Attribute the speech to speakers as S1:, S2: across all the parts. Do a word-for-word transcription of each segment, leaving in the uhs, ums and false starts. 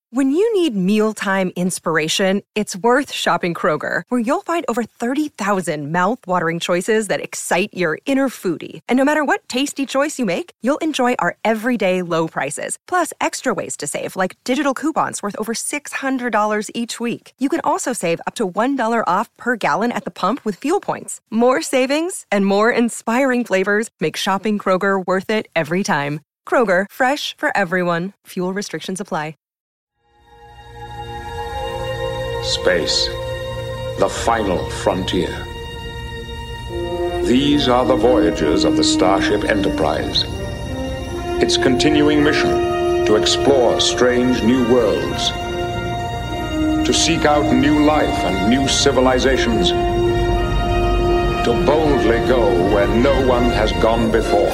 S1: When you need mealtime inspiration, it's worth shopping Kroger, where you'll find over thirty thousand mouth-watering choices that excite your inner foodie. And no matter what tasty choice you make, you'll enjoy our everyday low prices, plus extra ways to save, like digital coupons worth over six hundred dollars each week. You can also save up to one dollar off per gallon at the pump with fuel points. More savings and more inspiring flavors make shopping Kroger worth it every time. Kroger, fresh for everyone. Fuel restrictions apply.
S2: Space, the final frontier. These are the voyages of the Starship Enterprise. Its continuing mission to explore strange new worlds, to seek out new life and new civilizations, to boldly go where no one has gone before.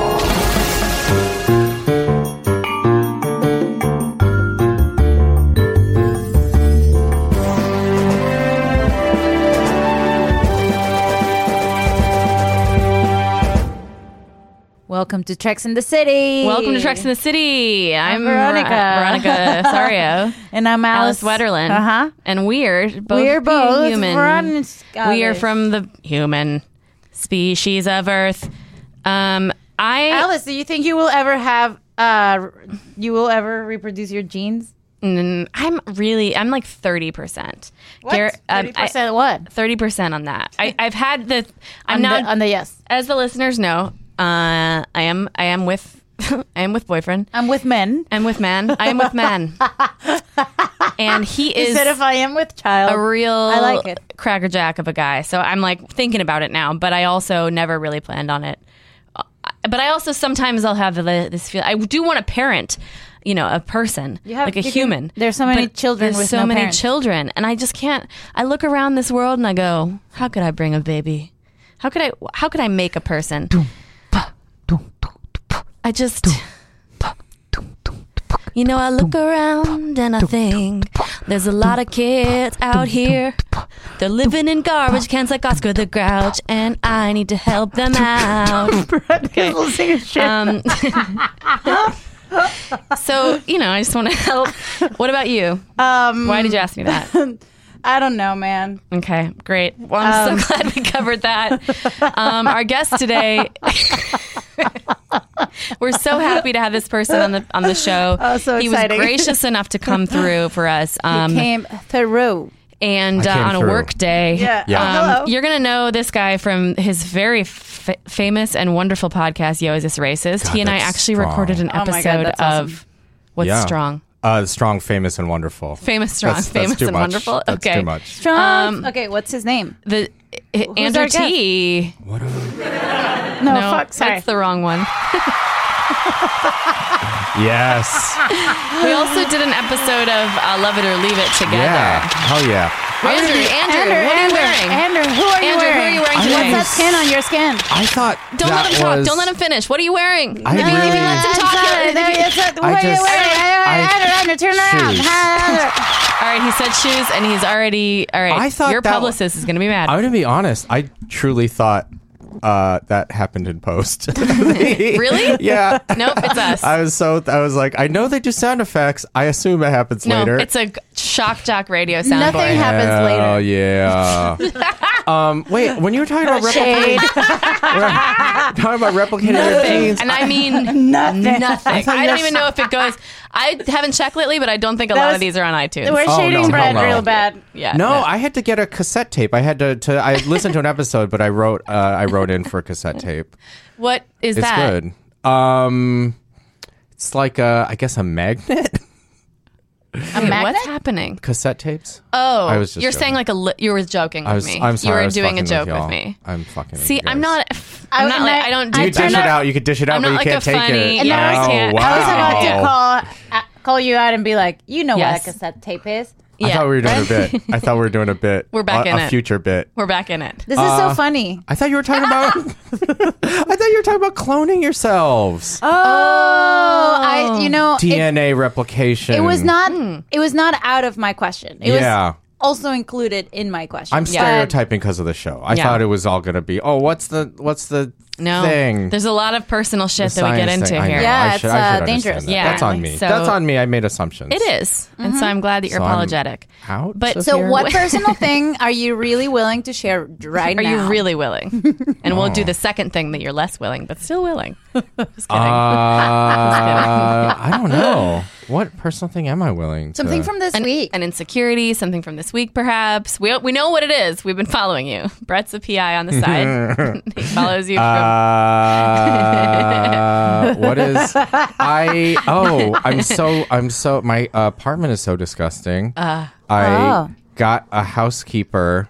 S3: Welcome to Treks in the City.
S4: Welcome to Treks in the City. I'm,
S3: I'm Veronica.
S4: Ra- Veronica Sario.
S3: And I'm Alice,
S4: Alice Wetterlin.
S3: Uh-huh.
S4: And we're both,
S3: we're both
S4: human.
S3: Veronica.
S4: We are from the human species of Earth. Um, I
S3: Alice, do you think you will ever have, uh, you will ever reproduce your genes?
S4: Mm, I'm really, I'm like thirty percent.
S3: What?
S4: Gar- um,
S3: thirty percent I, what?
S4: thirty percent on that. I, I've had the, I'm
S3: on
S4: not,
S3: the, on the yes.
S4: As the listeners know, Uh, I am. I am with. I am with boyfriend.
S3: I'm with men.
S4: I'm with man. I am with man. And he is.
S3: Instead of I am with child.
S4: A real.
S3: I like it.
S4: Crackerjack of a guy. So I'm like thinking about it now, but I also never really planned on it. But I also sometimes I'll have the, this feel. I do want to parent. You know, a person,
S3: you have,
S4: like a
S3: you
S4: human.
S3: Can, there's so many
S4: but
S3: children
S4: there's
S3: with
S4: so
S3: no
S4: many
S3: parents.
S4: children, and I just can't. I look around this world and I go, how could I bring a baby? How could I? How could I make a person? I just, you know, I look around and I think there's a lot of kids out here. They're living in garbage cans like Oscar the Grouch, and I need to help them out. Okay. Um, so, you know, I just want to help. What about you?
S3: Um,
S4: Why did you ask me that?
S3: I don't know, man.
S4: Okay, great. Well, I'm um, so glad we covered that. Um, our guest today, we're so happy to have this person on the on the show.
S3: Oh, so
S4: he
S3: exciting.
S4: was gracious enough to come through for us. Um,
S3: he came through.
S4: And uh, on a
S5: through.
S4: work day,
S3: yeah.
S5: Yeah.
S4: Um,
S3: Hello.
S4: You're going to know this guy from his very f- famous and wonderful podcast, Yo, Is This Racist?
S5: God,
S4: he and I
S5: that's
S4: actually
S5: strong.
S4: recorded an
S3: Oh my God,
S4: episode
S3: that's awesome.
S4: of What's
S5: Yeah.
S4: Strong?
S5: Uh, strong, famous, and wonderful.
S4: Famous, strong,
S5: That's- that's
S4: famous,
S5: too
S4: and
S5: much.
S4: wonderful.
S5: That's
S4: okay.
S5: too much.
S3: Strong.
S4: Um,
S3: okay, what's his name?
S4: The uh, Andrew
S3: our guest?
S4: T.
S5: What? A,
S3: No,
S4: no,
S3: fuck, sorry.
S4: that's the wrong one.
S5: yes.
S4: We also did an episode of uh, Love It or Leave It together.
S5: Yeah. Hell yeah.
S4: Andrew, Andrew,
S3: Andrew,
S4: what are you
S3: Andrew,
S4: wearing?
S3: Andrew, who are you
S4: Andrew, who
S3: wearing?
S4: are you wearing
S5: I
S4: today?
S3: What's that skin on your skin?
S5: I thought
S4: Don't
S5: that
S4: let him talk.
S5: was-
S4: Don't let him finish. What are you wearing?
S5: I
S4: Maybe
S5: really-
S4: maybe let him talk.
S3: There, there, it's a- What
S5: I
S3: are you
S5: just-
S3: wearing?
S5: I-
S3: Andrew, Andrew, turn around.
S5: Shoes.
S3: Andrew.
S4: All right, he said shoes, and he's already all right.
S5: I thought
S4: your
S5: that-
S4: publicist is going to be mad.
S5: I'm going to be honest. I truly thought uh, that happened in post.
S4: Really?
S5: Yeah.
S4: Nope, it's us.
S5: I was so, I was like, I know they do sound effects. I assume it happens
S4: no,
S5: later.
S4: it's a g- shock jock radio soundboard.
S3: Nothing happens
S5: Oh,
S3: later.
S5: yeah. um, wait, when you were talking about
S3: Shade.
S5: replicating, talking about replicating their
S4: Nothing.
S5: genes,
S4: And I mean
S3: Nothing.
S4: nothing. I,
S5: thought you
S4: don't
S5: were-
S4: even know if it goes. I haven't checked lately, but I don't think a
S3: That
S4: lot
S3: was-
S4: of these are on iTunes.
S3: We're
S5: Oh,
S3: shading
S5: no,
S3: bread
S5: no, no.
S3: real bad.
S4: yeah.
S5: no, I had to get a cassette tape. I had to, to I listened to an episode, but I wrote, uh, I wrote in for a cassette tape.
S4: What is
S5: It's
S4: that?
S5: good. Um, it's like a, I guess a magnet.
S4: Wait,
S3: magnet?
S4: what's happening?
S5: Cassette tapes.
S4: Oh,
S5: I was just
S4: you're saying
S5: joking.
S4: like a li- you were joking with
S5: I was.
S4: me.
S5: I'm sorry.
S4: You
S5: I
S4: were
S5: was
S4: doing a
S5: fucking
S4: joke
S5: with,
S4: with
S5: y'all.
S4: me.
S5: I'm fucking. with
S4: See,
S5: you
S4: I'm
S5: guys.
S4: not.
S3: I-
S4: I'm not
S3: and
S4: like
S3: I-
S4: I don't
S3: I
S4: do
S5: You dish it
S3: not-
S5: out. You could dish it out,
S4: I'm
S5: but
S4: not
S5: you
S4: like
S5: can't
S4: a
S5: take
S4: funny-
S5: it.
S4: yeah, I
S5: oh,
S4: can't-
S5: wow.
S3: I was about to
S4: Wow.
S3: call uh, call you out and be like, you know
S4: Yes.
S3: what a cassette tape is.
S5: I
S4: Yeah,
S5: thought we were doing
S4: right?
S5: a bit. I thought we were doing a bit.
S4: We're back
S5: a,
S4: in
S5: a
S4: it.
S5: future bit.
S4: We're back in it.
S3: This is
S5: Uh,
S3: so funny.
S5: I thought you were talking about. I thought you were talking about cloning yourselves.
S3: Oh, I you know
S5: D
S3: it,
S5: N A replication.
S3: it was not it was not out of my question. It
S5: Yeah.
S3: was also included in my question.
S5: I'm
S3: But-
S5: stereotyping because of the show. I
S4: Yeah.
S5: thought it was all going to be. Oh, what's the what's the
S4: No,
S5: thing.
S4: there's a lot of personal shit
S5: The
S4: that we get
S5: science
S4: into
S5: thing. I
S4: here.
S5: know.
S3: Yeah,
S5: I
S3: it's,
S5: should, I
S3: uh,
S5: should
S3: dangerous.
S5: understand that.
S4: Yeah.
S5: That's on me.
S4: So-
S5: That's on me. I made assumptions.
S4: It is, and so I'm glad that you're
S5: So I'm
S4: apologetic.
S5: Out
S4: But
S5: of
S6: So,
S5: here?
S6: what personal thing are you really willing to share right
S4: Are
S6: now?
S4: you really willing? And we'll
S5: Oh.
S4: do the second thing that you're less willing, but still willing. Just kidding.
S5: Uh, I don't know. What personal thing am I willing to?
S6: Something from this
S4: an,
S6: week.
S4: an insecurity, something from this week, perhaps. We we know what it is. We've been following you. Brett's a P I on the side. He follows you from.
S5: Uh, what is I? Oh, I'm so I'm so my apartment is so disgusting. Uh, I
S6: Oh.
S5: got a housekeeper,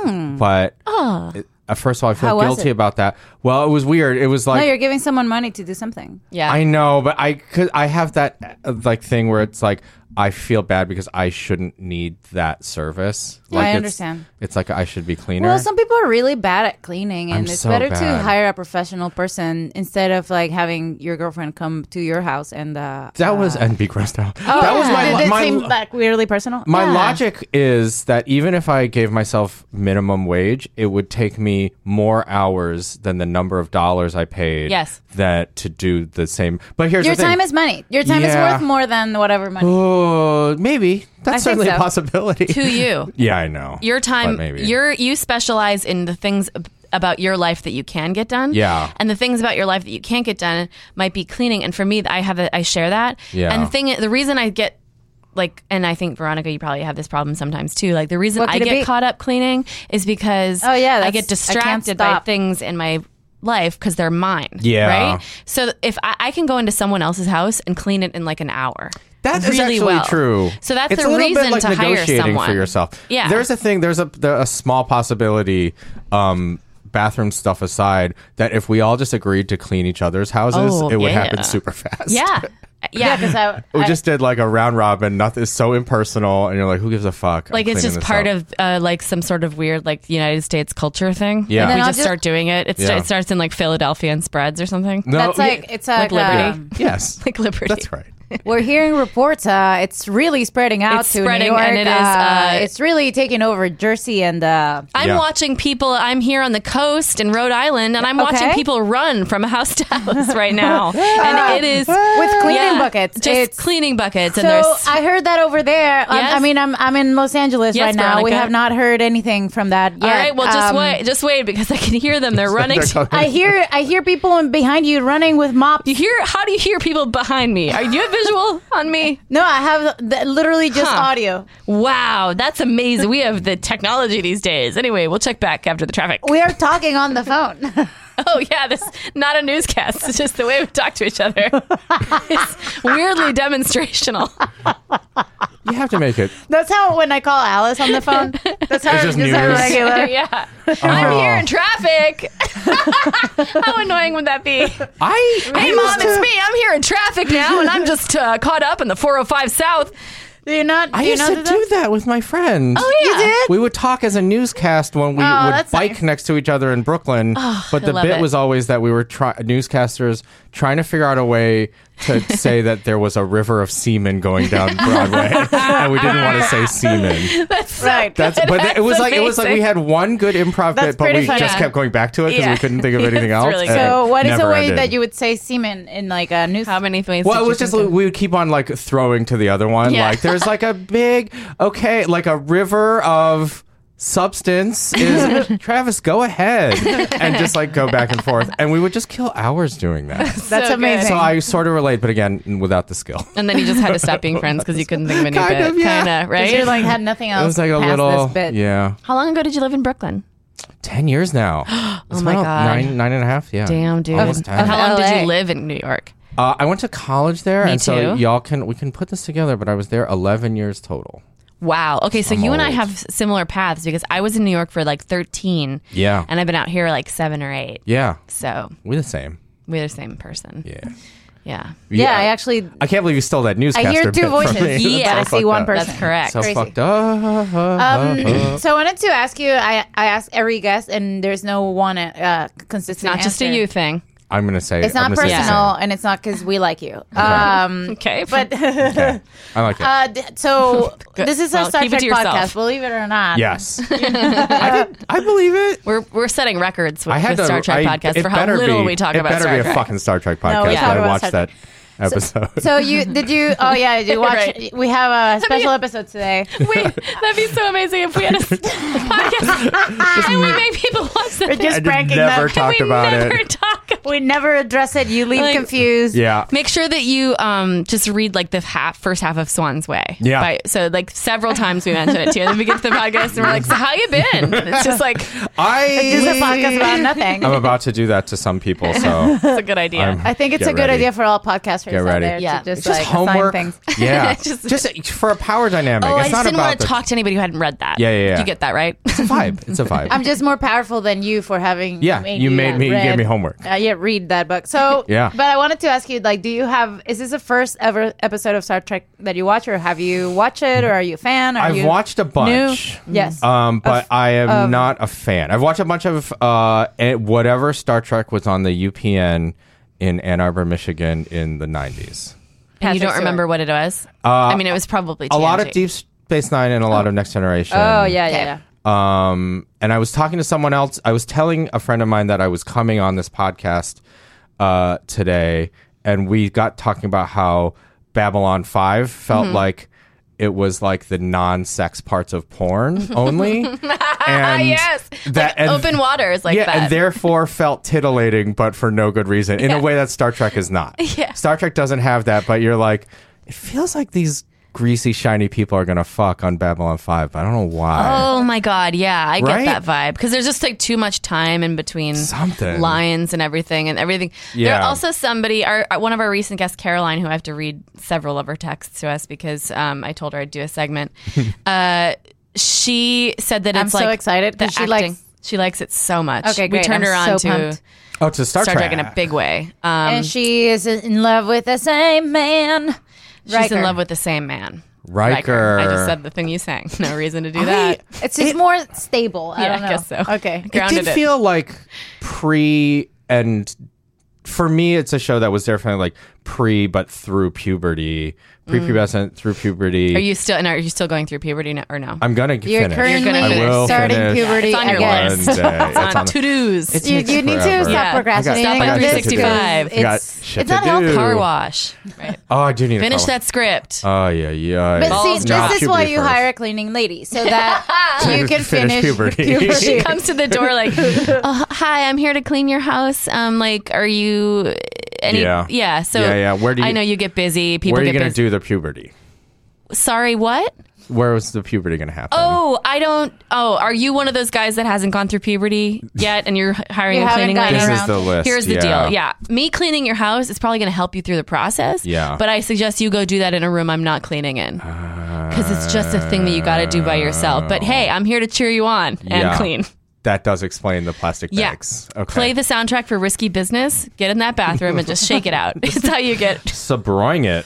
S5: but uh, first of all, I feel
S6: How was
S5: guilty
S6: it?
S5: about that. Well, it was weird. It was
S6: no,
S5: like
S6: you're giving someone money to do something.
S4: Yeah.
S5: I know, but I could. I have that uh, like thing where it's like I feel bad because I shouldn't need that service.
S6: Yeah,
S5: like
S6: I
S5: it's-
S6: understand.
S5: It's like I should be cleaner.
S6: Well, some people are really bad at cleaning, and
S5: I'm
S6: it's
S5: so
S6: better to
S5: bad.
S6: hire a professional person instead of like having your girlfriend come to your house and. Uh,
S5: that was
S6: uh,
S5: and be grossed out.
S6: oh,
S5: that was my
S6: Did
S5: lo-
S6: it
S5: my
S6: seem like weirdly personal?
S5: My
S6: Yeah.
S5: logic is that even if I gave myself minimum wage, it would take me more hours than the number of dollars I paid.
S4: Yes.
S5: That to do the same. But here's
S6: Your
S5: the thing.
S6: time is money. Your time
S5: Yeah.
S6: is worth more than whatever money.
S5: Oh, maybe that's
S6: I think
S5: certainly a
S6: so.
S5: possibility.
S4: To you.
S5: Yeah, I know.
S4: Your time,
S5: But maybe.
S4: you're you specialize in the things ab- about your life that you can get done.
S5: Yeah.
S4: And the things about your life that you can't get done might be cleaning. And for me, I have a, I share that.
S5: Yeah.
S4: And the thing, the reason I get like, and I think Veronica, you probably have this problem sometimes too. Like the reason
S6: What
S4: I
S6: could it
S4: get
S6: be?
S4: caught up cleaning is because
S6: Oh, yeah,
S4: I
S6: that's-
S4: get
S6: I can't
S4: distracted by
S6: stop.
S4: things in my life because they're mine.
S5: Yeah.
S4: Right. So if I, I can go into someone else's house and clean it in like an hour.
S5: That is
S4: really
S5: actually
S4: well.
S5: true.
S4: So that's
S5: it's
S4: the
S5: a little
S4: reason
S5: bit like
S4: to hire
S5: negotiating
S4: someone.
S5: for yourself.
S4: Yeah.
S5: There's a thing. There's a there- a small possibility. Um, bathroom stuff aside, that if we all just agreed to clean each other's houses,
S4: Oh,
S5: it would
S4: yeah.
S5: happen super fast.
S4: Yeah. Yeah.
S6: because I,
S5: We
S6: I-
S5: just did like a round robin. Nothing is so impersonal, and you're like, who gives a fuck? I'm
S4: Like it's
S5: cleaning
S4: just
S5: this
S4: part
S5: up.
S4: of uh, like some sort of weird like United States culture thing.
S5: Yeah.
S4: Like,
S5: And
S4: we
S6: then
S4: just
S6: I'll
S4: start doing it. It, sta-
S5: Yeah.
S4: it starts in like Philadelphia and spreads or something.
S5: No,
S6: that's like
S5: yeah,
S6: it's like,
S4: Liberty.
S6: um,
S5: yes,
S4: Like Liberty.
S5: That's right.
S6: we're hearing reports. Uh, it's really spreading out
S4: It's
S6: to
S4: spreading,
S6: New York.
S4: and it is,
S6: Uh,
S4: uh,
S6: it's really taking over Jersey and. Uh,
S4: I'm
S5: Yeah.
S4: watching people. I'm here on the coast in Rhode Island, and I'm watching
S6: Okay.
S4: people run from house to house right now. And it is
S6: with cleaning
S4: yeah,
S6: buckets.
S4: just
S6: It's-
S4: cleaning buckets.
S6: So
S4: and there's
S6: I heard that over there. Um,
S4: Yes?
S6: I mean, I'm I'm in Los Angeles
S4: Yes,
S6: right now. We
S4: Veronica.
S6: have not heard anything from that yet.
S4: all right. Well, just
S6: Um,
S4: wait. Just wait because I can hear them. They're running.
S5: They're
S4: to-
S5: coming.
S6: I hear I hear people in behind you running with mops.
S4: you hear? How do you hear people behind me? Are you a visual on me?
S6: No, I have th- literally just
S4: Huh.
S6: audio.
S4: Wow, that's amazing. We have the technology these days. Anyway, we'll check back after the traffic.
S6: We are talking on the phone.
S4: Oh yeah, this not a newscast. It's just the way we talk to each other. It's weirdly demonstrational.
S5: You have to make it.
S6: That's how when I call Alice on the phone. That's how
S5: It's
S6: it's
S5: just
S6: just how
S5: news.
S6: regular.
S4: Yeah, I'm here in traffic. How annoying would that be?
S5: I. I
S4: Hey
S5: used
S4: mom,
S5: to-
S4: it's me. I'm here in traffic now, and I'm just uh, caught up in the four oh five South.
S6: Do you not?
S5: I
S6: do you
S5: used
S6: not
S5: to
S6: do
S5: do that with my friends.
S4: Oh yeah,
S6: You did?
S5: We would talk as a newscast when we
S6: Oh,
S5: would
S6: that's
S5: bike
S6: nice.
S5: next to each other in Brooklyn. but the
S4: I love
S5: bit
S4: it.
S5: was always that we were try- newscasters trying to figure out a way to say that there was a river of semen going down Broadway, and we didn't want to say semen.
S4: That's so
S6: Right.
S4: good.
S5: That's but it was
S4: That's
S5: like it was like we
S4: amazing.
S5: had one good improv
S6: That's
S5: bit, but
S6: pretty
S5: we
S6: funny.
S5: just
S4: Yeah.
S5: kept going back to it because
S4: Yeah.
S5: we couldn't think of anything
S4: It's
S5: else.
S4: really
S5: and
S4: good.
S6: So
S5: it
S6: what is a
S5: never
S6: way
S5: ended.
S6: that you would say semen in like a news?
S4: How many ways?
S5: Well,
S4: did
S5: it
S4: you
S5: was just
S4: think of?
S5: we would keep on like throwing to the other one.
S4: Yeah.
S5: Like there's like a big okay, like a river of substance is Travis, go ahead and just like go back and forth, and we would just kill hours doing that.
S6: That's
S4: So
S6: amazing.
S4: good.
S5: So I sort of relate, but again, without the skill.
S4: And then you just had to stop being friends because you couldn't think of any
S5: Kind
S4: bit.
S5: of, yeah.
S4: Kind of,
S6: Because you
S4: right?
S6: like had nothing else
S5: It was like a
S6: past
S5: little,
S6: this bit.
S5: yeah,
S4: How long ago did you live in Brooklyn?
S5: ten years now.
S4: Oh my God.
S5: nine, nine and a half. Yeah,
S4: Damn, dude.
S5: Almost
S6: Of-
S5: ten.
S6: of
S4: How long did
S6: L A.
S4: you live in New York?
S5: Uh, I went to college there,
S4: Me
S5: and so
S4: too.
S5: y'all can we can put this together. But I was there eleven years total.
S4: Wow. Okay, so
S5: I'm
S4: you and I
S5: old.
S4: have similar paths because I was in New York for like thirteen.
S5: Yeah.
S4: And I've been out here like seven or eight.
S5: Yeah,
S4: So
S5: we're the same.
S4: we're the same person.
S5: Yeah.
S4: Yeah.
S6: Yeah, I actually
S5: I can't believe you stole that newscaster
S6: I hear
S5: bit
S6: two
S5: from
S6: voices,
S5: me. That's
S4: Yeah.
S6: but I
S5: so
S6: see
S5: fucked
S6: one
S5: up.
S6: person.
S4: That's correct.
S5: So
S6: Crazy.
S5: fucked up.
S6: Um, so I wanted to ask you. I I ask every guest, and there's no one uh, consistent.
S4: Not just a
S6: answer.
S4: you thing.
S5: I'm gonna say
S6: It's not
S5: I'm gonna say the
S6: personal,
S5: same.
S6: and it's not because we like you. Um,
S4: Okay,
S6: but
S5: Okay. I like it.
S6: uh, d- so this is
S4: Well,
S6: our Star
S4: keep it
S6: Trek
S4: to yourself.
S6: podcast. Believe it or not.
S5: yes, I, did, I believe it.
S4: we're we're setting records with
S5: I had
S4: the
S5: to,
S4: Star Trek
S5: I,
S4: podcast
S5: it
S4: for how
S5: better
S4: little
S5: be,
S4: we talk
S5: it
S4: about
S5: better
S4: Star
S5: be
S4: Trek.
S5: a fucking Star Trek podcast.
S6: No, we
S5: but
S6: talk
S5: I
S6: about
S5: watched
S6: Star
S5: that episode.
S6: So you did you? Oh yeah, did you watch?
S4: Right.
S6: We have a special episode today.
S4: Wait, that'd be so amazing if we had a s- podcast and we make people watch that.
S6: We're just
S5: I
S6: pranking
S5: never
S6: them.
S4: And
S5: talked
S4: we
S5: about
S4: never
S5: it.
S4: talk about
S6: We never address it. You leave
S4: Like-
S6: confused.
S5: Yeah.
S4: Make sure that you um just read like the half first half of Swan's Way.
S5: Yeah.
S4: By, so like several times we mention it too, and then we get to the podcast and we're like, "So how you been?" And it's just like
S5: I.
S6: This is a podcast about nothing.
S5: I'm about to do that to some people, so
S4: it's a good idea.
S5: I'm-
S6: I think it's
S5: Get
S6: a good
S5: ready.
S6: idea for all podcasters
S5: Get
S6: out
S5: ready.
S6: there
S4: Yeah.
S6: to just,
S5: It's just
S6: like
S5: homework.
S6: assign things.
S5: Yeah,
S4: Just-
S5: just, for a power dynamic.
S4: oh, I
S5: it's
S4: just
S5: not
S4: didn't
S5: about
S4: want to
S5: the,
S4: talk to anybody who hadn't read that.
S5: Yeah, yeah, yeah.
S4: You get that right?
S5: It's a vibe. It's a vibe.
S6: I'm just more powerful than you for having.
S5: Yeah,
S6: made
S5: you made
S6: that
S5: me- you
S6: read.
S5: gave me homework.
S6: Uh, yeah, read that book. So
S5: Yeah.
S6: But I wanted to ask you, like, do you have? Is this the first ever episode of Star Trek that you watch, or have you watched it, or are you a fan? Are
S5: I've
S6: you
S5: watched a bunch.
S6: New? Yes.
S5: Um, but
S6: Of-
S5: I am
S6: of-
S5: not a fan. I've watched a bunch of uh, eh, whatever Star Trek was on the U P N in Ann Arbor, Michigan in the nineties.
S4: And you
S6: Patrick
S4: don't
S6: Stewart.
S4: remember what it was? I mean, it was probably
S5: A lot of
S4: T N G.
S5: Deep Space Nine and a lot of Next Generation.
S6: oh yeah, yeah, yeah.
S5: Um, and I was talking to someone else. I was telling a friend of mine that I was coming on this podcast uh, today, and we got talking about how Babylon five felt
S6: Mm-hmm.
S5: like it was like the non-sex parts of porn only. and
S4: yes,
S5: that
S4: like
S5: and-
S4: open waters like
S5: yeah,
S4: that.
S5: and therefore felt titillating, but for no good reason. In a way that Star Trek is not.
S4: Yeah.
S5: Star Trek doesn't have that, but you're like, it feels like these greasy, shiny people are gonna fuck on Babylon five, but I don't know why.
S4: Oh my god, yeah, I
S5: Right?
S4: get that vibe because there's just like too much time in between
S5: Something.
S4: lines and everything and everything.
S5: Yeah.
S4: There also somebody, our one of our recent guests, Caroline, who I have to read several of her texts to us because um, I told her I'd do a segment. uh, she said that
S6: I'm
S4: it's
S6: so
S4: like
S6: excited 'cause
S4: the
S6: she
S4: acting.
S6: likes-
S4: She likes it so much.
S6: Okay,
S4: We
S6: great.
S4: turned
S6: I'm
S4: her
S6: so
S4: on to
S6: pumped.
S5: Oh, to Star,
S4: Star Trek in a big way. Um,
S6: And she is in love with the same man.
S4: she's
S6: Riker.
S4: in love with the same man.
S5: Riker.
S4: I just said the thing you sang. No reason to do that.
S6: It's just more stable. I
S4: Yeah,
S6: don't know.
S4: I guess so.
S6: Okay.
S5: It
S4: Grounded
S5: did
S4: it.
S5: feel like pre and for me, it's a show that was definitely like pre, but through puberty, prepubescent through puberty.
S4: Are you still? And are you still going through puberty no- or no?
S5: I'm gonna
S6: You're
S5: finish.
S6: currently
S4: You're gonna
S5: I will
S6: starting
S5: finish
S6: puberty
S4: It's on your
S6: again.
S4: list.
S5: Wednesday. It's
S4: on
S5: on the-
S4: to dos.
S5: It
S6: You,
S5: takes
S6: you need to
S5: forever.
S6: stop
S4: Yeah.
S6: procrastinating
S4: Stop
S6: on
S4: at
S6: this
S4: three sixty-five.
S6: because
S5: I got
S6: It's,
S5: shit
S6: it's
S5: to
S6: not healthy.
S5: do.
S4: Car wash. Right.
S5: Oh, I do need
S4: Finish
S5: a car
S4: that script.
S5: Oh yeah, yeah.
S6: But
S4: Balls
S6: see,
S4: drop.
S6: this is why
S5: Puberty
S6: you
S5: first.
S6: hire a cleaning lady so that you can
S5: Finish
S6: finish,
S5: puberty.
S6: puberty.
S4: She comes to the door like, oh, "Hi, I'm here to clean your house. Um, like, are you any?
S5: Yeah.
S4: So
S5: Yeah, yeah. Where do you-
S4: I know you get busy. People
S5: Where are you
S4: get
S5: gonna
S4: busy.
S5: do the puberty?
S4: Sorry, what?
S5: Where was the puberty gonna happen?
S4: Oh, I don't. Oh, are you one of those guys that hasn't gone through puberty yet, and you're hiring
S6: You
S4: a
S6: haven't
S4: cleaning
S6: gotten
S4: lady?
S5: this
S6: around.
S5: is the list.
S4: Here's the
S5: yeah.
S4: deal. Yeah. Me cleaning your house is probably going to help you through the process.
S5: Yeah.
S4: But I suggest you go do that in a room I'm not cleaning in. Because it's just a thing that you got to do by yourself. But hey, I'm here to cheer you on and
S5: Yeah.
S4: clean.
S5: That does explain the plastic
S4: Yeah.
S5: bags. Okay.
S4: Play the soundtrack for Risky Business, get in that bathroom and just shake it out. It's how you get.
S5: Sabroing it.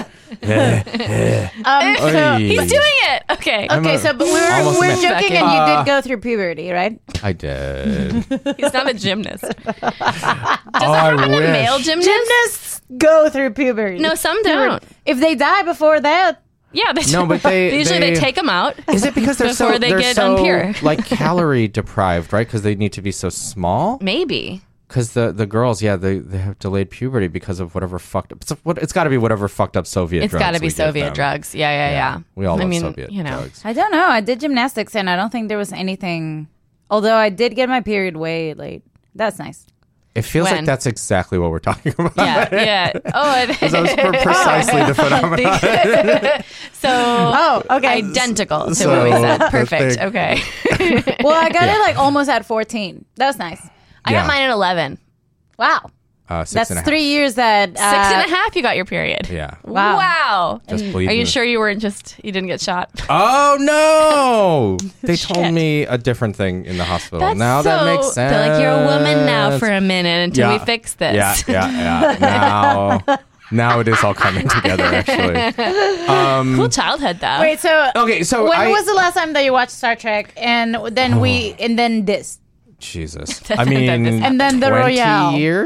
S6: Um, so,
S5: Oy.
S4: He's doing it. Okay.
S5: I'm
S6: okay,
S5: a-
S6: so but we were,
S5: almost a
S6: we're
S5: man.
S6: joking, and
S5: Uh,
S6: you did go through puberty, right?
S5: I did.
S4: He's not a gymnast.
S5: oh, I
S4: A
S5: wish.
S4: male gymnast?
S6: Gymnasts go through puberty.
S4: No, some don't.
S6: If they die before that,
S4: Yeah, they
S5: No, but they-
S4: usually they,
S5: they-
S4: take them out.
S5: Is it because they're
S4: Before
S5: so
S4: they
S5: they're
S4: get
S5: so
S4: unpure.
S5: like calorie deprived, right? Because they need to be so small.
S4: Maybe.
S5: Because the, the girls, yeah, they, they have delayed puberty because of whatever fucked up. It's, what, it's got to be whatever fucked up Soviet.
S4: It's
S5: drugs
S4: got to be
S5: we give
S4: Soviet
S5: them.
S4: drugs. Yeah, yeah, yeah.
S5: We all
S4: I
S5: love
S4: mean,
S5: Soviet
S4: you know.
S5: drugs.
S6: I don't know. I did gymnastics, and I don't think there was anything. Although I did get my period way late. That's nice.
S5: It feels
S4: When?
S5: like that's exactly what we're talking about.
S4: Yeah, yeah. Oh, it,
S5: That was pre- precisely the phenomenon.
S4: so
S6: Oh, okay.
S4: identical to
S5: So,
S4: what we said.
S5: the
S4: Perfect.
S5: thing-
S4: Okay.
S6: Well, I got
S5: Yeah.
S6: it like almost at fourteen. That was nice.
S4: I
S5: Yeah.
S4: got mine at eleven.
S6: Wow.
S5: Uh, six
S6: That's
S5: and a half.
S6: three years that. Uh,
S4: Six and a half. You got your period.
S5: Yeah.
S6: Wow.
S4: Wow.
S5: Just
S4: Are
S5: bleeding.
S4: you sure you weren't just you didn't get shot?
S5: Oh no! They told me a different thing in the hospital.
S4: That's
S5: now
S4: so,
S5: that makes sense.
S4: They're like, you're a woman now for a minute until
S5: Yeah.
S4: we fix this.
S5: Yeah, yeah, yeah. Now, now it is all coming together. Actually. Um,
S4: Cool childhood though.
S6: Wait, so.
S5: okay, so
S6: when
S5: I,
S6: was the last time that you watched Star Trek? And then we. And then this.
S5: Jesus. I mean,
S6: And then the
S5: twenty
S6: Royale.
S5: years.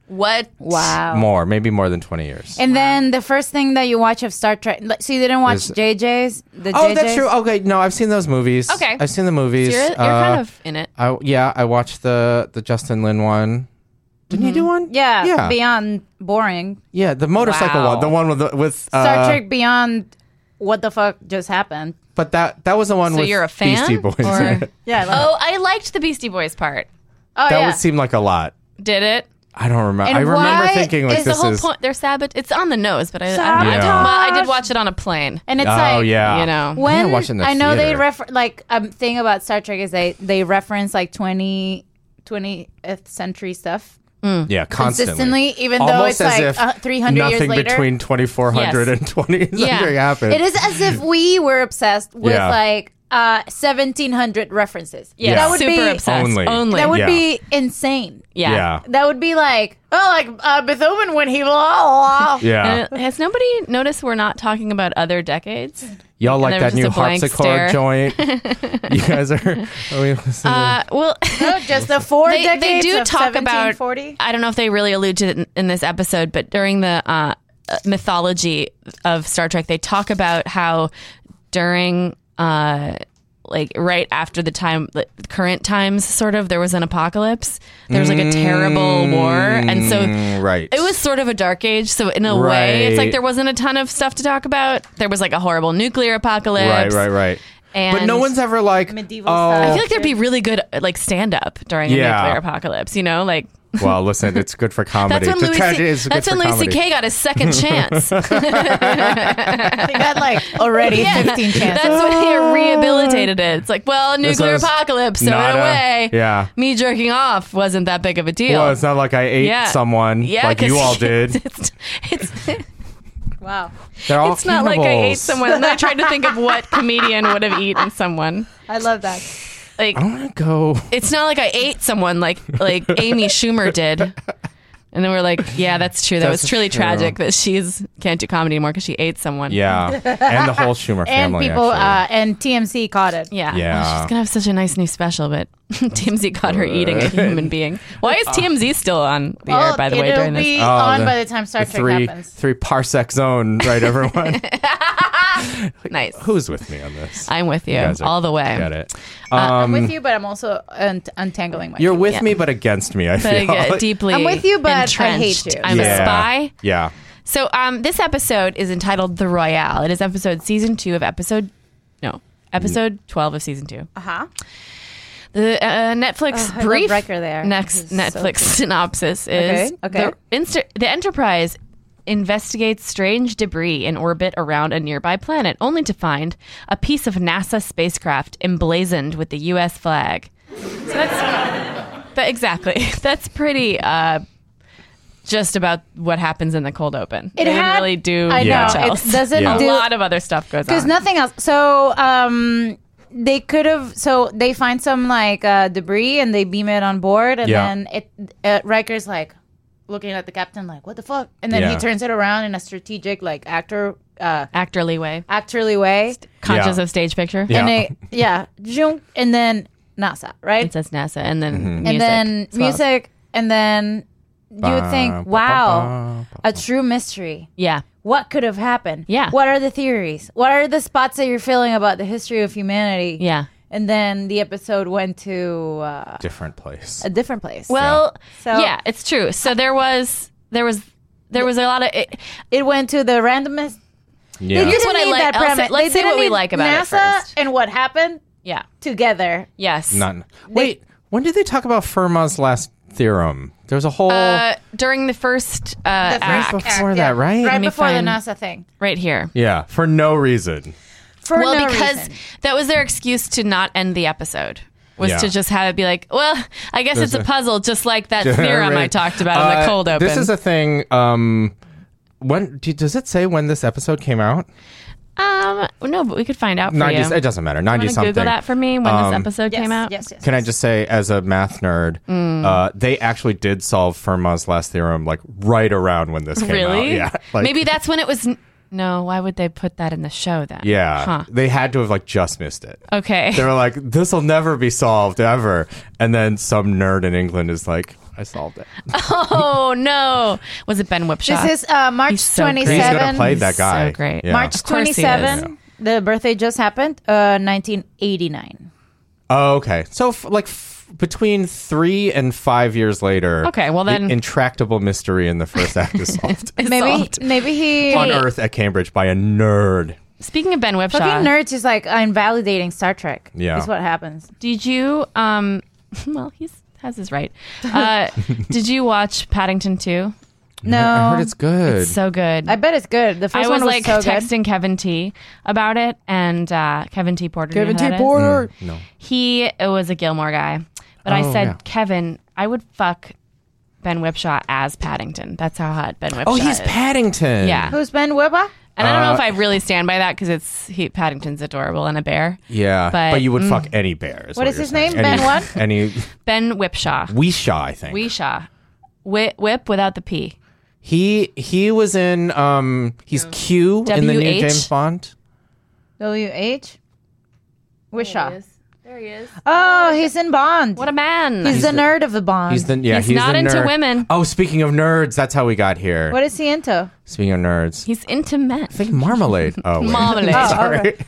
S4: What?
S3: Wow.
S5: More, maybe more than twenty years.
S3: And then the first thing that you watch of Star Trek, like, so you didn't watch
S5: Is-
S3: J J's? The
S5: Oh,
S3: J J's?
S5: that's true. Okay, no, I've seen those movies.
S4: Okay.
S5: I've seen the movies.
S4: So you're, you're
S5: Uh,
S4: kind of in it.
S5: I, yeah, I watched the the Justin Lin one. Didn't you do one?
S3: Yeah,
S5: yeah,
S3: Beyond Boring.
S5: yeah. The motorcycle
S4: Wow.
S5: one, the one with the, with uh,
S3: Star Trek Beyond What the Fuck Just Happened.
S5: But that that was the one
S4: So
S5: with
S4: you're a fan?
S5: Beastie Boys.
S4: Or-
S3: Yeah, I love
S4: Oh, I liked the Beastie Boys part.
S3: Oh,
S5: that
S3: yeah.
S5: would seem like a lot.
S4: Did it?
S5: I don't remember.
S3: And
S5: I remember
S3: why
S5: thinking like
S3: is
S4: The
S5: this
S4: whole
S5: is.
S4: point. They're sabot. It's on the nose, but I, I,
S3: Sabotage.
S4: I, well, I did watch it on a plane.
S3: and it's
S5: Oh
S3: like,
S5: yeah,
S4: you know.
S3: when
S5: watch it in the
S3: I know they
S5: theater.
S3: refer like a um, thing about Star Trek is they they reference like twenty, twentieth century stuff
S5: yeah, constantly.
S3: consistently, even though
S5: Almost
S3: it's
S5: as
S3: like
S5: if
S3: uh, three hundred years
S5: nothing
S3: later.
S5: between twenty-four hundred
S4: Yes.
S5: and twentieth
S4: Yeah.
S5: century happened.
S3: It is as if we were obsessed with
S5: Yeah.
S3: like uh, seventeen hundred references.
S4: Yeah,
S3: that would
S4: super
S3: be
S4: obsessed.
S5: Only.
S4: Only.
S3: that would
S5: Yeah.
S3: be insane.
S4: yeah.
S5: Yeah,
S3: That would be like oh, like uh, Beethoven when he blah, blah, blah.
S5: yeah.
S4: Uh, has nobody noticed we're not talking about other decades?
S5: Y'all like
S4: there
S5: that
S4: was
S5: new
S4: just a blank
S5: harpsichord
S4: stare.
S5: joint? You guys are. Are we listening?
S4: Uh, well,
S3: No, just the four
S4: they,
S3: decades
S4: they do
S3: of
S4: talk about.
S3: seventeen forty.
S4: I don't know if they really allude to it in, in this episode, but during the uh, uh, mythology of Star Trek, they talk about how during. Uh, like right after the time, like, current times, sort of, there was an apocalypse. There was like a terrible war, and so
S5: Mm, right.
S4: it was sort of a dark age. So in a way, it's
S5: Right.
S4: like there wasn't a ton of stuff to talk about. There was like a horrible nuclear apocalypse.
S5: right, right, right.
S4: And
S5: But no one's ever like
S3: Medieval
S5: oh,
S3: style.
S4: I feel like there'd be really good like stand up during a
S5: Yeah.
S4: nuclear apocalypse. You know, like
S5: Well, listen, it's good for comedy.
S4: that's when
S5: The
S4: Louis.
S5: tragedy
S4: C-
S5: is good
S4: that's
S5: for
S4: when Louis
S5: comedy.
S4: C K got his second chance.
S3: He got like already fifteen chances.
S4: That's when he rehabilitated it. It's like, well, nuclear
S5: was
S4: apocalypse. So
S5: not
S4: in a
S5: a-
S4: way,
S5: yeah.
S4: me jerking off wasn't that big of a deal.
S5: Well, it's not like I ate
S4: Yeah.
S5: someone
S4: yeah,
S5: like you
S4: 'cause
S5: all did.
S4: It's, it's,
S3: Wow.
S5: They're all
S4: it's not like I ate
S5: cannibals.
S4: someone. And I tried to think of what comedian would have eaten someone.
S3: I love that.
S4: Like,
S5: I want to go.
S4: it's not like I ate someone like like Amy Schumer did. And then we're like, yeah, that's true. That
S5: That's
S4: was truly
S5: true.
S4: tragic that she's can't do comedy anymore because she ate someone.
S5: Yeah, and the whole Schumer
S3: And
S5: family.
S3: people
S5: actually.
S3: uh, and T M C caught it.
S4: Yeah.
S5: Yeah.
S4: Well, she's gonna have such a nice new special, but T M Z caught her eating a human being. Why is T M Z still on the air, by the way,
S3: it'll
S4: during
S3: be
S4: this?
S5: Oh,
S3: on
S5: the-
S3: by the time Star
S5: the
S3: Trek
S5: three
S3: happens.
S5: three parsec zone, right? Everyone,
S4: Nice.
S5: who's with me on this?
S4: I'm with you,
S5: guys are-
S4: all the way.
S5: Get it?
S3: I'm
S5: Um,
S3: with you, but I'm also un- untangling myself.
S5: you're with
S4: Yeah.
S5: me, but against me. I
S4: But
S5: feel.
S4: uh, deeply
S3: I'm with you, but I
S4: entrenched.
S3: hate you.
S4: I'm
S5: yeah.
S4: a spy.
S5: Yeah.
S4: So um, this episode is entitled The Royale. It is episode season two of episode, no, episode twelve of season two.
S3: Uh huh.
S4: The uh, Netflix
S3: Oh, I love
S4: brief
S3: Riker there.
S4: next
S3: He's so
S4: Netflix
S3: cute.
S4: synopsis is
S3: Okay, okay.
S4: The, Insta- the Enterprise investigates strange debris in orbit around a nearby planet, only to find a piece of NASA spacecraft emblazoned with the U S flag. So that's but exactly that's pretty. Uh, just about what happens in the cold open.
S3: It
S4: they didn't
S3: had-
S4: really do
S3: I
S5: know,
S4: much
S3: it
S4: else.
S3: doesn't
S5: Yeah.
S4: a
S3: do-
S4: lot of other stuff goes
S3: Because
S4: on.
S3: nothing else. So um, they could have. So they find some like uh, debris and they beam it on board, and
S5: Yeah.
S3: then it uh, Riker's like looking at the captain like, "What the fuck?" And then he
S5: Yeah.
S3: turns it around in a strategic like actor uh,
S4: Actorly way,
S3: actorly way,
S4: conscious
S5: Yeah.
S4: of stage picture.
S5: Yeah.
S3: and they yeah, zoom, and then NASA, right?
S4: It says NASA, and then
S5: Mm-hmm.
S4: music.
S3: and then
S4: as well.
S3: music, and then you would think,
S5: Ba, ba,
S3: wow,
S5: ba, ba,
S3: a true mystery.
S4: Yeah.
S3: What could have happened?
S4: Yeah.
S3: What are the theories? What are the spots that you're feeling about the history of humanity?
S4: Yeah.
S3: And then the episode went to uh,
S5: different place.
S3: a different place.
S4: Well,
S3: So-
S4: yeah, it's true. So there was there was there was a lot of it,
S3: it went to the randomest.
S5: Yeah.
S3: They didn't
S4: what I
S3: need
S4: like-
S3: that
S4: I'll say-
S3: premise.
S4: let's
S3: They
S4: say what
S3: didn't
S4: we
S3: need
S4: like about it
S3: NASA
S4: first.
S3: and what happened
S4: yeah.
S3: together.
S4: Yes.
S5: None. Wait, when did they talk about Fermat's last theorem? There was a whole
S4: Uh, during the first uh,
S3: The first
S4: act,
S5: before
S3: act,
S5: that,
S3: yeah.
S5: right?
S3: Right
S4: Let me
S3: before
S4: find-
S3: the NASA thing.
S4: right here.
S5: yeah, for no reason.
S3: For
S4: well,
S3: no
S4: because
S3: reason.
S4: that was their excuse to not end the episode. Was
S5: Yeah.
S4: to just have it be like, well, I guess
S5: There's
S4: it's a
S5: a-
S4: puzzle, just like that theorem I talked about in
S5: Uh,
S4: the cold open.
S5: This is a thing. Um, when do, does it say when this episode came out?
S4: um, no, but we could find out for
S5: Ninety.
S4: you.
S5: It doesn't matter.
S4: Want
S5: Ninety
S4: to
S5: something.
S4: Google that for me when
S5: Um,
S4: this episode
S3: yes,
S4: came out?
S3: yes, yes.
S5: Can I
S3: yes.
S5: just say, as a math nerd,
S4: Mm.
S5: uh, they actually did solve Fermat's last theorem like right around when this came
S4: Really?
S5: out. Yeah. Like,
S4: Maybe that's when it was. N- no, why would they put that in the show then?
S5: Yeah.
S4: Huh.
S5: They had to have like just missed it.
S4: Okay.
S5: They were like, this will never be solved ever. And then some nerd in England is like, I solved it.
S4: Oh no! Was it Ben Whipshaw?
S3: This is uh, March
S4: He's so great.
S5: He's gonna
S3: twenty-seven.
S5: play that guy.
S4: So great.
S5: Yeah.
S3: March
S4: Of course he is.
S3: twenty-seven. The birthday just happened. Uh, nineteen eighty-nine.
S5: Oh, okay. So, f- like, f- between three and five years later.
S4: Okay, well then-
S5: the intractable mystery in the first act is solved.
S4: It's
S3: Maybe
S4: solved.
S3: maybe he
S5: On Earth at Cambridge by a nerd.
S4: Speaking of Ben Whipshaw,
S3: fucking nerds is like invalidating Star Trek.
S5: Yeah.
S3: Is what happens.
S4: did you? Um, well, he's has his right. Uh, did you watch Paddington two?
S3: No,
S5: I heard it's good.
S4: It's so good.
S3: I bet it's good. The first
S4: I
S3: one
S4: was
S3: was
S4: like
S3: so good.
S4: texting Kevin T about it, and uh, Kevin T Porter.
S3: Kevin
S4: you know who
S3: T.
S4: that is?
S3: Porter.
S5: no.
S4: He was a Gilmore guy, but I
S5: Oh,
S4: said,
S5: yeah.
S4: Kevin, I would fuck Ben Whipshaw as Paddington. That's how hot Ben Whipshaw
S5: Oh, he's
S4: is.
S5: Paddington.
S4: Yeah.
S3: Who's Ben Webber?
S4: And I don't know
S5: Uh,
S4: if I really stand by that because it's he, Paddington's adorable and a bear.
S5: Yeah. But,
S4: But-
S5: you would fuck any bear.
S3: What is
S5: you're
S3: his
S5: saying.
S3: name? Ben
S5: Any-
S3: what?
S5: Any.
S4: Ben Whipshaw.
S5: Weeshaw, I think.
S4: Weeshaw. Whip, whip without the P.
S5: He he was in um he's Q in the new
S4: W H?
S5: James Bond.
S3: W H. Wishaw.
S4: There he is.
S3: Oh, he's in Bond.
S4: What a man.
S3: He's, the,
S5: the-
S3: nerd of the Bond.
S5: He's the yeah
S4: He's
S5: he's
S4: not
S5: the
S4: into
S5: nerd.
S4: women.
S5: Oh, speaking of nerds, that's how we got here.
S3: What is he into?
S5: Speaking of nerds,
S4: He's into men.
S5: I think marmalade. Oh, wait.
S4: Marmalade.
S3: Oh,
S5: Sorry.
S3: okay.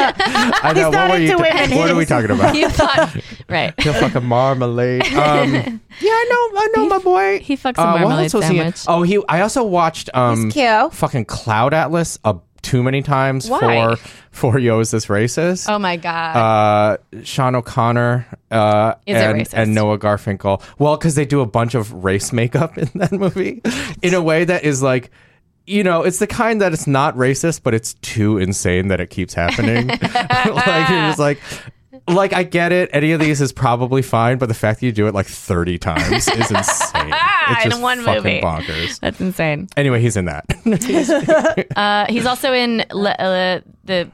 S5: I know.
S3: He's
S5: what
S3: not
S5: were you
S3: into
S5: ta-
S3: women.
S5: What are we
S3: He's-
S5: talking about?
S4: You thought, right.
S5: He'll fuck a marmalade. Um, yeah, I know. I know my boy.
S4: he fucks a
S5: Uh, what
S4: marmalade
S5: else was he in?
S4: sandwich.
S5: Oh, he. I also watched um
S3: He's cute.
S5: fucking Cloud Atlas uh, too many times
S4: Why?
S5: for for Yo Is This Racist.
S4: Oh my God.
S5: uh, Sean O'Connor uh,
S4: Is it
S5: and,
S4: racist?
S5: and Noah Garfinkel. Well, because they do a bunch of race makeup in that movie in a way that is like, you know, it's the kind that it's not racist, but it's too insane that it keeps happening. Like it was like. Like, I get it. Any of these is probably fine, but the fact that you do it like thirty times is insane. It's
S4: In
S5: just
S4: one
S5: fucking
S4: movie.
S5: bonkers.
S4: That's insane.
S5: Anyway, he's in that.
S4: Uh, he's also in le- uh, the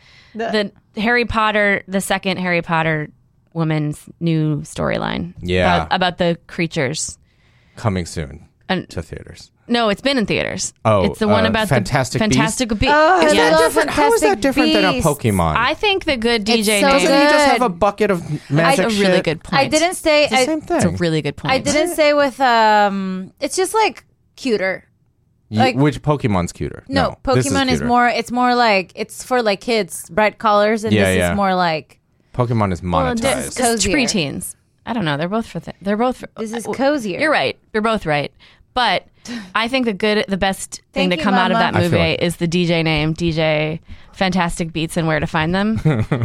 S4: the Harry Potter, the second Harry Potter woman's new storyline.
S5: Yeah.
S4: about, about the creatures.
S5: Coming soon
S4: And
S5: to theaters.
S4: no, it's been in theaters.
S5: Oh,
S4: it's the one
S5: uh,
S4: about
S5: Fantastic
S4: the
S5: Beasts?
S4: Fantastic Beasts.
S3: Oh, I
S4: yeah.
S3: love
S5: Different- How is that
S3: Fantastic
S5: different than a
S3: Beasts.
S5: Pokemon?
S4: I think the good D J
S3: It's so
S4: name.
S5: Doesn't he just have
S3: good.
S5: a bucket of magic
S4: It's a really
S5: shit?
S4: good point.
S3: I didn't say.
S5: It's the
S3: I,
S5: same thing.
S4: It's a really good point.
S3: I didn't say with. Um, it's just like cuter.
S5: Ye-
S3: like-
S5: Which Pokemon's cuter?
S3: No,
S5: this
S3: Pokemon is,
S5: cuter.
S3: more. It's more like it's for like kids, bright colors, and
S5: Yeah,
S3: this
S5: yeah.
S3: is more like
S5: Pokemon is
S4: Well,
S5: monetized.
S4: this is
S3: Cozier.
S4: preteens. I don't know. They're both for. Th- they're both. For,
S3: this is
S4: uh,
S3: cozier.
S4: You're right. You're both right. But I think the good, the best thing
S3: Thank
S4: to
S3: you,
S4: come out of
S3: Mama.
S4: that
S5: I feel
S4: movie
S5: like-
S4: is the D J name, D J Fantastic Beats and Where to Find Them.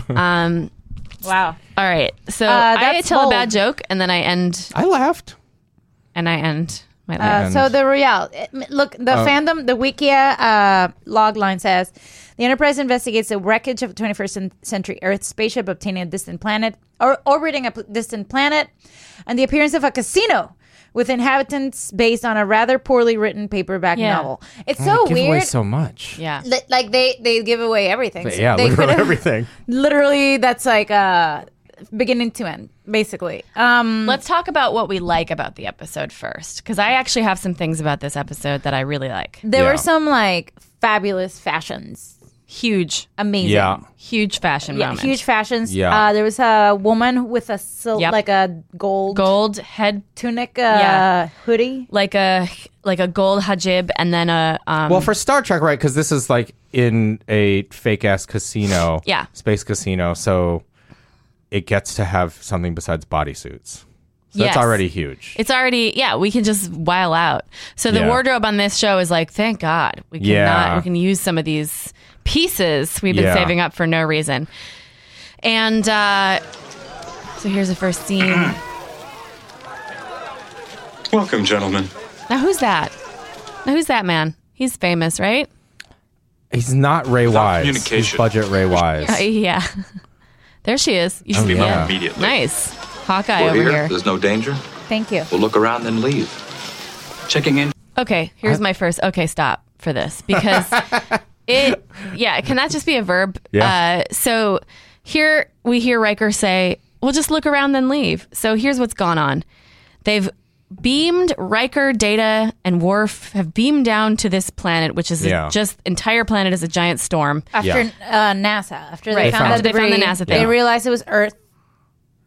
S4: um,
S3: Wow.
S4: all right. So
S3: Uh,
S4: I
S3: that's
S4: tell
S3: bold.
S4: a bad joke and then I end
S5: I laughed.
S4: and I end my
S3: Uh,
S4: life.
S3: so the Royale. Look, the
S5: Oh.
S3: fandom, the Wikia uh, log line says the Enterprise investigates the wreckage of a twenty-first cen- century Earth spaceship obtaining a distant planet or orbiting a p- distant planet, and the appearance of a casino with inhabitants based on a rather poorly written paperback
S4: Yeah.
S3: novel. It's
S5: Oh,
S3: so
S5: they give away
S3: weird.
S5: so much.
S4: yeah.
S3: Li- like they they give away everything.
S5: But yeah,
S3: they
S5: literally
S3: could've-
S5: everything.
S3: Literally, that's like uh, beginning to end, basically. Um,
S4: Let's talk about what we like about the episode first, because I actually have some things about this episode that I really like.
S3: there
S5: Yeah.
S3: were some like fabulous fashions,
S4: Huge,
S3: amazing.
S5: Yeah.
S4: huge fashion
S3: Yeah,
S4: moment.
S3: huge fashions.
S5: Yeah.
S3: Uh, there was a woman with a sil-
S4: Yep.
S3: like a gold,
S4: gold head,
S3: tunic uh,
S4: Yeah.
S3: hoodie.
S4: like a like a gold hijab, and then a um,
S5: Well, for Star Trek, right? Because this is like in a fake ass casino.
S4: Yeah.
S5: Space casino. So it gets to have something besides bodysuits. So
S4: Yes.
S5: that's already huge.
S4: It's already, yeah, we can just while out. So the
S5: Yeah.
S4: wardrobe on this show is like, thank God we can
S5: Yeah.
S4: not, we can use some of these pieces we've been
S5: Yeah.
S4: saving up for no reason. And uh, so here's the first scene.
S2: Welcome, gentlemen.
S4: Now who's that? Now who's that man? He's famous, right?
S5: He's not Ray Wise. He's
S2: communication.
S5: budget Ray Wise.
S4: Uh, yeah. There she is. You
S5: Oh,
S4: see
S5: yeah.
S4: her?
S2: Immediately.
S4: Nice. Hawkeye
S7: We're
S4: over
S7: here.
S4: here.
S7: There's no danger.
S3: Thank you.
S7: We'll look around then leave. Checking in.
S4: Okay, here's my first. Okay, stop for this because it. Yeah, can that just be a verb?
S5: Yeah.
S4: Uh, so here we hear Riker say, "We'll just look around then leave." So here's what's gone on. They've beamed Riker, Data, and Worf have beamed down to this planet, which is a-
S5: Yeah.
S4: just entire planet is a giant storm.
S3: After
S5: Yeah.
S3: uh, NASA, after they
S4: Right.
S3: found,
S4: After
S3: the
S4: they found the
S3: debris,
S4: NASA
S3: they
S4: thing.
S3: realized it was Earth.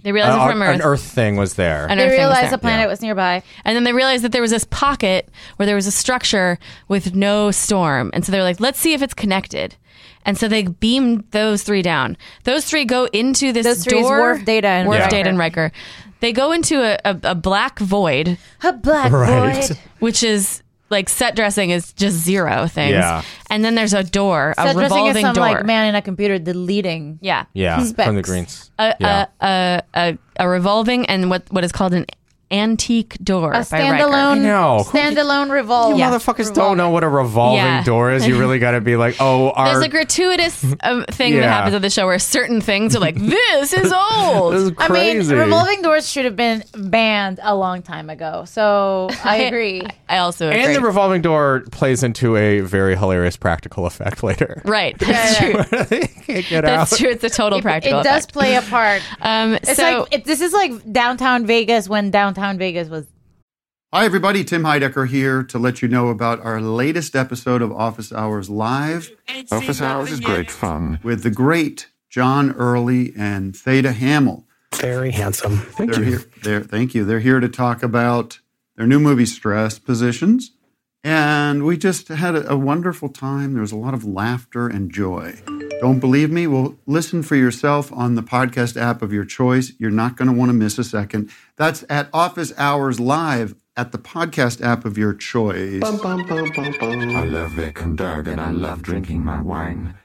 S4: They realized
S5: Uh,
S4: it from Earth.
S5: An Earth thing was there.
S4: An
S3: They
S4: Earth thing was
S3: realized
S4: there.
S3: the planet
S5: Yeah.
S3: was nearby.
S4: And then they realized that there was this pocket where there was a structure with no storm. And so they were like, let's see if it's connected. And so they beamed those three down. Those three go into this
S3: Those three is
S4: door.
S3: Worf, Data, and
S4: Worf,
S5: Yeah.
S4: Data, and Riker. They go into a, a, a black void,
S3: A black
S5: Right.
S3: void.
S4: which is like set dressing is just zero things.
S5: Yeah.
S4: And then there's a door, a
S3: Set dressing is
S4: revolving
S3: some
S4: door.
S3: like man in a computer deleting.
S4: yeah.
S5: Yeah,
S3: Specs.
S5: from the Greens.
S4: A,
S5: Yeah.
S4: a, a, a, a revolving and what, what is called an antique door
S3: A
S4: by Riker.
S3: standalone,
S5: know.
S3: standalone revolve.
S5: You
S4: Yeah.
S5: motherfuckers don't know what a revolving
S4: Yeah.
S5: door is. You really got to be like, oh, our
S4: There's a gratuitous um, thing that
S5: Yeah.
S4: happens at the show where certain things are like, this is old.
S5: this is
S3: I mean,
S5: crazy.
S3: revolving doors should have been banned a long time ago. So I agree.
S4: I also agree.
S5: and the revolving door plays into a very hilarious practical effect later.
S4: right. That's
S3: Yeah, yeah.
S4: true.
S5: They can't get
S4: That's
S5: out.
S4: true. It's a total
S3: It
S4: practical
S3: does
S4: effect.
S3: play a part.
S4: Um,
S3: It's
S4: so,
S3: like it, this is like downtown Vegas when downtown Vegas was.
S8: Hi, everybody. Tim Heidecker here to let you know about our latest episode of Office Hours Live
S2: Office Hours is great fun.
S8: with the great John Early and Theta Hamill.
S9: Very handsome. Thank
S8: They're
S9: you.
S8: here. They're, thank you. They're here to talk about their new movie, Stress Positions. And we just had a, a wonderful time. There was a lot of laughter and joy. Don't believe me? Well, listen for yourself on the podcast app of your choice. You're not going to want to miss a second. That's at Office Hours Live at the podcast app of your choice.
S9: Bum, bum, bum, bum, bum.
S2: I love Vic and Doug, and I love drinking my wine.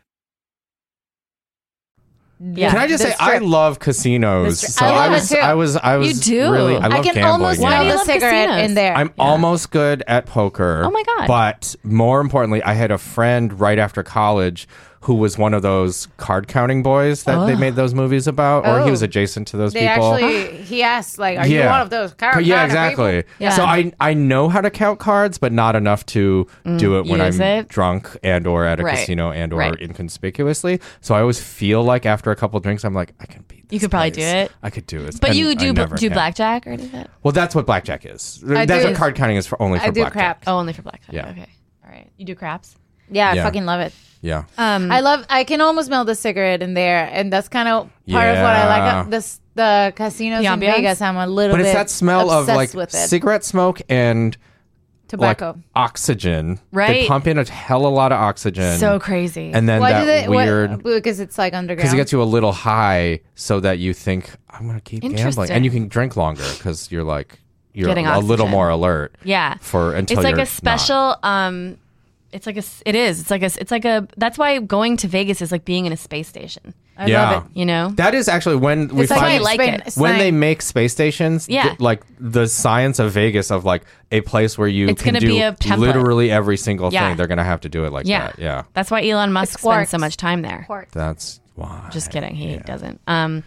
S4: yeah.
S5: Can I just say
S3: That's
S5: I
S3: true.
S5: love casinos?
S3: That's
S5: So
S3: true. I love
S5: I
S3: it
S5: was,
S3: too.
S5: I was, I was.
S4: You do?
S5: Really, I love
S3: I can
S5: gambling.
S3: almost
S4: Why
S5: yeah.
S4: do you
S3: smell the
S4: love
S3: cigarette
S4: casinos?
S3: in there.
S5: I'm almost good at poker.
S4: Oh my God.
S5: But more importantly, I had a friend right after college who was one of those card counting boys that they made those movies about, or he
S3: Oh.
S5: was adjacent to those
S3: They
S5: people.
S3: actually, he asked, like, "Are you one of those card
S5: Yeah,
S3: counter
S5: exactly.
S3: people?"
S4: Yeah.
S5: So I I know how to count cards, but not enough to do it when
S4: use
S5: I'm
S4: it.
S5: drunk and or at a
S4: Right.
S5: casino and or
S4: Right.
S5: inconspicuously. So I always feel like after a couple drinks, I'm like, I can beat this
S4: You could probably
S5: place.
S4: do it.
S5: I could do it.
S4: But
S5: And
S4: you
S5: I
S4: do
S5: never
S4: do
S5: can.
S4: blackjack or anything?
S5: Well, that's what blackjack is.
S3: I
S5: that's
S3: do-
S5: what card counting is for only for
S3: I do
S5: blackjack.
S3: craps.
S4: Oh, only for blackjack.
S5: Yeah.
S4: Okay. All right. You do craps?
S3: Yeah, I
S5: Yeah.
S3: fucking love it.
S5: Yeah.
S4: Um,
S3: I love. I can almost smell the cigarette in there, and that's kind of part of what I like.
S5: Yeah.
S3: Uh, This the casinos
S4: The
S3: in
S4: ambiance?
S3: Vegas. I'm a little
S5: But
S3: bit
S5: it's that smell of
S3: obsessed
S5: like
S3: with it.
S5: cigarette smoke and
S3: tobacco.
S5: like oxygen. They
S4: Right.
S5: pump in a hell of a lot of oxygen.
S4: so crazy.
S5: And then
S3: Why
S5: that
S3: do they?
S5: weird.
S3: What, because it's like underground.
S5: Because it gets you a little high so that you think, I'm going to keep gambling.
S4: Interesting.
S5: And you can drink longer because you're like, you're
S4: Getting
S5: a little
S4: oxygen.
S5: more alert.
S4: yeah.
S5: For until
S4: it's like
S5: you're
S4: a special um it's like a s- it is it's like a s- it's like a that's why going to Vegas is like being in a space station,
S3: I
S5: Yeah.
S3: love it.
S4: you know.
S5: That is actually when we
S3: It's like,
S4: why I
S5: find
S4: like
S3: Spain-
S4: it.
S5: when
S3: Spain-
S5: they make space stations,
S4: Yeah.
S5: th- like the science of Vegas of like a place where you
S4: It's
S5: can
S4: gonna
S5: do
S4: be a template.
S5: literally every single
S4: Yeah.
S5: thing. They're going to have to do it like
S4: Yeah.
S5: that. Yeah.
S4: That's why Elon Musk
S3: It's
S4: spends
S3: quartz.
S4: so much time there.
S3: Quartz.
S5: That's why.
S4: Just kidding, he doesn't. Um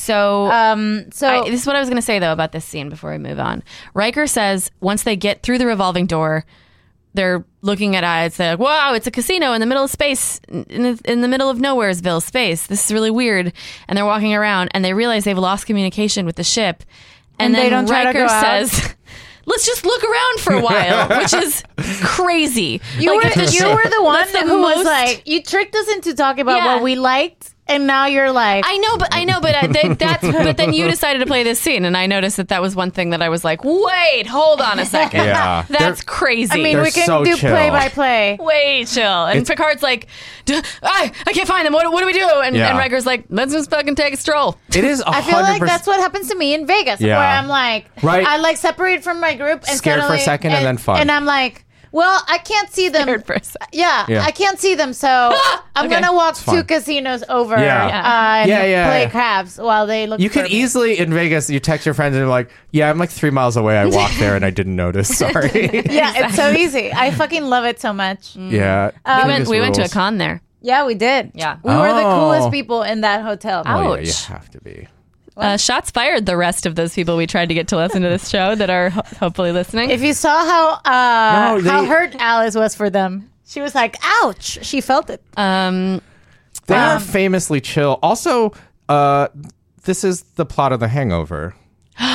S4: so
S3: Um. So
S4: I, this is what I was going to say though about this scene before we move on. Riker says once they get through the revolving door, they're looking at eyes. They're like, "Wow, it's a casino in the middle of space, in the, in the middle of Nowheresville space. This is really weird." And they're walking around, and they realize they've lost communication with the ship. And,
S3: And they
S4: then
S3: don't try to
S4: Riker
S3: go out?
S4: says, "Let's just look around for a while," which is crazy.
S3: you
S4: Like,
S3: were
S4: if the
S3: you
S4: ship-
S3: were the one
S4: that's the
S3: who was
S4: most-
S3: like, you tricked us into talking about
S4: Yeah.
S3: what we liked, and now you're like,
S4: I know, but I know, but I, they, that's. But then you decided to play this scene, and I noticed that that was one thing that I was like, "Wait, hold on a second,
S5: Yeah.
S4: that's
S5: They're-
S4: crazy."
S3: I mean,
S5: They're
S3: we can
S5: so
S3: do
S5: chill.
S3: play by play.
S4: Way chill. And Picard's like, "Duh, I, I can't find them. What, what do we do?" And,
S5: Yeah.
S4: and Riker's like, "Let's just fucking take a stroll."
S5: It is
S3: I feel like that's what happens to me in Vegas,
S5: Yeah.
S3: where I'm like,
S5: Right.
S3: I like separate from my group and
S5: Scared for a
S3: suddenly-
S5: second and then fun.
S3: and I'm like, well, I can't see them.
S4: Scared for a second.
S3: Yeah,
S5: Yeah.
S3: I can't see them, so I'm
S4: Okay.
S3: gonna walk
S5: fun.
S3: two casinos over
S5: Yeah.
S3: uh, and
S5: Yeah, yeah,
S3: play
S5: yeah.
S3: crabs while they look.
S5: You
S3: for
S5: could
S3: me.
S5: easily in Vegas. You text your friends and you're like, "Yeah, I'm like three miles away. I walked there and I didn't notice. Sorry."
S3: Yeah, it's so easy. I fucking love it so much.
S5: Yeah,
S4: we went.
S5: Vegas
S4: We went to a
S5: rules.
S4: con there.
S3: Yeah, we did.
S4: Yeah.
S3: we were the
S5: Oh.
S3: coolest people in that hotel.
S5: Oh, yeah, you
S4: Ouch.
S5: have to be.
S4: Uh, shots fired. The rest of those people we tried to get to listen to this show that are ho- hopefully listening.
S3: If you saw how uh,
S5: No, they-
S3: how hurt Alice was for them, she was like, "Ouch!" She felt it.
S4: um,
S5: They are
S3: Um,
S5: famously chill. Also, uh, this is the plot of The Hangover.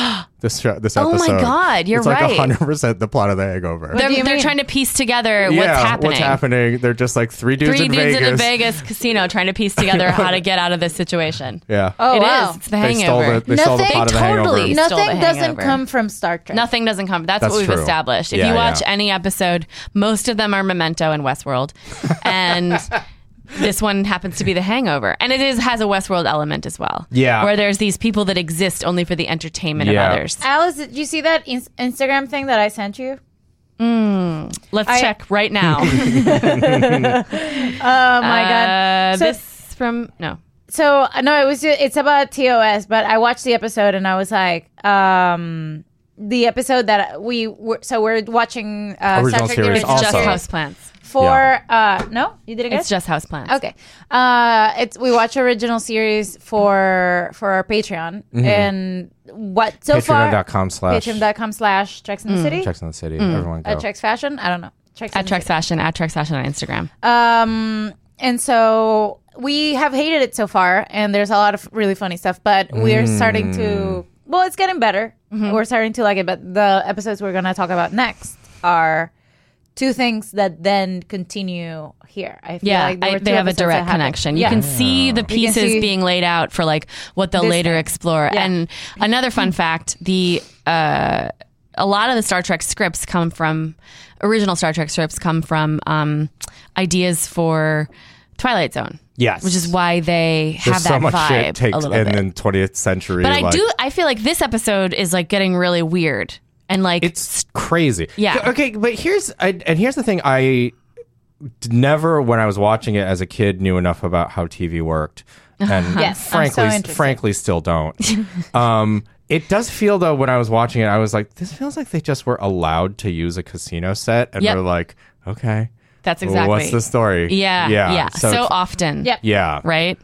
S5: This show, this
S4: Oh
S5: episode.
S4: my God, you're
S5: it's like
S4: right.
S5: one hundred percent the plot of The Hangover.
S4: They're,
S3: do you
S4: they're
S3: mean?
S4: trying to piece together what's
S5: yeah,
S4: happening.
S5: what's happening? They're just like three dudes
S4: Three
S5: in
S4: dudes
S5: Vegas.
S4: in a Vegas casino trying to piece together how to get out of this situation.
S5: Yeah.
S3: Oh,
S4: It is.
S3: wow.
S4: It's the
S5: They stole
S4: Hangover.
S5: the, they stole the
S3: Nothing-
S5: plot of The
S4: totally
S5: Hangover.
S4: stole
S3: Nothing
S4: The
S3: doesn't
S4: Hangover.
S3: come from Star Trek.
S4: Nothing doesn't come. That's,
S5: That's
S4: what we've
S5: true.
S4: established. If
S5: Yeah,
S4: you watch
S5: yeah.
S4: any episode, most of them are Memento and Westworld, and this one happens to be The Hangover, and it is has a Westworld element as well.
S5: Yeah.
S4: where there's these people that exist only for the entertainment
S5: Yeah.
S4: of others.
S3: Alice, did you see that in- Instagram thing that I sent you?
S4: Let's
S3: I-
S4: check right now.
S3: Oh my god!
S4: Uh,
S3: So-
S4: this from no.
S3: So uh, no, it was ju- it's about T O S, but I watched the episode and I was like, um, the episode that we were, so we're watching uh,
S5: Original
S3: Star Trek: The
S5: series
S3: Original
S5: also.
S4: Just
S3: Series
S4: houseplants.
S3: for
S5: Yeah.
S3: uh no, you did it again.
S4: It's just houseplants.
S3: Okay. Uh, it's we watch original series for for our Patreon and what so far
S5: Patreon.com slash
S3: Patreon.com slash Treks in the City
S5: Checks in the City. Everyone go.
S3: at Treks Fashion. I don't know. Treks in
S4: At
S3: the
S4: Trex
S3: City.
S4: Fashion, at Trex Fashion on Instagram.
S3: Um, and so we have hated it so far, and there's a lot of really funny stuff, but we're starting to, well, it's getting better. We're starting to like it, but the episodes we're going to talk about next are two things that then continue here. I feel
S4: Yeah,
S3: like there
S4: I,
S3: were two
S4: they have a
S3: episodes that
S4: direct
S3: happened.
S4: connection. You
S3: Yeah.
S4: can see the pieces
S3: see
S4: being laid out for like what they'll
S3: this
S4: later
S3: thing.
S4: explore.
S3: Yeah.
S4: And another fun fact: the uh, a lot of the Star Trek scripts come from original Star Trek scripts come from um, ideas for Twilight Zone.
S5: Yes.
S4: which is why they have
S5: There's
S4: that
S5: so much
S4: vibe
S5: shit takes
S4: a little
S5: in
S4: bit.
S5: the twentieth century.
S4: But I
S5: like,
S4: do. I feel like this episode is like getting really weird and like
S5: It's crazy.
S4: Yeah.
S5: Okay, but here's I, and here's the thing. I d- never, when I was watching it as a kid, knew enough about how T V worked, and
S3: Yes, I'm
S5: frankly,
S3: so interested.
S5: frankly, still don't. um, it does feel though when I was watching it, I was like, this feels like they just were allowed to use a casino set, and
S4: Yep.
S5: we're like, okay,
S4: that's
S5: well,
S4: exactly
S5: what's the story?
S4: Yeah,
S5: yeah,
S4: yeah. So,
S5: it's-
S4: often,
S3: Yep.
S5: yeah,
S4: right.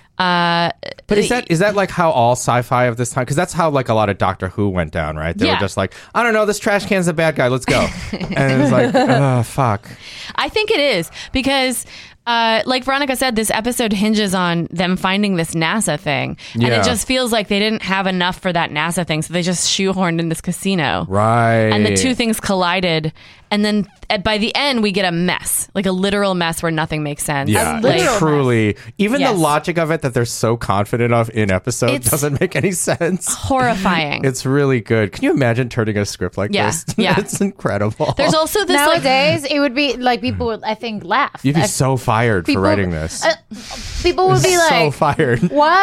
S4: Uh,
S5: But is that is that like how all sci-fi of this time? Because that's how like a lot of Doctor Who went down, right? They
S4: Yeah.
S5: were just like, I don't know, this trash can's a bad guy. Let's go. And it's like, oh fuck.
S4: I think it is because, uh, like Veronica said, this episode hinges on them finding this NASA thing, and
S5: Yeah.
S4: it just feels like they didn't have enough for that NASA thing, so they just shoehorned in this casino,
S5: Right.
S4: and the two things collided, and then uh, by the end we get a mess, like a literal mess where nothing makes sense.
S5: Yeah,
S3: A
S5: like,
S3: literal
S5: truly. Even
S4: Yes.
S5: the logic of it that they're so confident of in episode
S4: It's-
S5: doesn't make any sense.
S4: horrifying.
S5: It's really good. Can you imagine turning a script like
S4: Yeah,
S5: this?
S4: yeah.
S5: It's incredible.
S4: There's also this like
S3: Nowadays, it would be like people would, I think, laugh.
S5: You'd be
S3: I-
S5: so fired
S3: people-
S5: for writing this.
S3: uh, people would be
S5: so
S3: like,
S5: fired.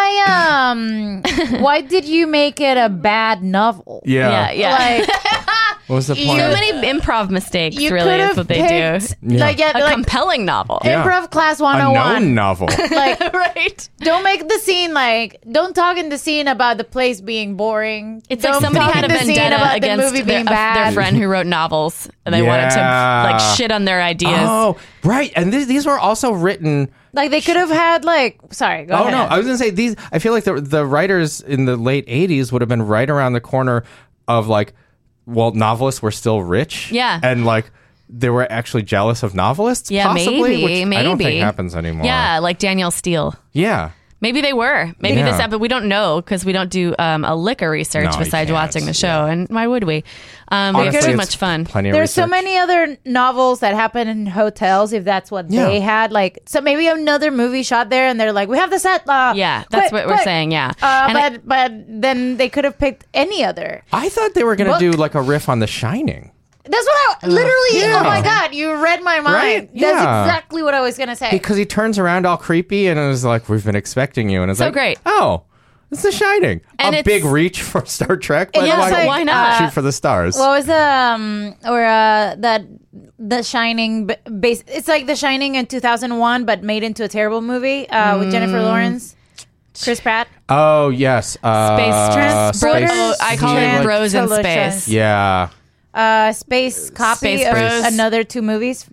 S3: why um why did you make it a bad novel?
S5: Yeah.
S4: yeah, yeah.
S3: Like
S5: What was the
S3: You-
S5: point?
S4: So many improv mistakes,
S3: you
S4: really,
S3: could
S4: is
S3: have
S4: what they
S3: picked,
S4: do.
S3: like yeah,
S4: A
S3: like
S4: compelling novel,
S5: Yeah.
S3: improv class one
S5: a
S3: oh
S5: known
S3: one.
S5: novel.
S3: Like
S4: right?
S3: don't make the scene like don't talk in the scene about the place being boring.
S4: It's
S3: Don't
S4: like somebody
S3: talk
S4: had a
S3: in the scene
S4: vendetta
S3: about
S4: against
S3: the movie
S4: their,
S3: being
S4: uh, their
S3: bad.
S4: friend who wrote novels, and they wanted to
S5: Yeah.
S4: like shit on their ideas.
S5: Oh, right. And th- these were also written.
S3: Like they could have had like sorry, go
S5: Oh
S3: ahead.
S5: no, I was gonna say these. I feel like the the writers in the late eighties would have been right around the corner of like, well, novelists were still rich.
S4: Yeah.
S5: and like they were actually jealous of novelists.
S4: Yeah,
S5: possibly,
S4: maybe,
S5: which
S4: maybe.
S5: I don't think happens anymore.
S4: Yeah, like Danielle Steele.
S5: yeah.
S4: Maybe they were. Maybe
S5: Yeah.
S4: this episode, we don't know because we don't do um, a lick of research
S5: No, you
S4: besides
S5: can't.
S4: watching the show. And why would we? Um, we have
S5: Honestly,
S4: too
S5: it's
S4: much fun.
S5: Plenty of
S3: There's so
S5: research.
S3: many other novels that happen in hotels if that's what
S5: Yeah.
S3: they had. Like so maybe another movie shot there and they're like, we have the set. Uh,
S4: Yeah, that's
S3: quick,
S4: what we're
S3: quick.
S4: saying. Yeah.
S3: Uh,
S4: And I-
S3: but but then they could have picked any other.
S5: I thought they were gonna
S3: Book.
S5: do like a riff on The Shining.
S3: That's what I literally.
S5: Yeah.
S3: Oh my god, you read my mind.
S5: Right?
S3: That's
S5: Yeah.
S3: exactly what I was gonna say.
S5: Because he turns around all creepy and it was like, we've been expecting you. And it's
S4: So
S5: like,
S4: great.
S5: Oh, it's The Shining.
S4: And
S5: a
S4: it's-
S5: big reach for Star Trek. But
S3: Yeah,
S5: why,
S3: it's like,
S4: why not?
S5: shoot for the stars?
S3: What was the um or uh that The Shining b- base? It's like The Shining in two thousand one, but made into a terrible movie uh, with Jennifer
S4: Mm.
S3: Lawrence, Chris Pratt.
S5: oh, yes. Uh,
S4: Space
S3: Transporters?
S4: Oh, I call
S5: yeah,
S4: it
S5: like-
S4: Bros in
S3: Delicious.
S4: Space.
S5: Yeah.
S3: Uh, space copy
S4: Space
S3: of
S4: Bros.
S3: another two movies.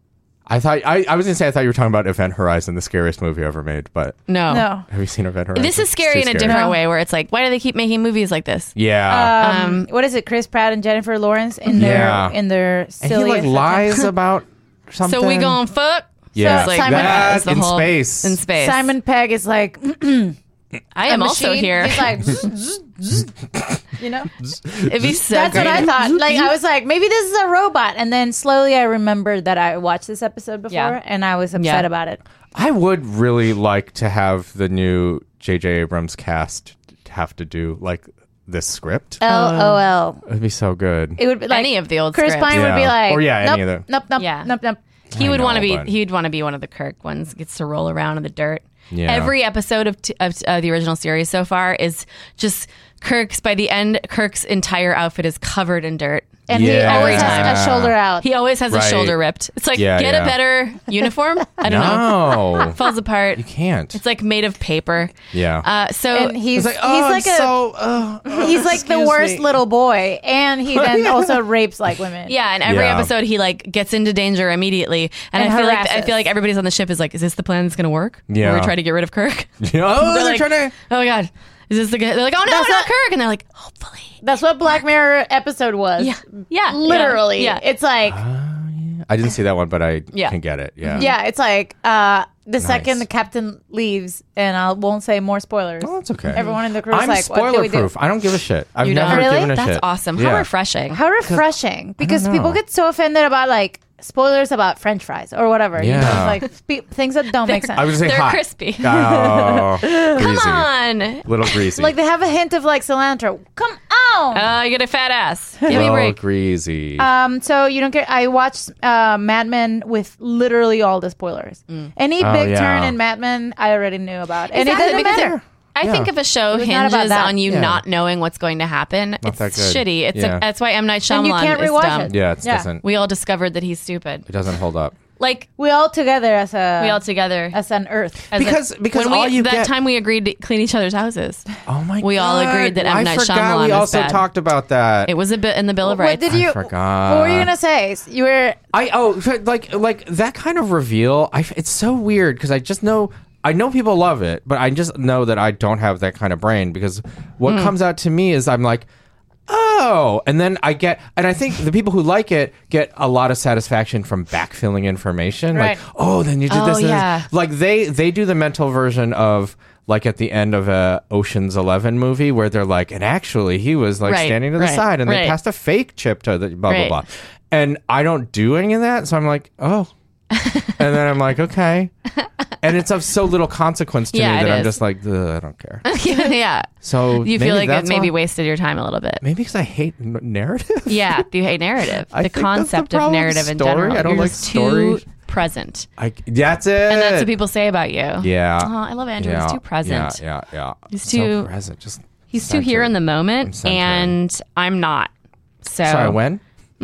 S5: I thought I, I was gonna say I thought you were talking about Event Horizon, the scariest movie ever made. But
S4: No.
S3: No.
S5: have you seen Event Horizon?
S4: This is
S5: It's
S4: scary
S5: too
S4: in a
S5: scary.
S4: different
S3: No.
S4: way where it's like, why do they keep making movies like this?
S5: Yeah.
S3: Um, what is it? Chris Pratt and Jennifer Lawrence in their
S5: Yeah.
S3: in their
S5: and he
S3: silly
S5: like lies about something.
S4: So we going fuck?
S5: Yeah.
S3: So
S4: Like,
S3: Simon-
S4: that's
S5: that in space.
S4: In space.
S3: Simon Pegg is like
S4: I am
S3: a
S4: also
S3: machine.
S4: here.
S3: He's like, zzz, zzz, zzz. You know?
S4: It'd be so
S3: That's
S4: great.
S3: what I thought. Like, I was like, maybe this is a robot. And then slowly I remembered that I watched this episode before
S4: Yeah.
S3: and I was upset
S4: Yeah.
S3: about it.
S5: I would really like to have the new J J Abrams cast have to do like this script.
S3: L O L.
S5: It'd be so good.
S3: It would be like
S4: Any of the old
S3: Chris
S4: scripts.
S3: Pine would be
S5: Yeah.
S3: like,
S5: Or, yeah, any
S3: nope,
S5: of the-
S3: nope, nope,
S4: Yeah.
S3: nope, nope.
S4: He
S5: I
S4: would want to
S5: know,
S4: be.
S5: but-
S4: He'd want to be one of the Kirk ones. Gets to roll around in the dirt.
S5: Yeah.
S4: Every episode of, t- of uh, the original series so far is just Kirk's. By the end, Kirk's entire outfit is covered in dirt.
S3: And he
S5: Yeah.
S3: always
S5: Every
S3: has
S5: time.
S3: a shoulder out.
S4: He always has
S5: Right.
S4: a shoulder ripped. It's like
S5: Yeah,
S4: get
S5: yeah.
S4: a better uniform. I don't know.
S5: No,
S4: Falls apart.
S5: you can't.
S4: It's like made of paper.
S5: Yeah.
S4: Uh, so
S3: and he's
S5: It's like,
S3: he's
S5: oh,
S3: like
S5: I'm
S3: a
S5: so, uh, uh,
S3: he's like the
S5: excuse
S3: worst
S5: me.
S3: little boy, and he then also rapes like women.
S4: yeah, and every
S5: Yeah.
S4: episode he like gets into danger immediately, and,
S3: And
S4: I feel like I
S3: harasses.
S4: feel like everybody's on the ship is like, is this the plan that's going to work?
S5: Yeah.
S4: Where we try to get rid of Kirk.
S5: Yeah, oh, they're,
S4: like,
S5: trying to.
S4: oh my god, is this the guy? They're like, oh no,
S3: That's
S4: not
S3: not-
S4: Kirk, and they're like, hopefully.
S3: That's what Black Mirror episode was.
S4: Yeah, yeah,
S3: Literally.
S4: Yeah,
S3: It's like
S5: I didn't see that one, but I
S4: Yeah.
S5: can get it. Yeah.
S3: yeah, it's like uh the second
S5: Nice.
S3: the captain leaves, and I won't say more spoilers.
S5: Oh, it's okay.
S3: Everyone in the crew is
S5: I'm
S3: like, what do
S5: spoiler
S3: we do?
S5: proof. I don't give a shit. I've
S4: You
S5: never
S4: don't?
S3: Really?
S5: given a
S4: That's
S5: shit.
S4: awesome. How
S5: Yeah.
S4: refreshing.
S3: How refreshing. Because
S5: know.
S3: people get so offended about like spoilers about French fries or whatever. You know,
S5: Yeah.
S3: it's like spe- things that don't make sense.
S5: I would say
S4: They're
S5: hot.
S4: crispy.
S5: Oh,
S4: Come
S5: greasy.
S4: on.
S5: Little greasy.
S3: like they have a hint of like cilantro. Come on.
S4: Oh, you get a fat ass. Give me a
S5: Little
S4: break.
S5: greasy.
S3: Um, so you don't care. I watched uh, Mad Men with literally all the spoilers. Any
S5: Oh,
S3: big
S5: yeah.
S3: turn in Mad Men, I already knew about, and it
S4: that
S3: didn't
S4: because
S3: matter.
S4: it- I
S5: Yeah.
S4: think if a show
S3: was not about
S4: hinges
S3: that.
S4: on you
S5: Yeah.
S4: not knowing what's going to happen, it's
S5: that good.
S4: shitty. It's
S5: Yeah.
S4: a, that's why M. Night
S3: And you
S4: Shyamalan
S3: can't
S4: is
S3: rewatch
S4: dumb.
S3: it.
S5: yeah, it
S3: Yeah.
S5: doesn't.
S4: We all discovered that he's stupid.
S5: It doesn't hold up.
S4: Like
S3: We all together as a
S4: we all together.
S3: as an Earth.
S4: as a-
S5: Because- because
S4: when we,
S5: all you
S4: that
S5: get-
S4: time we agreed to clean each other's houses.
S5: Oh my god.
S4: We all agreed that M.
S5: I
S4: Night
S5: forgot
S4: Shyamalan
S5: we
S4: was
S5: also
S4: bad.
S5: talked about that.
S4: It was a bit in the Bill of
S3: What
S4: Rights.
S3: did you?
S5: forgot.
S3: What were you gonna say? You were.
S5: I oh like like that kind of reveal. I it's so weird because I just know I know people love it, but I just know that I don't have that kind of brain because what
S3: Hmm.
S5: comes out to me is I'm like, oh, and then I get, and I think the people who like it get a lot of satisfaction from backfilling information.
S3: Right.
S5: Like, oh, then you did
S4: Oh,
S5: this. and
S4: yeah.
S5: this. Like they they do the mental version of. Like at the end of a Ocean's Eleven movie, where they're like, and actually he was like
S4: Right,
S5: standing to the
S4: right,
S5: side, and they
S4: right.
S5: passed a fake chip to the blah
S4: Right.
S5: blah blah, and I don't do any of that, so I'm like, oh, and then I'm like, okay, and it's of so little consequence to
S4: Yeah,
S5: me
S4: it
S5: that I'm
S4: is.
S5: just like, "Ugh, I don't care.
S4: yeah.
S5: So
S4: You
S5: maybe
S4: feel like it
S5: that's
S4: maybe
S5: why-
S4: wasted your time a little bit.
S5: maybe because I hate n- narrative.
S4: Yeah, you hate narrative.
S5: I
S4: the
S5: think that's the
S4: concept of
S5: problem.
S4: narrative in
S5: Story,
S4: general.
S5: I don't
S4: You're
S5: like
S4: just
S5: story.
S4: too present.
S5: I, that's it.
S4: And that's what people say about you.
S5: Yeah.
S4: Oh, I love Andrew.
S5: Yeah,
S4: He's too present.
S5: Yeah, yeah, yeah.
S4: He's
S5: so
S4: too-
S5: present. Just
S4: He's too here in the moment,
S5: centered.
S4: and I'm not. So
S5: Sorry, when?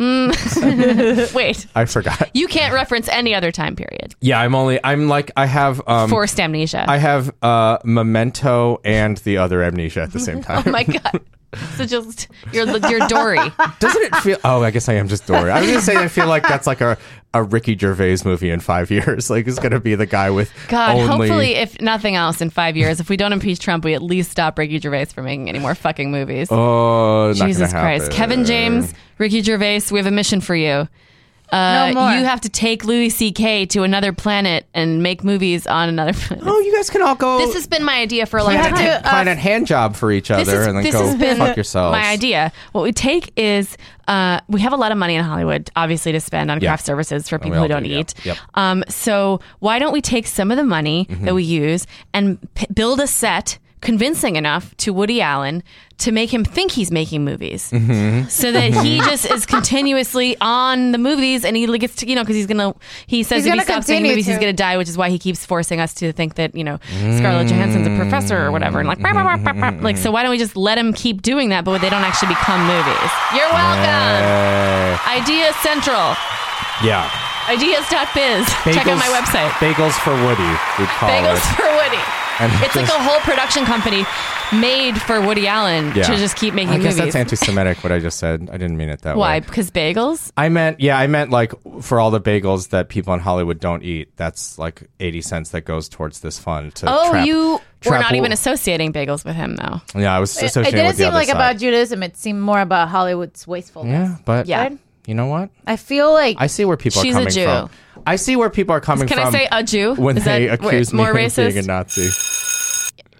S4: wait,
S5: I forgot.
S4: you can't reference any other time period.
S5: Yeah, I'm only. I'm like. I have. Um,
S4: Forced amnesia.
S5: I have uh, Memento and the other amnesia at the same time.
S4: oh my god. So just you're you're Dory.
S5: Doesn't it feel? Oh, I guess I am just Dory. I was gonna say I feel like that's like a, a Ricky Gervais movie in five years. Like it's gonna be the guy with
S4: God,
S5: only.
S4: hopefully, if nothing else, in five years, if we don't impeach Trump, we at least stop Ricky Gervais from making any more fucking movies.
S5: Oh, not
S4: Jesus
S5: gonna
S4: Christ,
S5: happen.
S4: Kevin James, Ricky Gervais, we have a mission for you. Uh,
S3: No more.
S4: You have to take Louis C K to another planet and make movies on another planet.
S5: Oh, you guys can all go.
S4: This has been my idea for a long
S5: plan,
S4: time.
S5: a, plan a hand job for each other,
S4: This is-
S5: and then
S4: this
S5: go
S4: has been
S5: fuck yourselves.
S4: My idea. What we take is uh, we have a lot of money in Hollywood, obviously, to spend on
S5: Yeah.
S4: craft services for
S5: And we
S4: people who
S5: all
S4: don't
S5: do, yeah.
S4: eat.
S5: Yep.
S4: Um, so why don't we take some of the money
S5: Mm-hmm.
S4: that we use and p- build a set convincing enough to Woody Allen to make him think he's making movies,
S5: Mm-hmm.
S4: so that he just is continuously on the movies, and he gets to, you know, because he's gonna he says
S3: He's
S4: if he
S3: gonna
S4: stops making
S3: continue
S4: movies, he's
S3: to.
S4: gonna die, which is why he keeps forcing us to think that, you know, Scarlett Johansson's a professor or whatever, and like bah, bah, bah, bah, bah. like so why don't we just let him keep doing that, but they don't actually become movies? You're welcome.
S5: Hey.
S4: Idea Central.
S5: Yeah.
S4: Ideas dot biz. Check out my website.
S5: Bagels for Woody. We'd call
S4: Bagels
S5: it.
S4: for Woody.
S5: And
S4: It's like
S5: just-
S4: a whole production company made for Woody Allen
S5: Yeah.
S4: to just keep making
S5: I guess
S4: movies.
S5: that's anti-Semitic. What I just said. I didn't mean it that
S4: Why?
S5: way.
S4: Because bagels?
S5: I meant, yeah, I meant like for all the bagels that people in Hollywood don't eat. That's like eighty cents that goes towards this fund. To
S4: Oh,
S5: trap,
S4: you were
S5: trap
S4: not
S5: wo-
S4: even associating bagels with him, though.
S5: Yeah, I was
S3: It,
S5: associated
S3: it didn't
S5: with the
S3: seem
S5: other
S3: like
S5: side.
S3: about Judaism. It seemed more about Hollywood's wastefulness.
S5: Yeah, but
S4: Yeah.
S5: you know what?
S3: I feel like
S5: I see where people
S4: She's
S5: are
S4: a
S5: coming
S4: Jew.
S5: from. I see where people are coming
S4: Can
S5: from.
S4: I say a Jew?
S5: when
S4: Is
S5: they
S4: that
S5: accuse me
S4: more
S5: of
S4: racist?
S5: being a Nazi?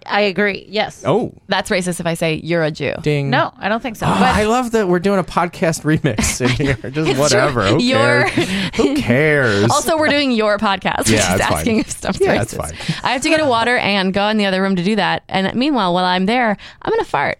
S3: I agree. Yes.
S5: Oh,
S4: That's racist if I say you're a Jew.
S5: ding.
S3: No, I don't think so.
S5: Oh,
S3: but
S5: I love that we're doing a podcast remix in here. Just
S4: It's
S5: whatever.
S4: true.
S5: Who
S4: You're-
S5: cares? Who cares?
S4: Also, we're doing your podcast, which
S5: Yeah,
S4: is
S5: that's fine.
S4: asking if stuff's
S5: Yeah,
S4: racist.
S5: that's fine.
S4: I have to get a water and go in the other room to do that. And meanwhile, while I'm there, I'm going to fart.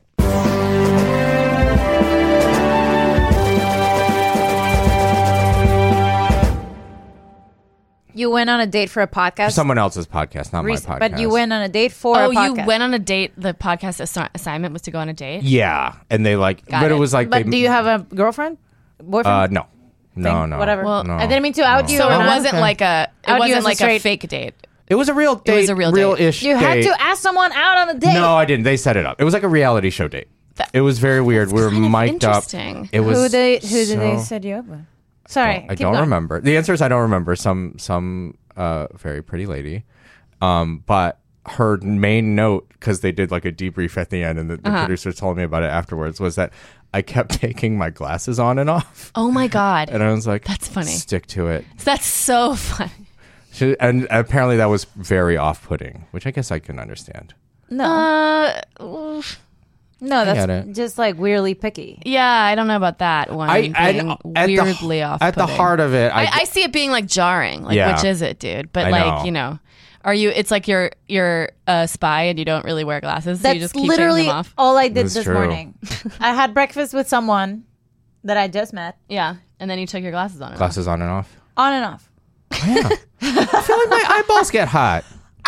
S3: you went on a date for a podcast.
S5: Someone else's podcast, not
S3: Rec-
S5: my podcast.
S3: But you went on a date for
S4: Oh,
S3: a
S4: you
S3: podcast.
S4: went on a date. The podcast assi- assignment was to go on a date?
S5: Yeah, and they like,
S4: Got
S5: but it.
S4: it.
S5: was like,
S3: But
S5: they,
S3: do you have a girlfriend? Boyfriend?
S5: Uh, no, no,
S3: Thing?
S5: no.
S3: Whatever.
S4: Well,
S5: no,
S3: I didn't mean to out
S5: no.
S3: you.
S4: So
S3: or
S4: it
S3: not.
S4: wasn't
S5: Okay.
S4: like a it
S3: Out you
S4: wasn't
S3: as a
S4: like a
S3: straight-
S4: fake date.
S5: It was a real date.
S4: was a real date.
S5: real-ish
S3: You had
S5: date.
S3: to ask someone out on a date.
S5: No, I didn't. They set it up. It was like a reality show date.
S4: That-
S5: it was very weird. We were
S4: kind of
S5: mic'd up.
S4: interesting.
S5: It was
S3: Who they who did they
S5: so-
S3: set you up with? Sorry,
S5: I
S3: keep
S5: don't
S3: going.
S5: remember. The answer is I don't remember. Some some uh, very pretty lady, um, but her main note, because they did like a debrief at the end, and the, the
S4: Uh-huh.
S5: producer told me about it afterwards, was that I kept taking my glasses on and off,
S4: Oh my God.
S5: and I was like,
S4: That's funny.
S5: Stick to it.
S4: That's so funny.
S5: She, and apparently that was very off-putting, which I guess I can understand.
S3: No,
S4: Uh, oof.
S3: no,
S5: get
S3: that's
S5: it.
S3: just like weirdly picky.
S4: yeah, I don't know about that one.
S5: I,
S4: being
S5: I at
S4: weirdly
S5: the,
S4: off.
S5: at the heart of it, I,
S4: I, I see it being like jarring. Like,
S5: Yeah.
S4: which is it, dude? But
S5: I
S4: like,
S5: know.
S4: you know, are you? It's like you're you're a spy and you don't really wear glasses, so
S3: That's
S4: you just keep
S3: literally
S4: taking them off.
S3: all I did
S5: That's
S3: this
S5: true.
S3: morning. I had breakfast with someone that I just met,
S4: Yeah, and then you took your glasses on. and off.
S5: glasses on and off.
S3: on and off.
S5: Yeah, I feel like my eyeballs get hot.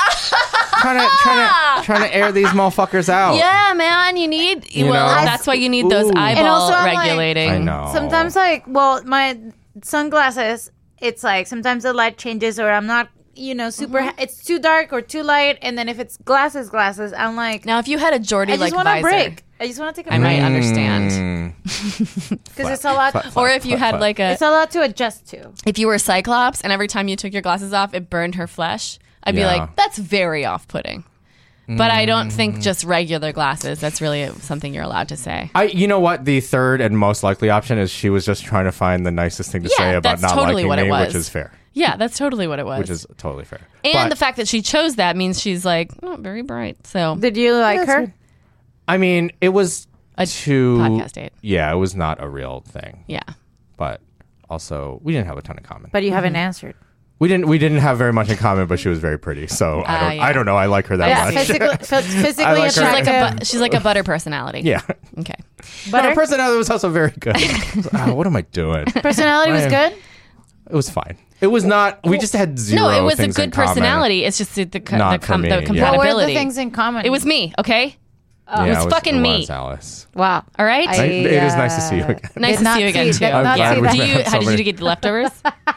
S5: trying to trying to trying to air these motherfuckers out.
S4: Yeah, man, you need.
S5: You
S4: well,
S5: know?
S4: that's why you need those
S5: Ooh.
S4: eyeball
S3: And also I'm like-
S4: regulating.
S5: I know.
S3: Sometimes, like, well, my sunglasses, it's like sometimes the light changes, or I'm not, you know, super.
S4: Mm-hmm.
S3: It's too dark or too light, and then if it's glasses, glasses, I'm like,
S4: Now, if you had a Geordie
S3: I just
S4: like
S3: want to
S4: visor,
S3: break. I just want to take a
S4: I might
S3: break
S4: understand.
S5: Mm.
S3: because it's a lot.
S5: Flat, flat,
S4: Or if you
S5: flat,
S4: had
S5: flat.
S4: like a,
S3: It's a lot to adjust to.
S4: if you were Cyclops and every time you took your glasses off, it burned her flesh, I'd be
S5: Yeah.
S4: like, that's very off-putting. But I don't think just regular glasses. That's really something you're allowed to say.
S5: I, you know what? The third and most likely option is she was just trying to find the nicest thing to
S4: Yeah,
S5: say about
S4: that's
S5: not
S4: totally
S5: liking
S4: what it
S5: me,
S4: was.
S5: which is fair.
S4: Yeah, that's totally what it was.
S5: Which is totally fair.
S4: and
S5: But,
S4: the fact that she chose that means she's like not very bright. So
S3: Did you like her?
S5: I mean, it was
S4: A
S5: too
S4: podcast date.
S5: Yeah, it was not a real thing,
S4: yeah,
S5: but also we didn't have a ton in common.
S3: But you haven't
S4: Mm-hmm.
S3: answered.
S5: We didn't. We didn't have very much in common, but she was very pretty. So I
S4: Ah,
S5: don't.
S4: yeah.
S5: I don't know. I like her that
S3: Yeah,
S5: much.
S3: physically, phys- physically
S5: I like her.
S4: she's like a
S3: attractive.
S4: bu- she's like a butter personality.
S5: yeah.
S4: Okay.
S5: But
S3: Butter?
S5: her personality was also very good. Ah, what am I doing?
S3: Personality was
S5: I am-
S3: good.
S5: It was fine. It was not. We just had zero.
S4: No, it was a
S5: things in
S4: good
S5: common.
S4: personality. It's just the the, co-
S5: Not
S4: the,
S5: for
S4: com-
S5: me,
S4: the
S5: yeah.
S3: What
S4: compatibility.
S3: were the things in common?
S4: It was me. Okay.
S5: Yeah,
S4: it was fucking
S5: it
S4: me.
S5: was Alice.
S3: wow.
S4: All right.
S3: I-
S5: It is nice to see you
S3: uh,
S5: again.
S4: Nice
S3: did
S4: to
S3: not
S4: see you again
S3: see-
S4: too.
S3: did not
S5: glad
S3: see
S5: we
S3: that
S4: Do
S5: met
S4: you?
S5: so
S4: How did
S5: many-
S4: you get the leftovers?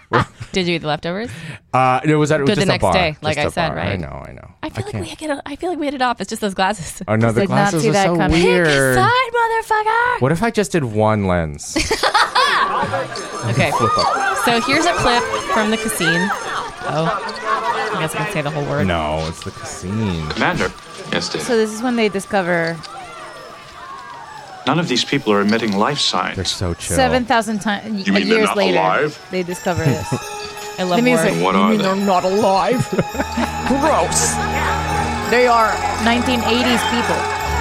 S4: Did you eat the leftovers?
S5: Uh, it was at it was
S4: Good the
S5: just a
S4: next
S5: bar.
S4: day, like
S5: Just
S4: I
S5: a
S4: said,
S5: bar.
S4: right?
S5: I know. I know.
S4: I feel like
S5: can't-
S4: we hit it. I feel like we hit it off. It's just those glasses.
S5: Oh no, the
S3: Did not
S5: glasses
S3: see
S5: are
S3: that
S5: so
S3: coming.
S5: weird.
S4: Side motherfucker.
S5: What if I just did one lens?
S4: Okay. So here's a clip from the casino. Oh, I guess I can say the whole word.
S5: No, it's the casino.
S7: Commander. Yes, Dave.
S3: So this is when they discover
S7: None of these people are emitting life
S5: They're
S7: signs.
S5: so chill.
S3: seven thousand times
S10: You mean they're
S3: years
S10: not
S3: later.
S10: alive?
S3: They discover this.
S4: I love
S3: The music.
S4: word.
S10: What are they?
S3: not alive. Gross. They are nineteen eighties people.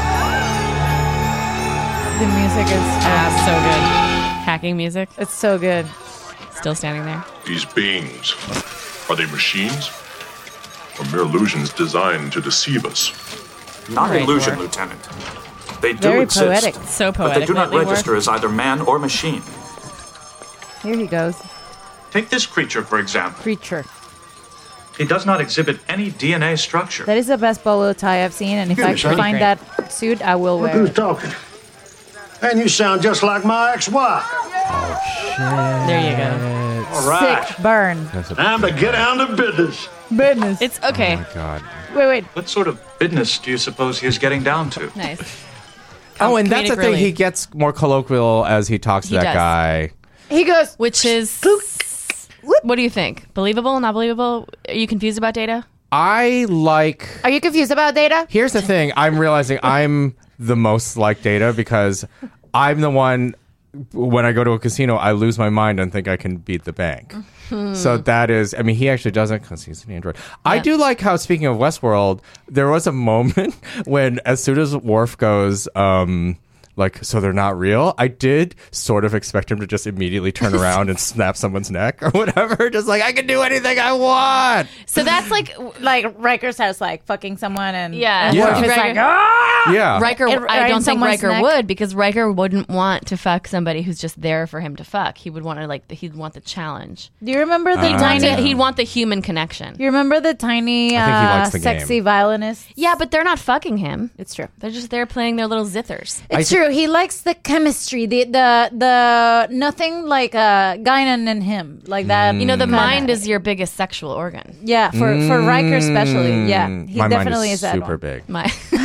S3: The music is
S4: Ah, so good. Hacking music.
S3: it's so good.
S4: Still standing there.
S10: These beings, are they machines? Or mere illusions designed to deceive us?
S11: Not
S4: Right,
S11: illusion,
S4: Lord.
S11: Lieutenant. They do
S3: Very
S11: exist,
S3: poetic.
S4: So
S11: but
S4: poetic.
S11: they do not
S4: lately,
S11: register as either man or machine.
S3: Here he goes.
S7: Take this creature, for example.
S3: Creature.
S7: He does not exhibit any D N A structure.
S3: That is the best bolo tie I've seen, and if I can find that suit, I will wear it.
S9: talking? And you sound just like my ex-wife.
S4: There you go.
S9: All right.
S3: Sick burn.
S9: Time to get down to business.
S3: Business.
S4: It's okay.
S5: Oh my god.
S3: Wait, wait.
S7: What sort of business do you suppose he is getting down to?
S4: Nice.
S5: Oh, and that's the
S4: comedic
S5: thing.
S4: relief.
S5: He gets more colloquial as he talks to
S4: He
S5: that
S4: does.
S5: guy.
S3: He goes.
S4: Which is. What do you think? Believable? Not believable? Are you confused about Data?
S5: I like.
S3: Are you confused about Data?
S5: Here's the thing. I'm realizing I'm the most like Data because I'm the one when I go to a casino, I lose my mind and think I can beat the bank.
S4: Hmm.
S5: So that is, I mean, he actually doesn't because he's an android. I do like how, speaking of Westworld, there was a moment when, as soon as Worf goes, um, like, so they're not real, I did sort of expect him to just immediately turn around and snap someone's neck or whatever. Just like, I can do anything I want.
S4: So that's like,
S3: like Riker starts like fucking someone, and
S4: yeah,
S3: and
S5: Yeah.
S3: Worf is
S4: Riker-
S3: like, ah!
S5: Yeah.
S4: Riker,
S3: It-
S4: I
S3: right in
S4: don't think
S3: someone's
S4: Riker
S3: neck.
S4: would, because Riker wouldn't want to fuck somebody who's just there for him to fuck. He would want to like he'd want the challenge.
S3: Do you remember the
S5: Uh,
S4: He'd want,
S3: tiny?
S4: to, he'd want the human connection.
S3: You remember the tiny,
S5: I think he
S3: uh,
S5: likes the
S3: sexy
S5: game.
S3: violinist?
S4: Yeah, but they're not fucking him.
S3: It's true.
S4: They're just there playing their little zithers.
S3: It's true. He likes the chemistry, the the the nothing like uh, Guinan and him, like that.
S4: You know, the
S3: kinda-
S4: mind is your biggest sexual organ.
S3: Yeah, for for Riker especially. Yeah,
S5: Mm,
S3: he
S5: my
S3: definitely
S5: mind
S3: is
S5: is
S3: that
S5: super
S3: one.
S5: big.
S4: My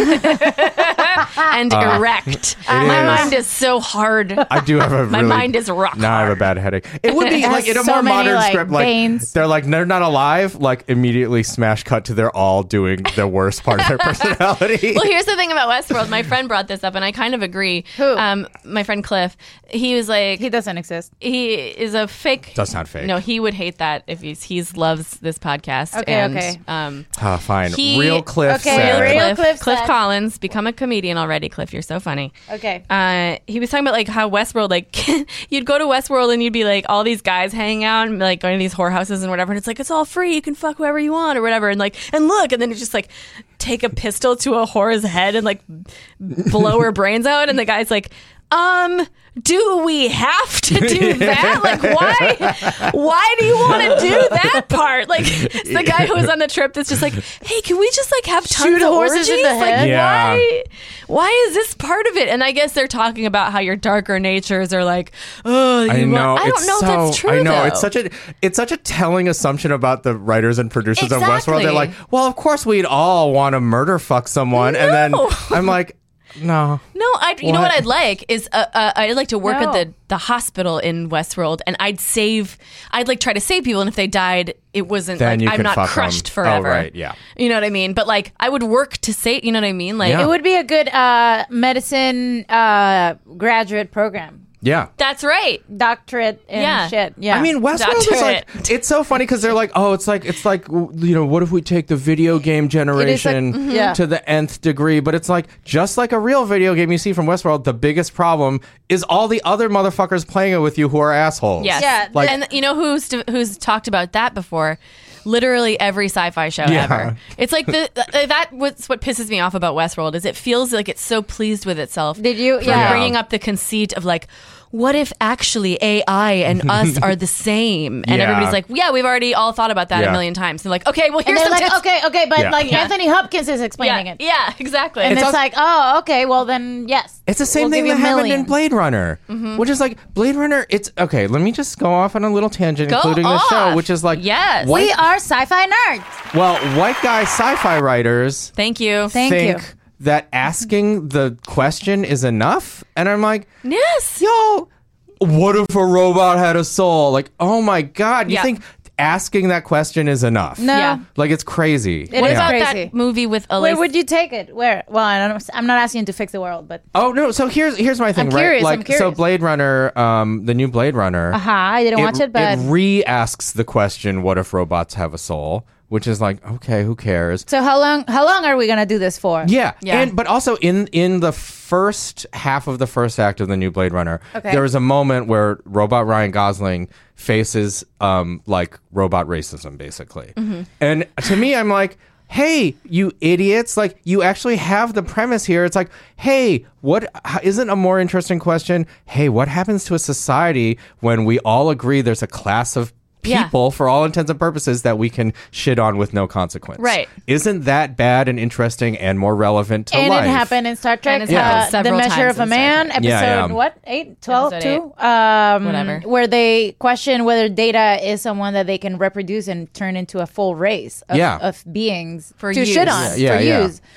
S4: and erect. My
S5: is.
S4: mind is so hard.
S5: I do have a
S4: My
S5: really,
S4: mind is rock
S5: Now I have a bad headache. It would be
S3: It
S5: like
S3: has
S5: in a
S3: so
S5: more
S3: many,
S5: modern
S3: like,
S5: script, like
S3: veins.
S5: they're like they're not alive. Like immediately smash cut to they're all doing the worst part of their personality.
S4: Well, here's the thing about Westworld. My friend brought this up, and I kind of agree.
S3: Who?
S4: Um, my friend Cliff. He was like,
S3: He doesn't exist.
S4: he is a fake.
S5: Does not fake.
S4: No, he would hate that if he's he's loves this podcast.
S3: Okay,
S4: and,
S3: okay.
S4: Um,
S5: Ah, fine.
S4: He-
S5: Real Cliff
S3: Okay,
S5: said.
S3: real-
S4: Cliff,
S3: Cliff
S4: Cliff
S3: said-
S4: Collins, become a comedian already. Cliff, you're so funny.
S3: Okay.
S4: Uh, he was talking about like how Westworld, like you'd go to Westworld and you'd be like all these guys hanging out and like going to these whorehouses and whatever, and it's like it's all free, you can fuck whoever you want or whatever, and like and look, and then it's just like take a pistol to a whore's head and like blow her brains out, and the guy's like, um, do we have to do that? Like, why? Why do you want to do that part? Like, it's the guy who was on the trip that's just like, hey, can we just like have tons
S3: Shoot
S4: of
S3: horses in
S4: orgies?
S3: the
S4: Like,
S3: head?
S5: Yeah.
S4: why? Why is this part of it? And I guess they're talking about how your darker natures are like, oh, you
S5: I know.
S4: want- I
S5: it's
S4: don't know
S5: so,
S4: if that's true.
S5: I know
S4: though.
S5: it's such a it's such a telling assumption about the writers and producers of Westworld. They're
S4: Exactly.
S5: like, well, of course we'd all want to murder fuck someone, and then
S4: No.
S5: I'm like, no.
S4: No, I. You know
S5: What?
S4: what I'd like is uh, uh, I'd like to work
S3: No.
S4: at the the hospital in Westworld, and I'd save. I'd like try to save people, and if they died, it wasn't
S5: Then
S4: like
S5: you
S4: I'm
S5: could
S4: not
S5: fuck
S4: crushed
S5: them.
S4: forever.
S5: Oh, right, yeah.
S4: You know what I mean? But like I would work to save. You know what I mean? Like
S5: Yeah.
S3: It would be a good uh, medicine uh, graduate program.
S5: Yeah.
S4: that's right.
S3: Doctorate and
S4: Yeah.
S3: shit. Yeah.
S5: I mean, Westworld is like, it's so funny because they're like, oh, it's like, it's like, w- you know, what if we take the video game generation
S3: mhm. Yeah.
S5: to the nth degree? But it's like, just like a real video game you see from Westworld, the biggest problem is all the other motherfuckers playing it with you who are assholes.
S4: Yes.
S3: Yeah,
S5: Like-
S4: and you know who's who's talked about that before? Literally every sci-fi show
S5: Yeah.
S4: ever. It's like the uh, that was what pisses me off about Westworld is it feels like it's so pleased with itself.
S3: Did you-
S4: for
S3: yeah.
S4: bringing up the conceit of like, what if actually A I and us are the same? And
S5: Yeah.
S4: everybody's like, yeah, we've already all thought about that
S5: Yeah.
S4: a million times. They're like, okay, well
S3: and
S4: here's
S3: they're
S4: some
S3: like,
S4: tips.
S3: okay, okay, but
S5: Yeah.
S3: like
S4: Yeah.
S3: Anthony Hopkins is explaining
S4: yeah,
S3: it.
S4: yeah, exactly.
S3: And it's,
S5: also-
S3: like, oh, okay, well then, yes.
S5: It's the same
S3: We'll
S5: thing
S3: give
S5: that
S3: you a
S5: happened
S3: million.
S5: in Blade Runner, which is like Blade Runner. It's okay. Let me just go off on a little tangent,
S4: Go
S5: including the
S4: off.
S5: show, which is like,
S4: Yes.
S5: white,
S3: We are sci-fi nerds.
S5: well, white guy sci-fi writers
S4: Thank you.
S3: Thank
S5: think
S3: you.
S5: that asking the question is enough, and I'm like,
S4: yes.
S5: yo, what if a robot had a soul? Like, oh my god, you
S4: Yeah.
S5: think asking that question is enough?
S3: No.
S4: Yeah.
S5: Like, it's crazy.
S3: It
S4: What
S3: is
S4: about
S3: crazy.
S4: that movie with
S3: Where
S4: Elise?
S3: would you take it? Where? Well, I don't, I'm not asking you to fix the world, but
S5: Oh no! So here's here's my thing,
S3: I'm
S5: right?
S3: curious, I'm
S5: Like, so
S3: curious.
S5: Blade Runner, um, the new Blade Runner.
S3: aha, I didn't watch it, but
S5: it re-asks the question, "What if robots have a soul?" Which is like, okay, who cares?
S3: so how long? How long are we gonna do this for?
S5: Yeah,
S4: Yeah.
S5: and but also in in the first half of the first act of the new Blade Runner,
S3: Okay.
S5: there is a moment where robot Ryan Gosling faces um like robot racism, basically,
S3: Mm-hmm.
S5: and to me, I'm like, hey, you idiots! Like, you actually have the premise here. It's like, hey, what h- isn't a more interesting question? Hey, what happens to a society when we all agree there's a class of
S4: Yeah.
S5: people, for all intents and purposes, that we can shit on with no consequence?
S4: Right.
S5: Isn't that bad and interesting and more relevant to
S3: And
S5: life?
S3: it happened in Star Trek.
S4: And it's
S3: uh,
S4: happened
S3: The
S4: several
S3: Measure
S4: times
S3: of a
S4: in Star
S3: Man,
S4: Trek.
S3: episode
S5: Yeah, yeah.
S3: what? eight, twelve,
S4: Episode
S3: two? Um,
S4: Whatever.
S3: Where they question whether Data is someone that they can reproduce and turn into a full race of,
S5: Yeah.
S3: of beings
S4: For
S3: to
S4: use.
S3: shit on,
S5: Yeah, yeah,
S3: for
S5: yeah.
S3: use.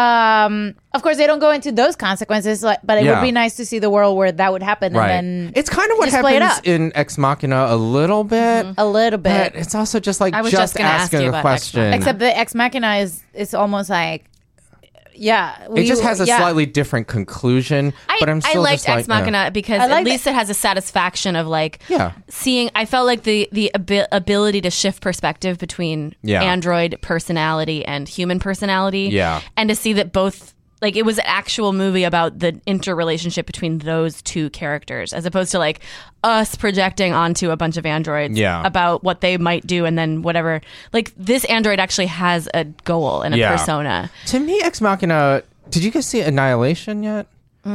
S3: Um, of course, they don't go into those consequences, like, but it
S5: Yeah.
S3: would be nice to see the world where that would happen.
S5: Right.
S3: And then
S5: It's kind of what
S3: just play it
S5: happens
S3: up.
S5: in Ex Machina a little bit.
S3: a little bit.
S5: But it's also just like
S4: I was
S5: just
S4: just gonna ask
S5: asking
S4: you
S5: a
S4: about Ex
S5: question.
S4: Machina.
S3: Except the Ex Machina is it's almost like yeah,
S5: it
S3: we-
S5: just has a
S3: yeah.
S5: slightly different conclusion.
S4: I,
S5: but I'm
S4: I
S5: still
S4: liked
S5: just like,
S4: Ex Machina
S5: yeah.
S4: because
S3: I like
S4: at least
S3: that-
S4: it has a satisfaction of like
S5: Yeah.
S4: seeing. I felt like the the abi- ability to shift perspective between
S5: Yeah.
S4: android personality and human personality.
S5: Yeah.
S4: and to see that both. Like, it was an actual movie about the interrelationship between those two characters, as opposed to, like, us projecting onto a bunch of androids
S5: Yeah.
S4: about what they might do and then whatever. Like, this android actually has a goal and a
S5: Yeah.
S4: persona.
S5: To me, Ex Machina. Did you guys see Annihilation yet?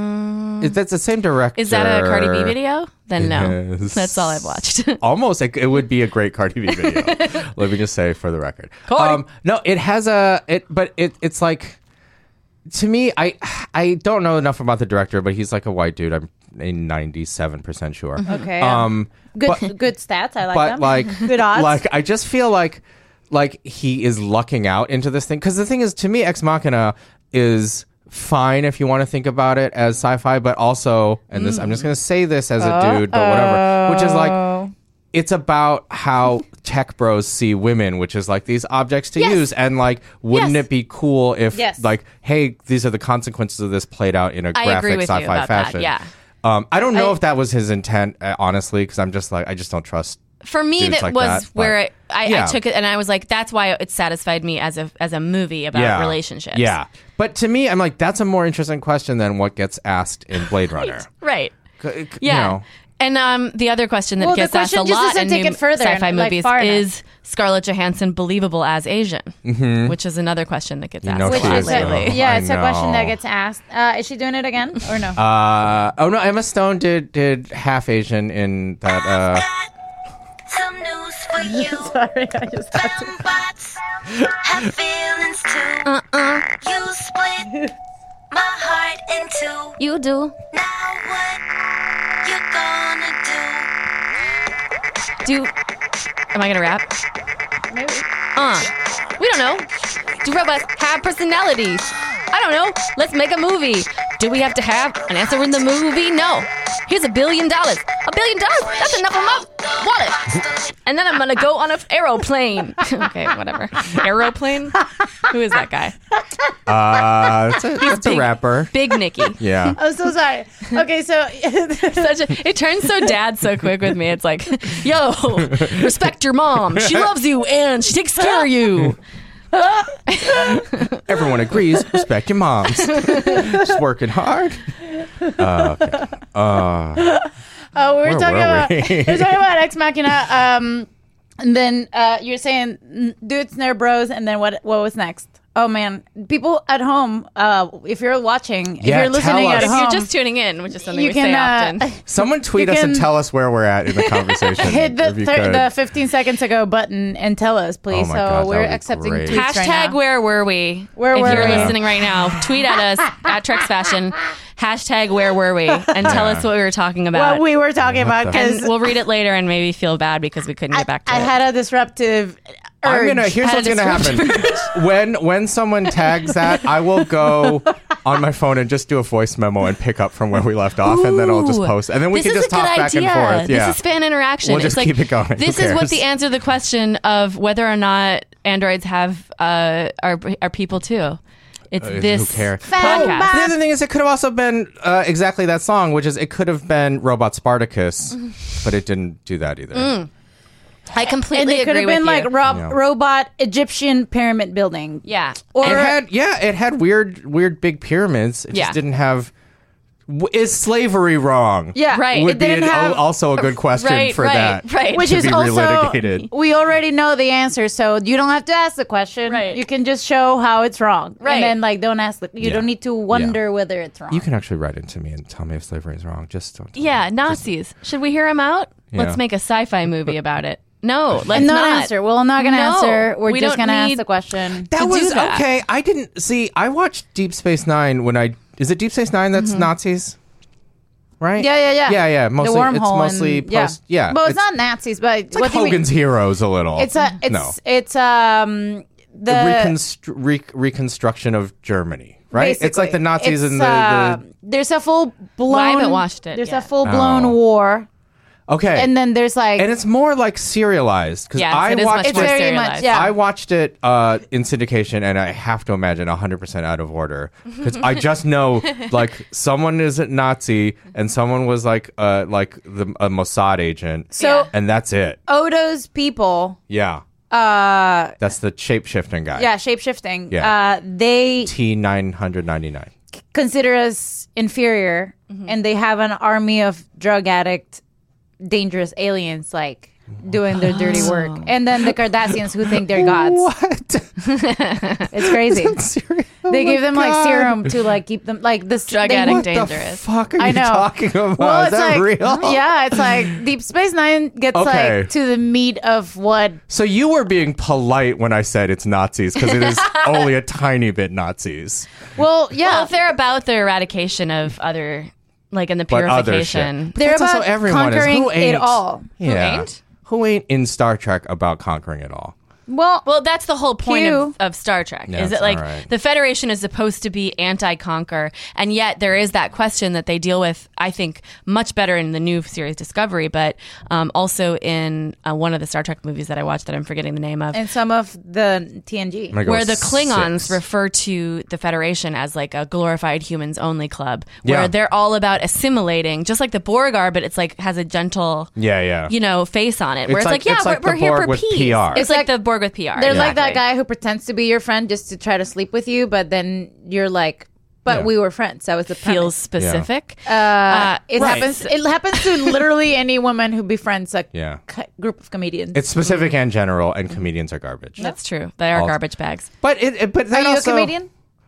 S4: Mm.
S5: Is that's the same director?
S4: Is that a Cardi B video? Then no.
S5: Yes.
S4: That's all I've watched.
S5: Almost, it, it would be a great Cardi B video. Let me just say for the record.
S4: Cardi.
S5: Um, no, it has a it, but it it's like. To me, I I don't know enough about the director, but he's like a white dude. I'm a ninety-seven percent sure.
S3: Okay.
S5: Um,
S3: Good,
S5: but,
S3: good stats. I like
S5: but
S3: them.
S5: like
S3: good odds.
S5: Like I just feel like like he is lucking out into this thing because the thing is, to me, Ex Machina is fine if you want to think about it as sci-fi, but also, and this I'm just gonna say this as a dude, but whatever, which is like. It's about how tech bros see women, which is like these objects to
S4: Yes.
S5: use. And like, wouldn't
S4: Yes.
S5: it be cool if
S3: Yes.
S5: like, hey, these are the consequences of this played out in a
S4: I agree
S5: graphic
S4: with you
S5: sci-fi
S4: about that,
S5: fashion?
S4: yeah.
S5: Um, I don't know
S3: I-
S5: if that was his intent, uh, honestly, because I'm just like, I just don't trust.
S4: For me,
S5: dudes
S4: that
S5: like
S4: was
S5: that,
S4: where
S5: but-
S4: I, I,
S5: Yeah.
S4: I took it, and I was like, that's why it satisfied me as a as a movie about
S5: Yeah.
S4: relationships.
S5: Yeah. But to me, I'm like, that's a more interesting question than what gets asked in Blade Runner.
S4: Right.
S5: C- c-
S4: Yeah.
S5: You know,
S4: And um, the other question that
S3: Well, the
S4: gets asked a
S3: question just
S4: lot
S3: doesn't
S4: in
S3: take
S4: new
S3: it further,
S4: sci-fi
S3: like,
S4: movies
S3: far enough.
S4: is Scarlett Johansson believable as Asian? Mm-hmm. Which is another question that gets
S5: You
S4: asked
S5: know
S4: a
S3: Which
S5: she
S4: lot
S3: is
S5: is,
S3: a,
S5: though.
S4: lately.
S3: yeah,
S5: I
S3: it's a question that
S5: know.
S3: gets asked. Uh, is she doing it again or no?
S5: uh, oh no, Emma Stone did did half Asian in that. Uh,
S12: Some news for you.
S3: Sorry, I just had to.
S12: Them bots have feelings too.
S4: Uh-uh.
S12: You split my heart in two.
S4: You do.
S12: Now what you gonna
S4: Do. Am I gonna rap?
S3: Maybe.
S4: Uh. We don't know. Do robots have personalities? I don't know. Let's make a movie. Do we have to have an answer in the movie? No. Here's a billion dollars. A billion dollars? That's enough for my wallet. And then I'm gonna go on an aeroplane. Okay, whatever. Aeroplane? Who is that guy?
S5: uh, that's a, that's a
S4: big.
S5: rapper.
S4: Big Nicky.
S5: Yeah.
S3: I'm so sorry. Okay, so
S4: Such a, it turns so dad so quick with me. It's like, yo, respect your mom. She loves you and she takes care of you.
S5: Everyone agrees. Respect your moms. Just working hard. Uh, okay. uh,
S3: Oh, we were
S5: Where
S3: talking
S5: were
S3: about
S5: we?
S3: we were talking about Ex Machina. Um, and then uh, you're saying mm, dudes, they're bros, and then what? What was next? Oh man, people at home, uh, if you're watching, if
S5: Yeah,
S3: you're listening
S5: tell
S3: at
S5: us.
S4: If
S3: home,
S4: you're just tuning in, which is something
S3: you
S4: we
S3: can
S4: say
S3: uh,
S4: often.
S5: someone tweet
S3: You
S5: us and
S3: can-
S5: tell us where we're at in the conversation.
S3: hit the
S5: if you
S3: thir-
S5: could.
S3: the fifteen seconds ago button and tell us, please.
S5: Oh my
S3: so
S5: God, that
S3: we're
S5: would be
S3: accepting
S5: great.
S3: tweets right
S4: Hashtag
S3: now.
S4: where were we?
S3: Where
S4: if
S3: were
S4: you're
S3: we?
S4: listening right now, tweet at us at Trex Fashion. Hashtag where were we? And tell
S5: Yeah.
S4: us what we were talking about.
S3: What we were talking about,
S5: the-
S3: because
S4: and we'll read it later and maybe feel bad because we couldn't
S3: I,
S4: get back to
S3: I
S4: it.
S3: had a disruptive
S5: I'm
S3: urge.
S5: gonna. Here's
S4: Had
S5: what's
S4: a
S5: gonna happen. when when someone tags that, I will go on my phone and just do a voice memo and pick up from where we left off, and then I'll just
S4: Ooh.
S5: post, and then we
S4: This
S5: can
S4: is
S5: just
S4: a good
S5: talk back
S4: idea.
S5: and forth. Yeah,
S4: This is fan interaction.
S5: We'll
S4: it's
S5: just
S4: like,
S5: keep it going.
S4: This
S5: Who
S4: is what
S5: cares?
S4: the answer to the question of whether or not androids have uh, are are people too. It's
S5: Uh,
S4: this
S5: who cares?
S4: podcast.
S5: The other thing is, it could have also been uh, exactly that song, which is it could have been Robot Spartacus, but it didn't do that either.
S4: Mm. I
S3: and
S4: completely
S3: it could
S4: agree
S3: have been
S4: with
S3: like
S4: you.
S3: ro-
S5: Yeah.
S3: robot Egyptian pyramid building.
S4: yeah.
S3: Or
S5: It had, yeah, it had weird, weird big pyramids. It
S4: Yeah.
S5: just didn't have. W- is slavery wrong?
S3: yeah,
S4: Right.
S5: would
S3: It
S5: be
S3: didn't
S5: an-
S3: have
S5: also a good question
S4: Right,
S5: for
S4: right,
S5: that.
S4: right.
S3: which
S5: to
S3: is
S5: be
S3: also
S5: relitigated.
S3: we already know the answer, so you don't have to ask the question.
S4: Right.
S3: You can just show how it's wrong,
S4: Right.
S3: and then like don't ask. The, you
S5: Yeah.
S3: don't need to wonder whether it's wrong.
S5: You can actually write into me and tell me if slavery is wrong. Just don't.
S4: Yeah, Nazis. Should we hear them out?
S5: Yeah.
S4: Let's make a sci-fi movie about it. No, let's
S3: and not,
S4: not
S3: answer. Well, I'm not gonna
S4: No,
S3: answer. We're
S4: we
S3: just
S4: don't
S3: gonna
S4: need-
S3: ask the question.
S5: That
S4: to do
S5: was
S4: that.
S5: okay. I didn't see. I watched Deep Space Nine when I. Is it Deep Space Nine that's Nazis? Right?
S3: Yeah, yeah, yeah.
S5: Yeah, yeah. Mostly,
S3: the wormhole.
S5: it's mostly
S3: and,
S5: post. Yeah.
S3: Well, it's, not Nazis, but
S5: It's like
S3: what do you mean?
S5: Hogan's Heroes a little.
S3: It's a. It's
S5: no.
S3: it's um the
S5: Reconstru- re- reconstruction of Germany, right? It's like the Nazis
S3: It's,
S5: and the,
S3: uh,
S5: the
S3: there's a full blown.
S4: Well, I haven't watched it
S3: There's
S4: yet.
S3: a full blown
S5: Oh.
S3: war.
S5: Okay.
S3: And then there's like,
S5: and it's more like serialized because
S4: Yes,
S5: I
S4: it is
S5: watched
S4: much
S3: it's
S4: more
S5: it.
S3: very
S4: serialized.
S3: much, yeah.
S5: I watched it uh, in syndication, and I have to imagine one hundred percent out of order because I just know like someone is a Nazi and someone was like uh, like the a Mossad agent.
S3: So-
S4: Yeah.
S5: and that's it.
S3: Odo's people,
S5: Yeah,
S3: uh,
S5: that's the shape shifting guy.
S3: yeah, shape shifting.
S5: Yeah.
S3: Uh, they
S5: T nine hundred ninety-nine.
S3: consider us inferior, and they have an army of drug addict, dangerous aliens like doing their dirty work. And then the Cardassians who think they're gods.
S5: What?
S3: It's crazy.
S5: Oh
S3: They
S5: my
S3: give them like
S5: God.
S3: serum to like keep them like this
S4: Drug
S3: they-
S4: addict
S5: What the
S4: dangerous.
S5: fuck are you
S3: I know.
S5: talking about?
S3: Well,
S5: is
S3: it's
S5: that
S3: like
S5: real?
S3: yeah, it's like Deep Space Nine gets
S5: Okay.
S3: like to the meat of what.
S5: So you were being polite when I said it's Nazis because it is only a tiny bit Nazis.
S3: Well, yeah,
S4: Well, if they're about the eradication of other, like in the
S5: But other
S4: purification.
S5: shit.
S3: they're
S5: That's also
S3: about
S5: everyone is.
S3: conquering
S5: Who
S3: it
S5: ain't?
S3: all.
S5: Yeah.
S4: ain't?
S5: Who ain't in Star Trek about conquering it all?
S3: Well,
S4: Well, that's the whole point
S3: Q.
S4: of, of Star Trek.
S5: Yeah,
S4: is
S5: it's
S4: it like
S5: all right.
S4: the Federation is supposed to be anti-conquer, and yet there is that question that they deal with, I think, much better in the new series Discovery, but um, also in uh, one of the Star Trek movies that I watched that I'm forgetting the name of.
S3: and some of the T N G.
S5: I'm gonna go
S4: Where the
S5: with
S4: Klingons
S5: six.
S4: refer to the Federation as like a glorified humans only club, where
S5: Yeah.
S4: they're all about assimilating, just like the Borg are, but it's like has a gentle,
S5: Yeah, yeah.
S4: you know, face on it. Where
S5: It's
S4: it's,
S5: like-
S4: like, yeah,
S5: it's
S4: we're,
S5: like the
S4: we're here
S5: Borg
S4: for
S5: with
S4: peace.
S5: P R.
S4: It's like, the Borg with P R.
S3: They're like that
S4: exactly.
S3: guy who pretends to be your friend just to try to sleep with you, but then you're like, but
S5: Yeah.
S3: we were friends. That was the
S4: Feels
S3: premise.
S4: specific.
S3: Uh, it
S5: Right.
S3: happens. It happens to literally any woman who befriends a
S5: Yeah.
S3: c- group of comedians.
S5: It's specific and general, and comedians are garbage.
S4: That's true. They are
S5: All-
S4: garbage bags.
S5: But it, it but
S3: Are
S5: that
S3: you
S5: also,
S3: a comedian?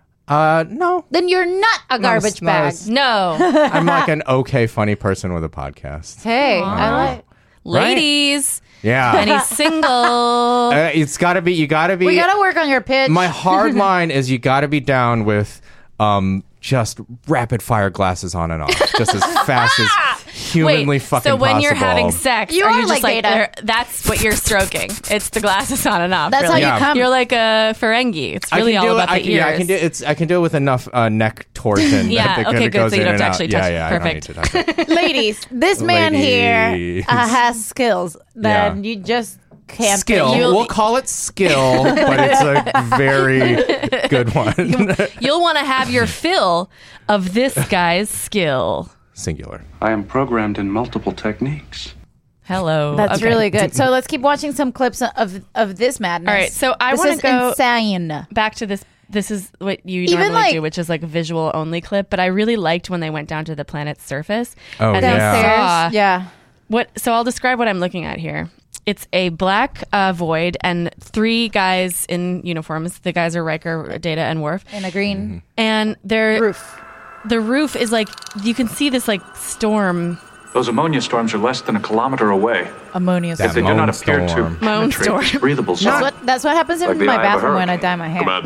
S5: Uh, no.
S3: Then you're not a
S5: Not as-
S3: garbage
S5: not
S3: bag.
S5: as-
S4: No.
S5: I'm like an okay, funny person with a podcast.
S3: Hey, I like.
S4: Ladies.
S5: Yeah.
S4: And he's single.
S5: Uh, it's got to be. You got to be.
S3: We gotta work on your pitch.
S5: My hard line is you got to be down with um just rapid fire glasses on and off, just as fast as humanly
S4: Wait,
S5: fucking
S4: so when
S5: possible.
S4: you're having sex,
S3: You
S4: are
S3: are
S4: you just
S3: like
S4: like,
S3: Data.
S4: there- that's what you're stroking? It's the glasses on and off.
S3: That's
S4: really.
S3: how
S5: you
S3: you come.
S4: You're like a Ferengi. It's really
S5: I can
S4: all
S5: do
S4: about
S5: it, I
S4: the
S5: can,
S4: ears.
S5: yeah, I can do it's. I can do it with enough uh, neck torsion.
S4: Yeah,
S5: that, that
S4: okay,
S5: kinda
S4: good,
S5: goes
S4: so you
S5: in
S4: don't
S5: and out.
S4: actually
S5: yeah,
S4: touch it.
S5: yeah,
S4: Perfect.
S5: I don't need to touch it.
S3: Ladies, this man here
S5: Ladies.
S3: uh, has skills that
S5: Yeah.
S3: you just can't.
S5: Skill.
S3: You'll-
S5: We'll call it skill, but it's a very good one.
S4: You'll want to have your fill of this guy's skill.
S5: Singular.
S11: I am programmed in multiple techniques.
S4: Hello.
S3: That's
S4: Okay.
S3: really good. So let's keep watching some clips of of this madness.
S4: All right, so I
S3: This
S4: wanna
S3: is
S4: go-
S3: insane.
S4: Back to this. This is what you
S3: Even
S4: normally
S3: like-
S4: do, which is like a visual only clip. But I really liked when they went down to the planet's surface.
S5: Oh,
S4: and they
S5: yeah.
S3: Downstairs,
S4: saw
S3: yeah.
S4: what. So I'll describe what I'm looking at here. It's a black uh, void and three guys in uniforms. The guys are Riker, Data, and Worf.
S3: In a green
S5: Mm-hmm.
S4: And they're
S3: roof.
S4: the roof is like you can see this like storm.
S7: Those ammonia storms are less than a kilometer away.
S3: Ammonia.
S5: That
S7: If they do not
S5: moan
S7: appear
S5: storm.
S7: to
S4: Moan
S7: penetrate
S4: storm.
S7: this breathable zone.
S3: That's what, that's what happens in
S7: Like the
S3: my
S7: eye of a
S3: bathroom when I
S7: hurricane.
S3: dye my hair.
S10: Commander.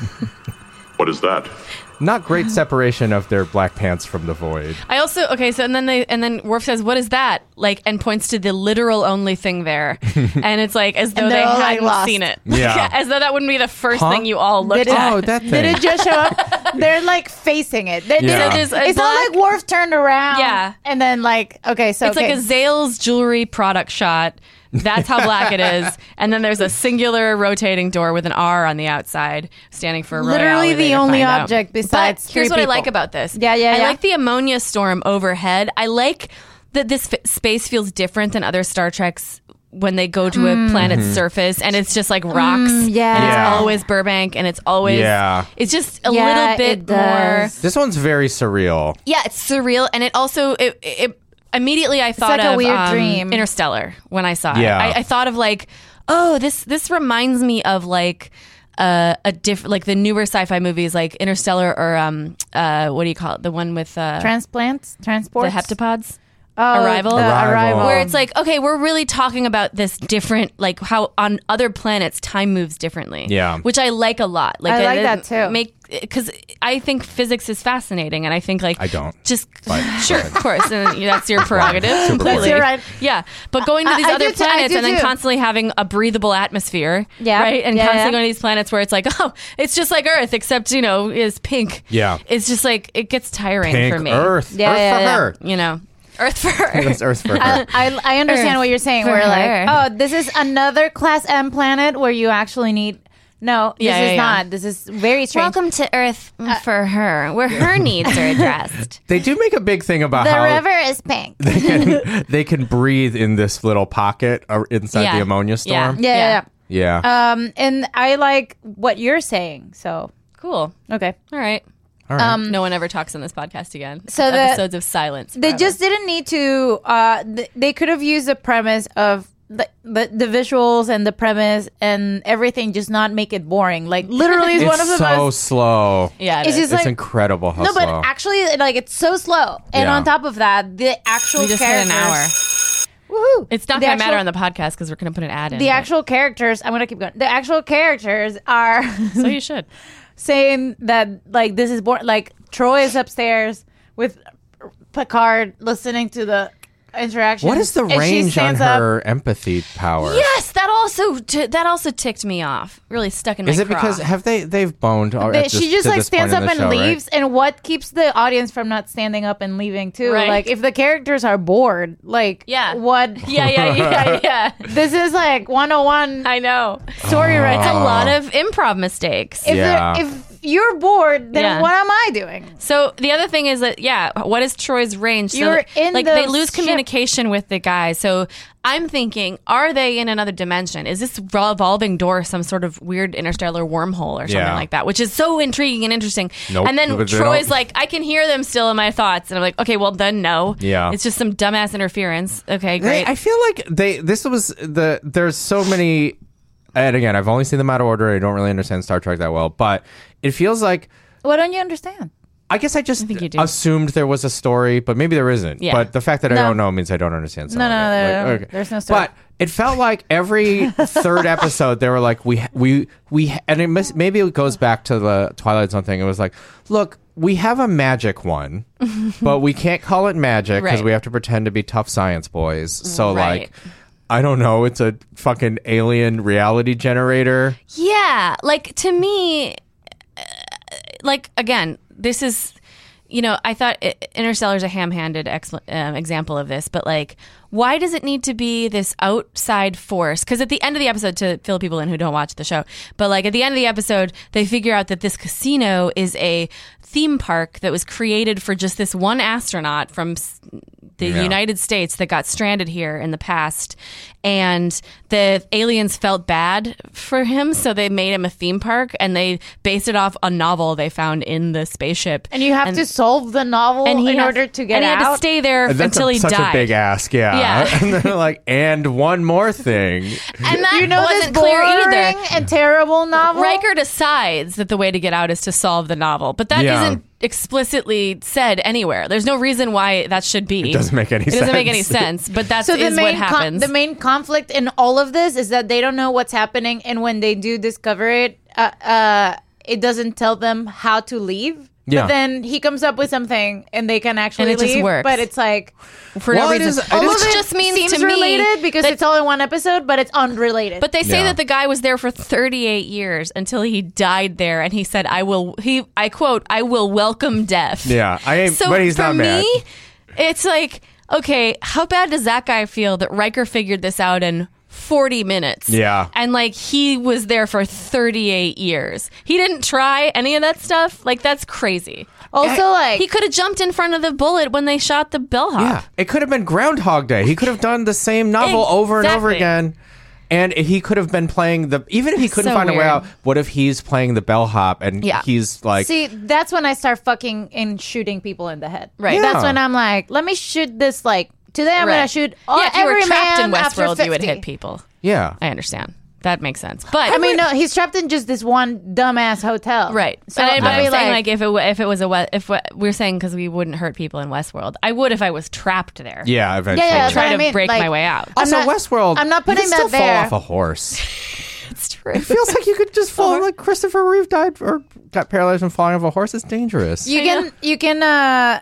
S10: What is that?
S5: Not great separation of their black pants from the void.
S4: I also okay, so and then they and then Worf says, "What is that?" Like, and points to the literal only thing there, and it's like as though
S3: And
S4: they
S3: they're all, like,
S4: hadn't
S3: lost.
S4: seen it.
S5: Yeah.
S4: as though that wouldn't be the first
S5: Huh?
S4: thing you all looked
S3: Did it-
S4: at.
S5: Oh, that thing.
S3: Did it just show up? They're like facing it. They,
S5: Yeah.
S3: they-
S4: So there's a
S3: it's not
S4: black-
S3: like Worf turned around.
S4: Yeah.
S3: And then like, okay, so
S4: It's
S3: okay.
S4: like a Zales jewelry product shot. That's how black it is. And then there's a singular rotating door with an R on the outside, standing for Royale.
S3: Literally the
S4: later
S3: only
S4: find out.
S3: object besides
S4: But here's
S3: three
S4: what I
S3: people.
S4: like about this.
S3: Yeah, yeah,
S4: I
S3: yeah.
S4: like the ammonia storm overhead. I like that this f- space feels different than other Star Treks when they go to a planet's surface and it's just like rocks.
S3: Mm, yeah.
S4: And it's
S5: Yeah.
S4: always Burbank and it's always
S5: Yeah.
S4: it's just a
S3: Yeah,
S4: little
S3: it
S4: bit more
S3: does.
S5: This one's very surreal.
S4: yeah, it's surreal, and it also it, it immediately I thought
S3: like a
S4: of
S3: weird
S4: um,
S3: dream.
S4: Interstellar when I saw
S5: Yeah.
S4: it. I, I thought of like, oh, this this reminds me of like uh, a different like the newer sci-fi movies like Interstellar or um uh what do you call it, the one with uh,
S3: transplants,
S4: the
S3: transports,
S4: heptapods.
S3: oh,
S4: Arrival?
S3: the
S5: Arrival.
S3: arrival.
S4: Where it's like, okay, we're really talking about this different, like how on other planets time moves differently.
S5: Yeah.
S4: which I like a lot. Like
S3: I like
S4: it-
S3: that too.
S4: Make because I think physics is fascinating, and I think like
S5: I don't.
S4: just
S5: But-
S4: sure, of course, and that's your prerogative.
S5: Super
S4: completely.
S3: That's your right.
S4: Yeah, but going to
S3: I-
S4: these
S3: I
S4: other
S3: do too- I
S4: planets
S3: do
S4: and then
S3: too.
S4: constantly having a breathable atmosphere,
S3: Yeah.
S4: right, and
S3: Yeah,
S4: constantly
S3: yeah.
S4: going to these planets where it's like, oh, it's just like Earth, except you know is pink.
S5: Yeah.
S4: it's just like it gets tiring
S5: Pink
S4: for me.
S5: Earth.
S3: Yeah,
S5: Earth
S3: yeah,
S5: for
S3: yeah.
S5: her.
S4: You know. Earth for her.
S5: That's Earth for her.
S3: I, I, I understand
S4: Earth
S3: what you're saying.
S4: for
S3: We're like,
S4: her.
S3: oh, this is another Class M planet where you actually need. No, this
S4: Yeah, yeah,
S3: is
S4: yeah.
S3: not. This is very strange.
S4: Welcome to Earth for her, where her needs are addressed.
S5: They do make a big thing about
S3: The
S5: how
S3: river is pink.
S5: they can they can breathe in this little pocket uh, inside
S4: Yeah.
S5: the ammonia storm.
S3: Yeah, yeah,
S5: Yeah.
S3: yeah. Um, and I like what you're saying. So
S4: Cool.
S3: okay.
S4: All right.
S5: All right.
S3: Um,
S4: No one ever talks on this podcast again.
S3: So
S4: It's
S3: the-
S4: episodes of silence.
S3: They
S4: forever.
S3: just didn't need to. Uh, th- they could have used the premise of the, the the visuals and the premise and everything, just not make it boring. Like literally, is
S5: it's
S3: one of the
S5: so
S3: most.
S5: slow.
S4: Yeah, it
S3: It's
S4: is.
S3: just
S5: It's
S3: like
S5: incredible how
S3: no, but
S5: slow.
S3: actually, like it's so slow. And
S5: Yeah.
S3: on top of that, the actual
S4: we just hit
S3: characters.
S4: an hour.
S3: Woohoo!
S4: It's not
S3: The
S4: going to matter
S3: actual-
S4: on the podcast because we're going to put an ad in.
S3: The
S4: but-
S3: actual characters. I'm gonna keep going. The actual characters are
S4: So you should.
S3: saying that like this is boring. Like Troy is upstairs with Picard listening to the interaction.
S5: What is the
S3: and she
S5: range on
S3: stands up.
S5: her empathy power?
S4: Yes, that also t- that also ticked me off. Really stuck in my
S5: Is it
S4: craw.
S5: because have they they've boned? Or
S3: They-
S5: at this-
S3: she just
S5: to
S3: like
S5: this point
S3: stands
S5: in
S3: up
S5: the
S3: and
S5: show, right?
S3: leaves, and what keeps the audience from not standing up and leaving too?
S4: Right.
S3: Like if the characters are bored, like
S4: Yeah.
S3: what?
S4: Yeah, yeah, yeah, yeah.
S3: This is like one oh one
S4: I know.
S3: story right
S4: It's a
S3: now.
S4: lot of improv mistakes.
S3: If
S5: Yeah.
S3: they're- if you're bored, then
S4: Yeah.
S3: what am I doing?
S4: So the other thing is that yeah, what is Troy's range? So
S3: You're in
S4: like
S3: the
S4: they lose
S3: ship.
S4: communication with the guys. So I'm thinking, are they in another dimension? Is this revolving door some sort of weird interstellar wormhole or something
S5: Yeah.
S4: like that? Which is so intriguing and interesting.
S5: Nope.
S4: And then
S5: But they
S4: Troy's
S5: don't-
S4: like, I can hear them still in my thoughts, and I'm like, okay, well then no.
S5: Yeah.
S4: it's just some dumbass interference. Okay,
S5: They,
S4: great.
S5: I feel like they. This was the. There's so many. And again, I've only seen them out of order. I don't really understand Star Trek that well, but it feels like.
S3: What don't you understand?
S5: I guess I just
S4: think you do.
S5: assumed there was a story, but maybe there isn't.
S4: Yeah.
S5: But the fact that I
S3: No.
S5: don't know means I don't understand. Some
S3: No,
S5: of
S3: no,
S5: it.
S3: no,
S5: Like,
S3: no,
S5: okay.
S3: there's no story.
S5: But it felt like every third episode they were like, we we we, and it mis- maybe it goes back to the Twilight Zone thing. It was like, look, we have a magic one, but we can't call it magic because
S4: Right.
S5: we have to pretend to be tough science boys. So
S4: Right.
S5: like. I don't know. It's a fucking alien reality generator.
S4: Yeah, like to me, uh, like again, this is, you know, I thought I- Interstellar is a ham-handed ex- um, example of this, but like, why does it need to be this outside force? Because at the end of the episode, to fill people in who don't watch the show, but like at the end of the episode, they figure out that this casino is a theme park that was created for just this one astronaut from s- the
S5: Yeah.
S4: United States that got stranded here in the past, and the aliens felt bad for him, so they made him a theme park, and they based it off a novel they found in the spaceship.
S3: And you have to solve the novel
S4: and he
S3: in
S4: has-
S3: order to get
S4: and he
S3: out.
S4: had to stay there
S5: That's
S4: until
S5: a,
S4: he
S5: such
S4: died.
S5: a big ask, yeah.
S4: Yeah.
S5: And they're like, and one more thing.
S4: And that
S3: you know
S4: wasn't
S3: this
S4: clear
S3: boring
S4: either.
S3: and terrible novel.
S4: Riker decides that the way to get out is to solve the novel, but that
S5: Yeah.
S4: not explicitly said anywhere. There's no reason why that should be.
S5: It doesn't make any
S4: It doesn't make any
S5: sense.
S4: sense, but that's
S3: So the
S4: is
S3: main
S4: what
S3: con-
S4: happens.
S3: the main conflict in all of this is that they don't know what's happening, and when they do discover it, uh, uh, it doesn't tell them how to leave.
S5: Yeah.
S3: But then he comes up with something, and they can actually
S4: And it just
S3: leave.
S4: works.
S3: But it's like
S4: for
S5: Well,
S4: no
S5: it
S4: reason.
S5: is- it
S3: all
S5: is-
S3: of it
S4: just means
S3: seems
S4: to me
S3: related because
S4: that-
S3: it's all in one episode, but it's unrelated.
S4: But they say
S5: Yeah.
S4: that the guy was there for thirty-eight years until he died there, and he said, "I will." He, I quote, "I will welcome death."
S5: Yeah, I ain't,
S4: So
S5: but he's
S4: for
S5: not mad.
S4: me, it's like, okay, how bad does that guy feel that Riker figured this out in forty minutes?
S5: Yeah.
S4: and like he was there for thirty-eight years. He didn't try any of that stuff. Like that's crazy.
S3: also, like
S4: He could have jumped in front of the bullet when they shot the bellhop.
S5: Yeah, it could have been Groundhog Day. He could have done the same novel over and over
S4: Exactly.
S5: again. And he could have been playing the, even if he couldn't
S4: So
S5: find a way
S4: weird.
S5: out, what if he's playing the bellhop and
S4: Yeah.
S5: he's like,
S3: see, that's when I start fucking and shooting people in the head.
S4: Right.
S3: That's
S5: Yeah.
S3: when I'm like, let me shoot this. Like today, I'm
S4: Right.
S3: gonna shoot all,
S4: yeah, if you
S3: every
S4: were trapped in
S3: man after
S4: Westworld, you would
S3: fifty.
S4: hit people.
S5: yeah.
S4: I understand. That makes sense. But
S3: I mean, no, he's trapped in just this one dumbass hotel.
S4: right.
S3: So
S4: So
S3: I'd
S4: but I'm
S3: be
S4: saying
S3: like,
S4: like if it wa- if it was a we- if we- we're saying because we wouldn't hurt people in Westworld, I would if I was trapped there.
S5: Yeah, eventually.
S3: yeah, yeah, that's
S4: Try
S3: what
S4: to
S3: I mean.
S4: break
S3: like,
S4: my way out.
S3: I'm
S5: Also,
S3: not-
S5: Westworld,
S3: I'm not
S5: you
S3: putting
S5: can still
S3: that there.
S5: fall off a horse.
S4: It's true.
S5: It feels like you could just fall, like Christopher Reeve died or got paralyzed from falling off a horse. It's dangerous.
S3: You can, you can, uh,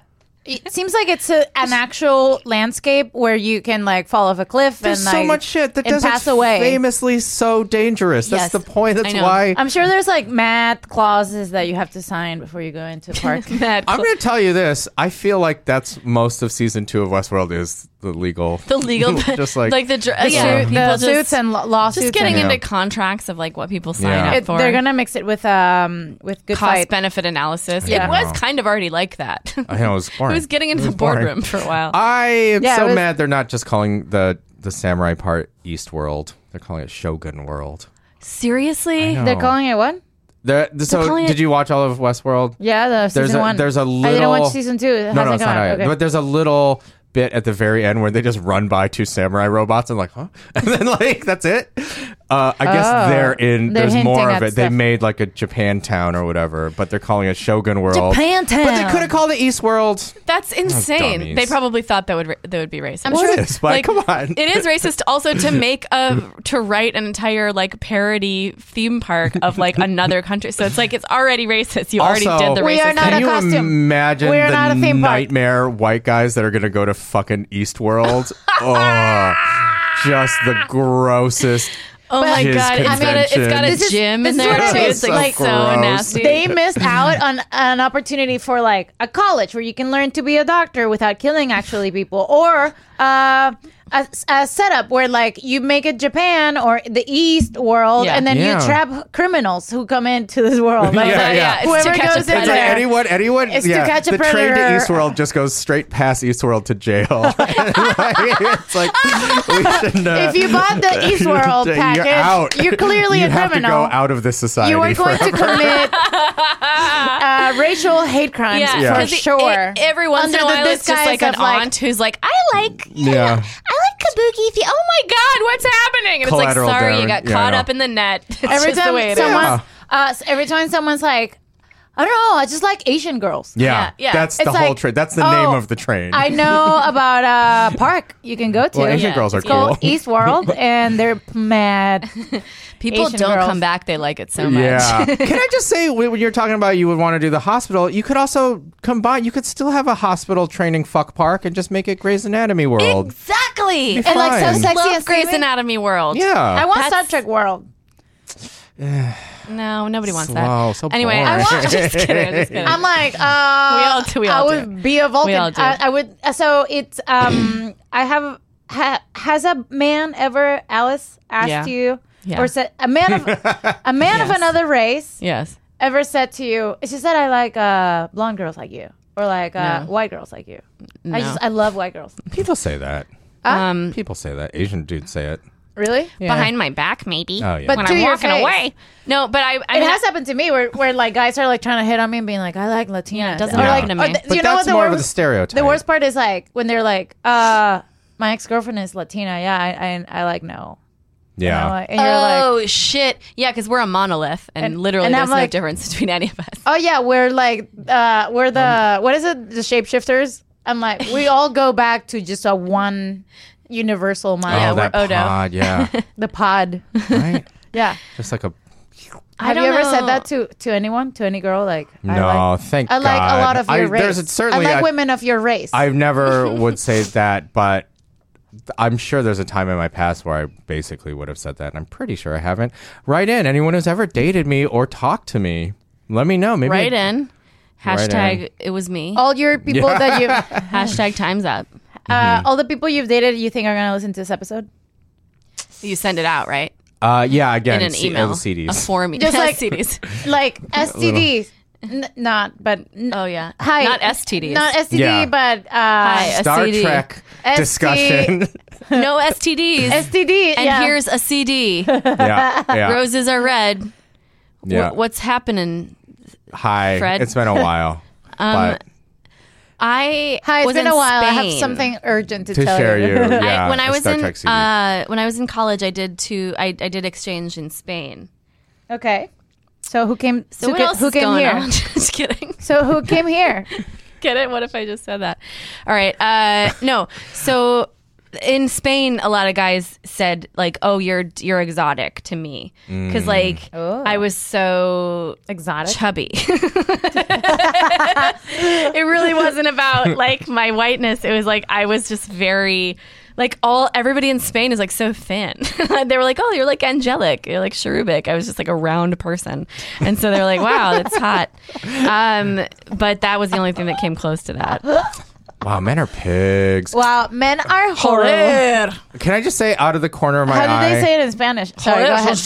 S3: It seems like it's a, an actual landscape where you can like fall off a cliff
S5: There's
S3: and
S5: so
S3: like,
S5: much shit. The
S3: and pass
S5: desert's
S3: away.
S5: famously so dangerous. That's
S3: Yes.
S5: the point. That's
S3: I know.
S5: why.
S3: I'm sure there's like mad clauses that you have to sign before you go into a park.
S4: Mad
S5: I'm going to tell you this. I feel like that's most of season two of Westworld is the legal.
S4: The legal,
S5: just like,
S4: like the, dr-
S3: The
S4: yeah,
S3: suit-
S4: people
S3: the
S4: just,
S3: suits and law- lawsuits
S4: just getting
S3: and-
S4: into
S5: Yeah.
S4: contracts of like what people sign
S5: Yeah.
S4: up
S3: It-
S4: for.
S3: they're gonna mix it with um with good
S4: cost
S3: fight.
S4: benefit analysis.
S3: Yeah.
S4: It was kind of already like that.
S5: I know, it was boring.
S4: It was getting into
S5: It
S4: the
S5: was boring.
S4: boardroom for a while.
S5: I am
S3: Yeah,
S5: so
S3: it was-
S5: mad they're not just calling the, the samurai part East World. They're calling it Shogun World.
S4: Seriously?
S5: I know.
S3: They're calling it what?
S5: They're, so
S3: calling
S5: did
S3: it-
S5: you watch all of Westworld?
S3: Yeah, the
S5: There's
S3: season
S5: a,
S3: one.
S5: There's a little.
S3: I didn't watch season two. It
S5: no, no,
S3: hasn't
S5: it's
S3: come
S5: not
S3: out.
S5: out yet.
S3: Okay.
S5: But there's a little bit at the very end where they just run by two samurai robots and like, huh? And then like that's it. Uh, I guess
S3: Oh.
S5: they're in.
S3: They're
S5: There's
S3: hinting
S5: more of
S3: at
S5: it. They
S3: stuff.
S5: made like a Japantown or whatever, but they're calling it Shogun World.
S3: Japantown.
S5: But they could have called it East World.
S4: That's insane.
S5: dummies.
S4: They probably thought that would ra- that would be racist.
S3: I'm sure-
S5: It is, but come on.
S4: It is racist also to make a to write an entire like parody theme park of like another country. So it's like it's already racist. You already
S5: Also,
S4: did the
S3: We
S4: racist
S3: are not
S5: Can
S3: a
S5: you
S3: costume.
S5: imagine
S3: We're not
S5: the
S3: a theme park.
S5: nightmare white guys that are going to go to fucking East World? Oh, just the grossest.
S4: Oh my
S5: Jizz
S4: god! It's got a it's got a
S3: This is-
S4: gym
S3: this
S4: in
S3: is
S4: there
S3: what
S4: too.
S3: it
S4: It's
S3: is.
S4: like
S3: Like,
S4: so
S5: gross.
S4: nasty.
S3: They missed out on an opportunity for like a college where you can learn to be a doctor without killing actually people, or uh, a, a setup where like you make it Japan or the East world,
S4: Yeah.
S3: and then
S5: Yeah.
S3: you trap criminals who come into this world. Like,
S5: Yeah,
S3: like,
S5: yeah.
S4: It's
S3: whoever
S4: to catch a
S3: goes in
S4: predator.
S5: It's like
S3: there.
S5: anyone, anyone,
S3: It's to
S5: yeah,
S3: catch a
S5: the train to
S3: predator.
S5: Eastworld just goes straight past Eastworld to jail. It's like we should. Uh,
S3: If you bought the Eastworld
S5: you're
S3: package,
S5: out.
S3: you're clearly
S5: you
S3: a
S5: have
S3: criminal.
S5: to go out of this society.
S3: You are going
S5: forever.
S3: to commit uh, racial hate crimes
S4: Yeah,
S5: Yeah.
S3: for
S4: 'cause it-
S3: sure.
S4: it- every once
S3: Under
S4: in a
S3: the
S4: while, it's just
S3: disguise
S4: like an
S3: of, like-
S4: aunt who's like, "I like,
S5: Yeah.
S4: I like kabuki. Fi- Oh my god, what's happening?" And it's like,
S5: Collateral
S4: "Sorry, you
S5: damage.
S4: got
S5: Yeah, I
S4: caught
S5: know.
S4: up in the net." It's
S3: every
S4: just the
S3: time
S4: way it is.
S3: someone, uh, every time someone's like, I don't know, I just like Asian girls.
S5: Yeah,
S4: Yeah, yeah.
S5: that's
S3: It's
S5: the whole
S3: like,
S5: train. That's the
S3: oh,
S5: name of the train.
S3: I know about a park you can go to.
S5: Well, Asian
S4: Yeah.
S5: girls are
S3: It's called
S5: cool.
S3: East World, and they're mad.
S4: People
S3: Asian
S4: don't
S3: girls.
S4: come back; they like it so much.
S5: Yeah. Can I just say, when when you're talking about you would want to do the hospital, you could also combine, you could still have a hospital training fuck park and just make it Grey's Anatomy World.
S4: Exactly.
S5: Be
S3: And like so
S5: fine.
S3: sexy
S4: Love
S3: and
S4: Grey's
S3: steamy.
S4: Anatomy World.
S5: Yeah.
S3: I want
S4: That's-
S3: Star Trek World.
S4: No, nobody wants
S5: Slow,
S4: that.
S5: so
S4: anyway, I
S5: boring.
S4: want. Just kidding. I'm just kidding.
S3: I'm like, uh,
S4: We all do, we all
S3: I
S4: do.
S3: would be a Vulcan.
S4: We all do.
S3: I, I would. uh, So it's um. I have. Ha, has a man ever, Alice, asked
S4: Yeah.
S3: you,
S4: Yeah.
S3: or said a man of a man of
S4: Yes.
S3: another race
S4: yes.
S3: ever said to you? She said, "I like uh blonde girls like you, or like uh,
S4: No.
S3: white girls like you."
S4: No.
S3: I just I love white girls.
S5: People say that.
S4: Um,
S5: People say that. Asian dudes say it.
S3: Really?
S4: behind my back, maybe.
S5: Oh, yeah.
S3: But
S4: when
S3: to
S4: I'm
S3: your
S4: walking
S3: face.
S4: away. No, but I. I
S3: It
S4: mean,
S3: has happened to me where, where like guys are like trying to hit on me and being like, I like Latinas.
S4: Yeah, it doesn't
S3: Or,
S4: happen
S3: like,
S4: to
S3: or
S4: me.
S3: th-
S5: But
S3: you know what
S5: that's
S3: the
S5: more of
S3: worst,
S5: the stereotype.
S3: The worst part is like when they're like, uh, my ex girlfriend is Latina. Yeah, I, I, I like no.
S5: Yeah.
S3: You know, like- and you're like,
S4: oh shit! Yeah, because we're a monolith, and,
S3: And-
S4: literally
S3: and I'm
S4: there's no
S3: like-
S4: difference between any of us.
S3: oh yeah, we're like, uh, we're the what is it? The shapeshifters. I'm like, we all go back to just a one universal mind.
S5: Oh,
S4: Yeah,
S5: that
S4: we're Odo.
S5: pod, yeah.
S3: The pod.
S5: Right?
S3: Yeah.
S5: Just like a.
S4: I
S3: Have you
S4: don't
S3: ever said
S4: know.
S3: that to to anyone, to any girl? Like, I
S5: No,
S3: like,
S5: thank
S3: I like
S5: God.
S3: a lot of your
S5: I-
S3: race.
S5: there's a- certainly
S3: I like
S5: I-
S3: women of your race.
S5: I never would say that, but I'm sure there's a time in my past where I basically would have said that, and I'm pretty sure I haven't. Write in. Anyone who's ever dated me or talked to me, let me know. Maybe
S4: Right in.
S5: Right
S4: Hashtag
S5: in.
S4: it was me.
S3: all your people
S5: Yeah.
S3: that you,
S4: Hashtag time's up.
S3: uh, all the people you've dated, you think are gonna listen to this episode?
S4: You send it out, right?
S5: Uh, yeah, again,
S4: In an
S5: C-
S4: email.
S5: uh, the C Ds.
S4: A form.
S3: Just like-
S4: C Ds.
S3: Like S T Ds, N- not, but n-
S4: Oh, yeah.
S3: hi,
S4: Not S T Ds.
S3: not S T D,
S5: Yeah.
S3: but uh,
S4: Hi,
S5: Star
S4: S T D.
S5: Trek
S3: S T
S5: discussion.
S4: No S T Ds.
S3: S T D.
S4: and
S3: yeah.
S4: here's a C D.
S5: yeah, yeah,
S4: Roses are red.
S5: yeah.
S4: Wh- what's happening?
S5: Hi,
S4: Fred?
S5: it's been a while, but
S4: I
S3: Hi, it's
S4: was
S3: been
S4: in
S3: a while. I have
S4: Spain.
S3: something urgent to,
S5: to
S3: tell
S5: share you, yeah,
S4: I, when I
S5: a
S4: was
S5: Star
S4: in
S5: Trek C D.
S4: uh, when I was in college, I did two. I, I did exchange in Spain.
S3: Okay, so who came?
S4: So
S3: who
S4: what
S3: ca-
S4: else
S3: who
S4: is
S3: came
S4: going
S3: here?
S4: on? Just kidding.
S3: So who came here?
S4: Get it? What if I just said that? All right. Uh, no. So in Spain, a lot of guys said like, "Oh, you're you're exotic to me," because like
S3: Oh.
S4: I was so
S3: Exotic.
S4: chubby. It really wasn't about like my whiteness. It was like I was just very like all everybody in Spain is like so thin. They were like, "Oh, you're like angelic. You're like cherubic." I was just like a round person, and so they're like, "Wow, that's hot." Um, but that was the only thing that came close to that.
S5: Wow, men are pigs.
S3: Wow, men are horrible.
S5: Can I just say, out of the corner of my
S3: How
S5: eye?
S3: did they say it in Spanish? Sorry, go ahead.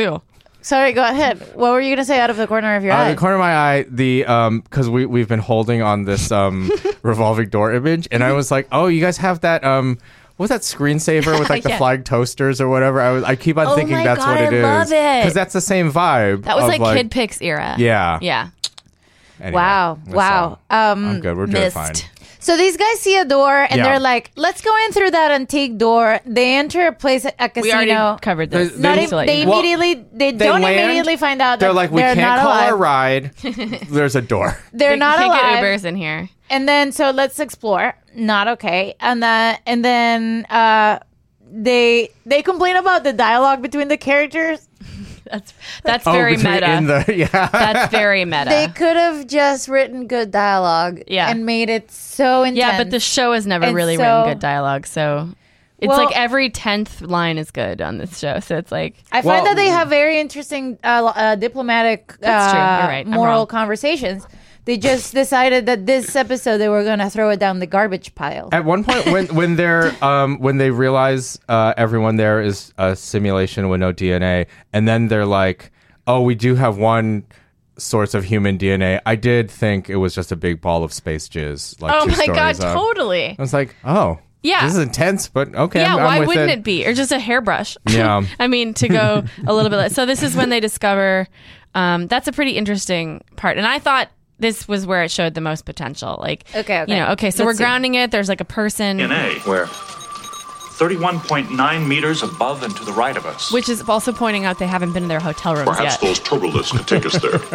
S3: Sorry, go ahead. What were you going to say out of the corner of your
S5: Out
S3: eye?
S5: of the corner of my eye, the um, because we we've been holding on this um revolving door image, and I was like, oh, you guys have that um. What was that screensaver with like the
S4: Yeah.
S5: flying toasters or whatever? I was I keep on
S4: Oh
S5: thinking
S4: my
S5: that's
S4: God,
S5: what it
S4: I
S5: is.
S4: love it.
S5: Because that's the same vibe.
S4: That was
S5: of,
S4: like, Kid Pix era.
S5: Yeah.
S4: Yeah.
S5: Anyway,
S3: Wow,
S5: that's
S3: wow.
S5: all.
S3: Um,
S5: I'm good. We're doing
S4: missed.
S5: fine.
S3: So these guys see a door and
S5: Yeah.
S3: they're like, let's go in through that antique door. They enter a place, a casino.
S4: We already covered this.
S5: They-
S3: Not
S5: they-
S3: im-
S4: So, like,
S3: they
S5: Well,
S3: immediately, they,
S5: They
S3: don't
S5: land,
S3: immediately find out
S5: They're
S3: that
S5: like, we
S3: they're
S5: can't
S3: not
S5: call
S3: alive.
S5: a ride. There's a door.
S3: They're
S4: They
S3: not
S4: can't
S3: alive.
S4: get Ubers in here.
S3: And then, so let's explore. Not okay. And then, and then, uh, they they complain about the dialogue between the characters.
S4: That's that's
S5: Oh,
S4: very
S5: between-
S4: meta.
S5: In the, yeah.
S4: That's very meta.
S3: They could have just written good dialogue,
S4: Yeah.
S3: and made it so intense.
S4: yeah, but the show has never
S3: And
S4: really
S3: so-
S4: written good dialogue, so it's
S3: Well-
S4: like every tenth line is good on this show. So it's like
S3: I find
S5: Well-
S3: that they have very interesting uh, uh, diplomatic,
S4: That's true.
S3: uh,
S4: You're right. I'm
S3: moral
S4: wrong.
S3: conversations. They just decided that this episode they were going to throw it down the garbage pile.
S5: At one point, when when they're um when they realize uh, everyone there is a simulation with no D N A, and then they're like, "Oh, we do have one source of human D N A." I did think it was just a big ball of space jizz. Like
S4: oh
S5: two
S4: my god,
S5: stories up.
S4: totally.
S5: I was like, "Oh,
S4: Yeah.
S5: this is intense," but okay.
S4: Yeah,
S5: I'm, I'm
S4: why
S5: with
S4: wouldn't
S5: it.
S4: it. be? Or just a hairbrush.
S5: Yeah.
S4: I mean, to go a little bit less. So this is when they discover um, that's a pretty interesting part. And I thought this was where it showed the most potential. Like,
S3: Okay, okay.
S4: you know, okay, so
S3: Let's
S4: we're
S3: see.
S4: grounding it. There's like a person,
S7: D N A. Where? thirty-one point nine meters above and to the right of us.
S4: which is also pointing out they haven't been in their hotel rooms
S10: Perhaps
S4: yet.
S10: those turbo lifts could take us there.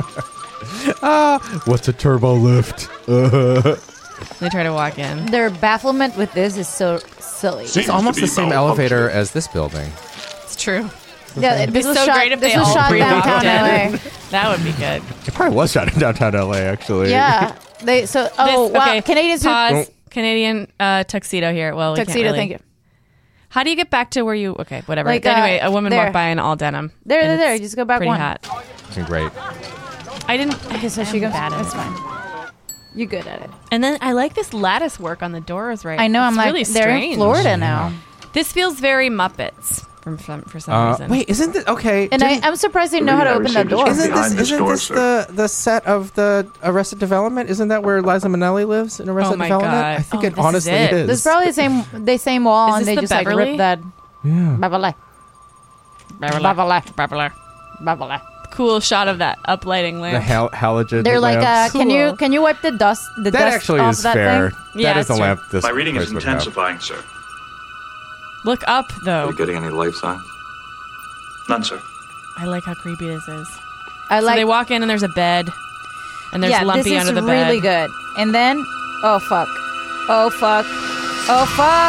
S5: What's a turbo lift?
S4: They try to walk in.
S3: Their bafflement with this is so silly.
S10: Seems
S5: It's
S10: to
S5: almost
S10: be
S5: the same
S10: malfunctioning.
S5: elevator as this building.
S4: It's true.
S3: Yeah,
S4: It'd be
S3: this was
S4: so
S3: shot,
S4: great if
S3: this
S4: they
S3: was
S4: all
S3: shot
S4: breathed
S3: downtown
S4: off
S3: L A.
S4: That would be good.
S5: It probably was shot in downtown L A, actually.
S3: Yeah, they so oh
S4: This-
S3: wow,
S4: okay,
S3: Canadians who-
S4: Pause. Canadian uh, tuxedo here. Well, we can't
S3: tuxedo.
S4: really-
S3: Thank you.
S4: How do you get back to where you? Okay, whatever.
S3: Like, uh,
S4: anyway, a woman
S3: there.
S4: walked by in all denim.
S3: There,
S4: and
S3: there, there.
S4: it's
S3: Just go back
S4: pretty
S3: one.
S4: hot.
S5: Looking great.
S4: I didn't.
S3: Okay, so
S4: I'm
S3: she goes.
S4: bad at
S3: That's
S4: it.
S3: fine. You're good at it.
S4: And then I like this lattice work on the doors. Right.
S3: I know.
S4: It's
S3: I'm like,
S4: really
S3: they're in
S4: strange.
S3: Florida now.
S4: This feels very Muppets from some, for some
S5: Uh,
S4: reason.
S5: wait, isn't it okay?
S3: And I,
S5: didn't-
S3: I'm surprised they know how to open that door.
S5: Isn't
S10: Behind
S5: this,
S10: this
S5: isn't
S10: door,
S5: this
S10: sir.
S5: the, the set of the Arrested Development? Isn't that where Liza Minnelli lives in Arrested
S4: Oh my
S5: Development?
S4: God.
S5: I think
S4: Oh,
S5: it
S4: this is
S5: honestly
S4: it.
S5: is.
S3: There's probably the same the same wall,
S4: Is
S3: and
S4: this
S3: they
S4: the
S3: just like
S4: Beverly?
S3: ripped that.
S5: yeah.
S3: Beverly. Beverly. Beverly. Beverly.
S4: Cool shot of that uplighting lamp.
S5: The hal- halogen
S3: They're like, uh,
S5: lamps.
S3: can you
S4: Cool.
S3: can you wipe the dust the
S5: that
S3: dust
S5: actually
S3: off
S5: is
S3: that
S5: fair.
S3: thing?
S4: Yeah,
S5: That is a
S4: it's
S5: lamp this
S7: My reading
S5: place
S7: is
S5: would have.
S7: intensifying, sir.
S4: Look up though.
S7: getting any life signs? None, sir.
S4: I like how creepy this is.
S3: I
S4: So
S3: like.
S4: they walk in and there's a bed, and there's
S3: yeah,
S4: Lumpy
S3: this is
S4: under the
S3: really
S4: bed.
S3: good. And then, oh fuck, oh fuck, oh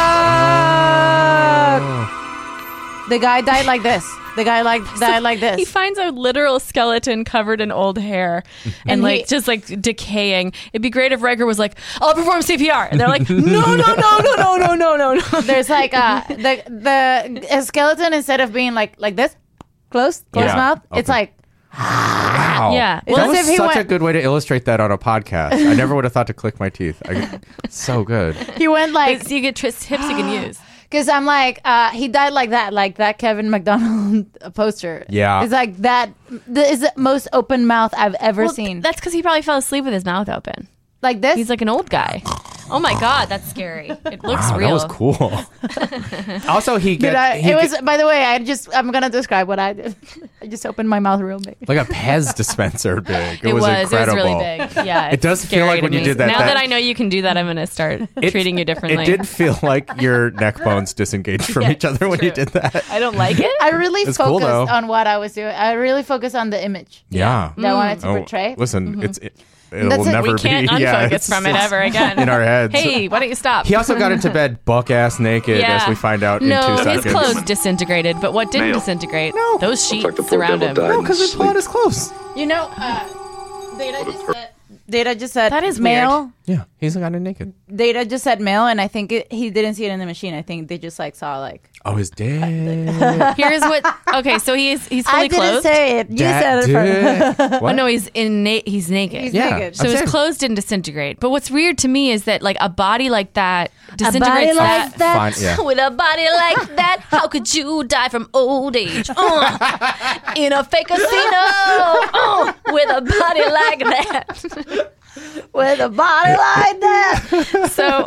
S3: fuck. The guy died like this. The guy like died like this.
S4: He finds a literal skeleton covered in old hair and,
S3: And
S4: like
S3: he-
S4: just like decaying. It'd be great if Riker was like, "I'll perform C P R," and they're like, "No, no, no, no, no, no, no, no, no."
S3: There's like uh the the a skeleton instead of being like like this, closed, closed
S5: Yeah.
S3: mouth. It's
S5: Okay.
S3: like
S5: Wow.
S4: Yeah.
S3: It's
S5: That
S3: as
S5: was
S3: if he
S5: such a
S3: went-
S5: good way to illustrate that on a podcast. I never would have thought to click my teeth. I, so good.
S3: he went like
S4: So you get tris- hips you can use.
S3: because I'm like uh he died like that like that Kevin McDonald poster.
S5: Yeah.
S3: it's like that. The, is the most open mouth I've ever
S4: Well,
S3: seen.
S4: that's because he probably fell asleep with his mouth open.
S3: Like this.
S4: He's like an old guy. Oh my god, that's scary. It looks
S5: Wow,
S4: real.
S5: that was cool. Also, he
S3: Did
S5: gets
S3: I,
S5: he
S3: it was.
S5: get-
S3: By the way, I just. I'm gonna describe what I did. I just opened my mouth real big.
S5: like a Pez dispenser big. It,
S4: It
S5: was,
S4: was.
S5: incredible.
S4: It was really big. Yeah.
S5: It
S4: it's
S5: does feel
S4: scary
S5: like
S4: to
S5: when you
S4: me.
S5: did that,
S4: Now
S5: that-
S4: that I know you can do that, I'm gonna start
S5: It-
S4: treating you differently.
S5: It did feel like your neck bones disengaged from
S4: Yeah,
S5: each other
S4: it's
S5: when you
S4: true.
S5: did that.
S4: I don't like it.
S3: I really
S5: It's
S3: focused
S5: cool, though.
S3: on what I was doing. I really focused on the image
S5: Yeah.
S3: that I wanted to
S5: Oh,
S3: portray.
S5: listen, it's it, it'll
S3: That's it.
S5: never
S4: We can't
S5: be.
S4: unfocus
S5: yeah, it's
S4: from it
S5: just
S4: ever again.
S5: in our heads.
S4: Hey, why don't you stop?
S5: He also got into bed buck ass naked,
S4: yeah.
S5: as we find out
S4: no,
S5: in two
S4: his
S5: seconds.
S4: clothes disintegrated, but what didn't
S7: Male.
S4: disintegrate? No. Those sheets
S10: like the poor
S4: around
S10: devil
S4: him.
S10: died.
S5: No, because they pull out his clothes.
S3: You know, uh, Data just said. Data just said
S4: That is
S3: male.
S5: Yeah, he's got it naked.
S3: Data just said male, and I think it, he didn't see it in the machine. I think they just like saw like.
S5: Oh, his dick.
S4: Here's what. Okay, so he's he's fully
S3: I didn't
S4: clothed.
S3: say it. You
S5: That
S3: said it
S5: dick.
S3: first.
S5: What?
S4: Oh no, he's in. Na- he's naked.
S3: He's
S5: Yeah.
S3: naked.
S4: So
S5: I'm
S4: his
S5: saying-
S4: clothes didn't disintegrate. But what's weird to me is that like a body like that
S3: A
S4: disintegrates
S3: body like that.
S5: Fine, yeah.
S4: With a body like that, how could you die from old age? Uh, in a fake casino, uh, with a body like that.
S3: With a body like that.
S4: So,